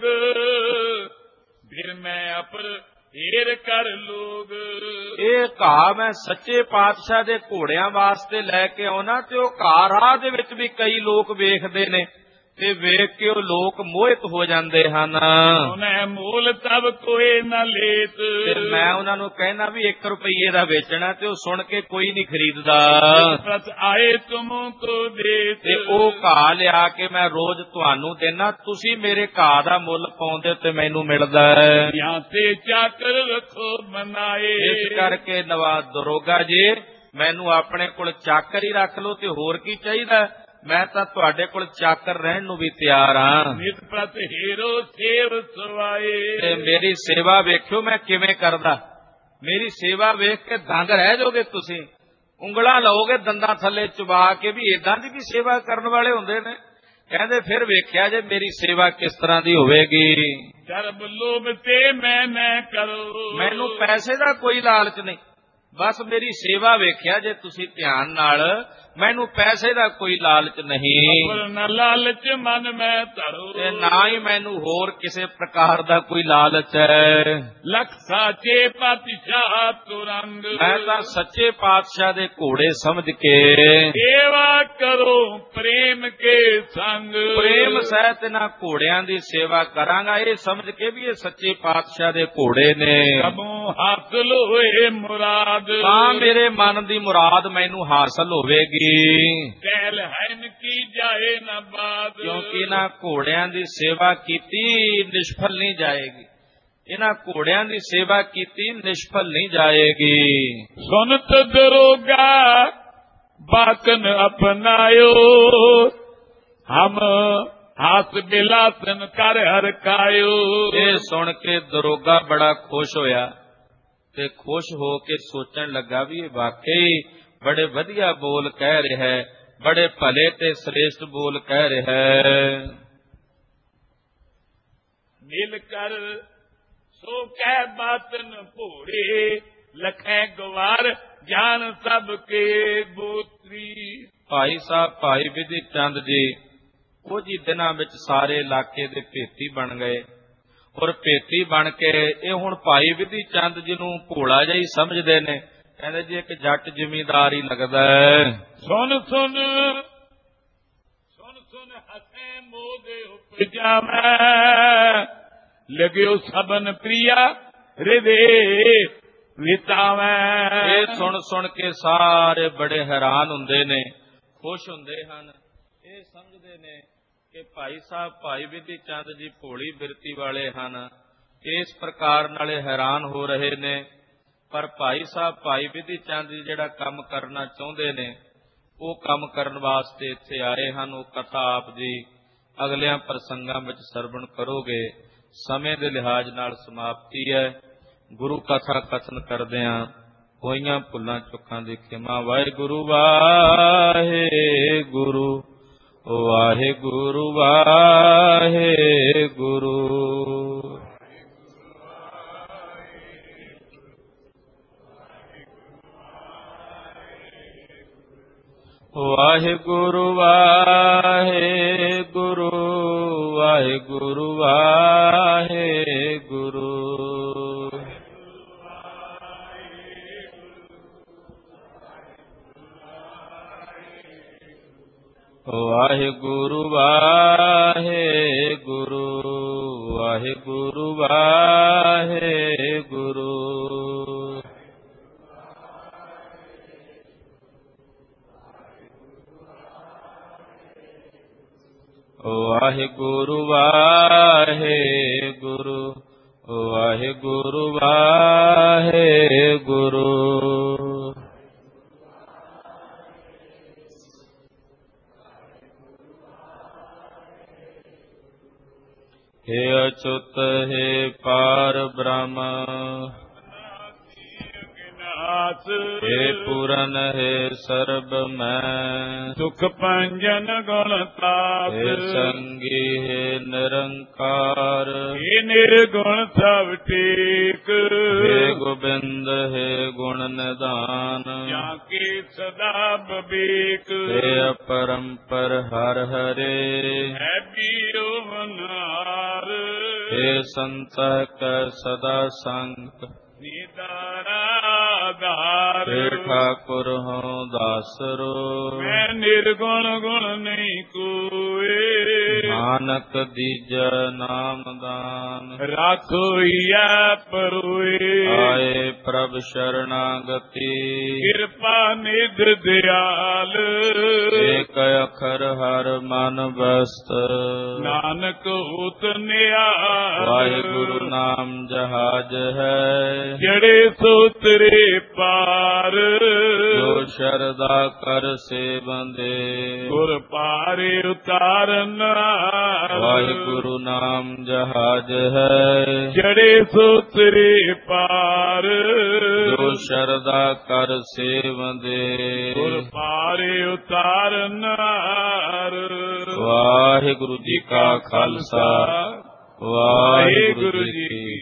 ਫਿਰ ਮੈਂ ਅਪਰ ਢੇਰ ਕਰ ਲੋਗ। ਇਹ ਘਾਹ ਮੈਂ ਸੱਚੇ ਪਾਤਸ਼ਾਹ ਦੇ ਘੋੜਿਆਂ ਵਾਸਤੇ ਲੈ ਕੇ ਆਉਣਾ, ਤੇ ਉਹ ਘਾਹ ਰਾਹ ਦੇ ਵਿੱਚ ਵੀ ਕਈ ਲੋਕ ਵੇਖਦੇ ਨੇ, ਤੇ ਵੇਖ ਕੇ ਉਹ ਲੋਕ ਮੋਹਿਤ ਹੋ ਜਾਂਦੇ ਹਨ। ਉਹਨੇ ਮੂਲ ਤਬ ਕੋਈ ਨਾ ਲੇਤ, ਤੇ ਮੈਂ ਉਹਨਾਂ ਨੂੰ ਕਹਿਣਾ ਵੀ ਇੱਕ ਰੁਪਈਏ ਦਾ ਵੇਚਣਾ, ਤੇ ਉਹ ਸੁਣ ਕੇ ਕੋਈ ਨਹੀਂ ਖਰੀਦਦਾ। ਪ੍ਰਤ ਆਏ ਤੁਮ ਕੋ ਦੇਤ, ਤੇ ਉਹ ਘਾਹ ਲਿਆ ਕੇ ਮੈਂ ਰੋਜ਼ ਤੁਹਾਨੂੰ ਦੇਣਾ, ਤੁਸੀਂ ਮੇਰੇ ਘਾਹ ਦਾ ਮੁੱਲ ਪਾਉਂਦੇ ਤੇ ਮੈਨੂੰ ਮਿਲਦਾ ਹੈ। ਜਾਂ ਤੇ ਚਾਕਰ ਰੱਖੋ ਬਣਾਏ, ਇਸ ਕਰਕੇ ਨਵਾਜ਼ ਦਰੋਗਾ ਜੀ ਮੈਨੂੰ ਆਪਣੇ ਕੋਲ ਚਾਕਰ ਹੀ ਰੱਖ ਲਓ, ਤੇ ਹੋਰ ਕੀ ਚਾਹੀਦਾ? ਮੈਂ ਤਾਂ ਤੁਹਾਡੇ ਕੋਲ ਚਾਕਰ ਰਹਿਣ ਨੂੰ ਵੀ ਤਿਆਰ ਹਾਂ। ਨਿਤ ਪ੍ਰਤ ਹੀਰੋ ਸੇਵ ਸਵਾਏ, ਤੇ ਮੇਰੀ ਸੇਵਾ ਵੇਖਿਓ ਮੈਂ ਕਿਵੇਂ ਕਰਦਾ, ਮੇਰੀ ਸੇਵਾ ਵੇਖ ਕੇ ਦੰਗ ਰਹਿ ਜਾਓਗੇ ਤੁਸੀਂ, ਉਂਗਲਾਂ ਲਾਓਗੇ ਦੰਦਾਂ ਥੱਲੇ ਚੁਬਾ ਕੇ ਵੀ ਏਦਾਂ ਦੀ ਵੀ ਸੇਵਾ ਕਰਨ ਵਾਲੇ ਹੁੰਦੇ ਨੇ। ਕਹਿੰਦੇ ਫਿਰ ਵੇਖਿਆ ਜੇ ਮੇਰੀ ਸੇਵਾ ਕਿਸ ਤਰ੍ਹਾਂ ਦੀ ਹੋਵੇਗੀ। ਜਰਬ ਲੋਭ ਤੇ ਮੈਂ ਨਾ ਕਰੋ, ਮੈਨੂੰ ਪੈਸੇ ਦਾ ਕੋਈ ਲਾਲਚ ਨਹੀਂ, ਬਸ ਮੇਰੀ ਸੇਵਾ ਵੇਖਿਆ ਜੇ ਤੁਸੀਂ ਧਿਆਨ ਨਾਲ, ਮੈਨੂੰ ਪੈਸੇ ਦਾ ਕੋਈ ਲਾਲਚ ਨਹੀਂ, ਪਰ ਨਾ ਲਾਲਚ ਮਨ ਮੈਂ ਧਰੋ, ਤੇ ਨਾ ਹੀ ਮੈਨੂੰ ਹੋਰ ਕਿਸੇ ਪ੍ਰਕਾਰ ਦਾ ਕੋਈ ਲਾਲਚ ਹੈ। ਲਖ ਸਾਚੇ ਪਾਤਸ਼ਾਹ ਤੁਰੰਗ, ਮੈਂ ਤਾਂ ਸੱਚੇ ਪਾਤਸ਼ਾਹ ਦੇ ਘੋੜੇ ਸਮਝ ਕੇ ਸੇਵਾ ਕਰੋ ਪ੍ਰੇਮ ਕੇ ਸੰਗ, ਪ੍ਰੇਮ ਸਹਿਤ ਇਹਨਾਂ ਘੋੜਿਆਂ ਦੀ ਸੇਵਾ ਕਰਾਂਗਾ, ਇਹ ਸਮਝ ਕੇ ਵੀ ਇਹ ਸੱਚੇ ਪਾਤਸ਼ਾਹ ਦੇ ਘੋੜੇ ਨੇ। ਕਬੋਂ ਹਾਸਲ ਹੋਏ ਮੁਰਾਦ, ਤਾਂ ਮੇਰੇ ਮਨ ਦੀ ਮੁਰਾਦ ਮੈਨੂੰ ਹਾਸਲ ਹੋਵੇਗੀ। ਕਹਿਲ ਹੈਨ ਕੀ ਜਾਏ ਨਾ ਬਾਦ, ਕਿਉਂਕਿ ਇਹਨਾਂ ਘੋੜਿਆਂ ਦੀ ਸੇਵਾ ਕੀਤੀ ਨਿਸ਼ਫਲ ਨਹੀਂ ਜਾਏਗੀ, ਇਹਨਾਂ ਘੋੜਿਆਂ ਦੀ ਸੇਵਾ ਕੀਤੀ ਨਿਸ਼ਫਲ ਨਹੀਂ ਜਾਏਗੀ। ਸੁਨਤ ਦਰੋਗਾ ਬਾਕਨ ਅਪਨਾਇਓ, ਹਮ ਹਾਸ ਬਿਲਾਸਨ ਕਰ ਹਰ ਕਾਇਓ। ਇਹ ਸੁਣ ਕੇ ਦਰੋਗਾ ਬੜਾ ਖੁਸ਼ ਹੋਇਆ ਤੇ ਖੁਸ਼ ਹੋ ਕੇ ਸੋਚਣ ਲੱਗਾ ਵੀ ਇਹ ਵਾਕਈ ਬੜੇ ਵਧੀਆ ਬੋਲ ਕਹਿ ਰਿਹਾ ਹੈ, ਬੜੇ ਭਲੇ ਤੇ ਸ੍ਰੇਸ਼ਟ ਬੋਲ ਕਹਿ ਰਿਹਾ ਹੈ। ਮਿਲ ਕਰ ਸੋ ਕਹਿ ਬਾਤਨ ਭੋਰੇ, ਲਖੈ ਗਵਾਰ ਗਿਆਨ ਸਭ ਕੇ ਬੋਤਰੀ। ਭਾਈ ਸਾਹਿਬ ਭਾਈ ਵਿਧੀ ਚੰਦ ਜੀ ਕੁਝ ਹੀ ਦਿਨਾਂ ਵਿੱਚ ਸਾਰੇ ਇਲਾਕੇ ਦੇ ਭੇਤੀ ਬਣ ਗਏ, ਔਰ ਭੇਤੀ ਬਣ ਕੇ ਇਹ ਹੁਣ ਭਾਈ ਵਿਧੀ ਚੰਦ ਜੀ ਨੂੰ ਭੋਲਾ ਜਿਹਾ ਹੀ ਸਮਝਦੇ ਨੇ। ਕਹਿੰਦੇ ਜੀ ਇੱਕ ਜੱਟ ਜ਼ਿਮੀਂਦਾਰ ਹੀ ਲੱਗਦਾ ਹੈ। ਸੁਣ ਸੁਣ ਸੁਣ ਸੁਣ ਹਸੇ ਮੋਦੇ ਉਪਜਾਵੈ, ਲਗਿਓ ਸਬਨ ਪ੍ਰਿਆ ਹਿਰਦੇ ਵਿਤਾਵੈ। ਇਹ ਸੁਣ ਸੁਣ ਕੇ ਸਾਰੇ ਬੜੇ ਹੈਰਾਨ ਹੁੰਦੇ ਨੇ, ਖੁਸ਼ ਹੁੰਦੇ ਹਨ। ਇਹ ਸਮਝਦੇ ਨੇ ਕਿ ਭਾਈ ਸਾਹਿਬ ਭਾਈ ਵਿਧੀ ਚੰਦ ਜੀ ਭੋਲੀ ਬਿਰਤੀ ਵਾਲੇ ਹਨ, ਇਸ ਪ੍ਰਕਾਰ ਨਾਲੇ ਹੈਰਾਨ ਹੋ ਰਹੇ ਨੇ। ਪਰ ਭਾਈ ਸਾਹਿਬ ਭਾਈ ਵਿਧੀ ਚੰਦ ਜੀ ਜਿਹੜਾ ਕੰਮ ਕਰਨਾ ਚਾਹੁੰਦੇ ਨੇ ਉਹ ਕੰਮ ਕਰਨ ਵਾਸਤੇ ਇੱਥੇ ਆਏ ਹਨ। ਉਹ ਕਥਾ ਆਪ ਜੀ ਅਗਲਿਆਂ ਪ੍ਰਸੰਗਾਂ ਵਿੱਚ ਸਰਵਣ ਕਰੋਗੇ। ਸਮੇਂ ਦੇ ਲਿਹਾਜ਼ ਨਾਲ ਸਮਾਪਤੀ ਹੈ। ਗੁਰੂ ਕਥਾ ਕਥਨ ਕਰਦਿਆਂ ਹੋਈਆਂ ਭੁੱਲਾਂ ਚੁੱਕਾਂ ਦੀ ਖਿਮਾ। ਵਾਹਿਗੁਰੂ ਵਾਹਿਗੁਰੂ ਵਾਹਿਗੁਰੂ ਵਾਹਿਗੁਰੂ। ਵਾਹਿਗੁਰੂ ਵਾਹਿਗੁਰੂ ਵਾਹਿਗੁਰੂ ਵਾਹਿਗੁਰੂ। ਵਾਹਿਗੁਰੂ ਵਾਹਿਗੁਰੂ ਵਾਹਿਗੁਰੂ ਵਾਹਿਗੁਰੂ। ਵਾਹਿਗੁਰੂ ਵਾਹਿਗੁਰੂ ਵਾਹਿਗੁਰੂ ਵਾਹਿਗੁਰੂ। ਹੇ ਅਚੁੱਤ ਹੈ ਪਾਰ ਬ੍ਰਹਮ, ਹੇ ਪੂਰਨ ਹੈ ਸਰਬ ਮੈਂ, ਸੁਖ ਪੰਜਨ ਗੁਣ ਤਾਪ, ਹੇ ਸੰਗੀ ਹੈ ਨਿਰੰਕਾਰ, ਹੇ ਨਿਰਗੁਣ ਸਭ ਟੇਕ, ਹੇ ਗੋਬਿੰਦ ਹੈ ਗੁਣ ਨਿਧਾਨ, ਜਾਂ ਕੇ ਸਦਾ ਬਵੇਕ, ਹੇ ਅਪਰੰਪਰ ਹਰ ਹਰੇ, ਹੈ ਪੀਰੋ ਮਨਾਰ, ਹੇ ਸੰਤਹਿ ਕੈ ਸਦਾ ਸੰਗ, ਨਿਦਾਰਾ ਆਧਾਰ, ਹੇ ਠਾਕੁਰ ਹਉ ਦਾਸਰੋ, ਮੈਂ ਨਿਰਗੁਣ ਗੁਣ ਨਹੀਂ ਕੋਏ, ਨਾਨਕ ਦੀਜੈ ਨਾਮ ਦਾਨ, ਰਾਖੋਈਐ ਪਰੋਏ, ਆਏ ਪ੍ਰਭ ਸ਼ਰਨਾਗਤੀ, ਕਿਰਪਾ ਨਿਧ ਦਿਆਲ, ਏਕ ਅਖਰ ਹਰ ਮਨ ਬਸਤ, ਨਾਨਕ ਹੋਤ ਨਿਆਲ, ਵਾਹਿਗੁਰੂ ਨਾਮ ਜਹਾਜ ਹੈ, ਜਿਹੜੇ ਸੋਤਰੇ ਪਾਰ, ਜੋ ਸ਼ਰਦਾ ਕਰ ਸੇਵੰਦੇ, ਗੁਰ ਪਾਰੇ ਉਤਾਰਨ, ਵਾਹਿਗੁਰੂ ਨਾਮ ਜਹਾਜ ਹੈ, ਜਿਹੜੇ ਸੋਤਰੇ ਪਾਰ, ਜੋ ਸ਼ਰਦਾ ਕਰ ਸੇਵੰਦੇ, ਗੁਰ ਪਾਰੇ ਉਤਾਰਨ। ਵਾਹਿਗੁਰੂ ਜੀ ਕਾ ਖਾਲਸਾ ਵਾਹਿਗੁਰੂ ਜੀ ਕੀ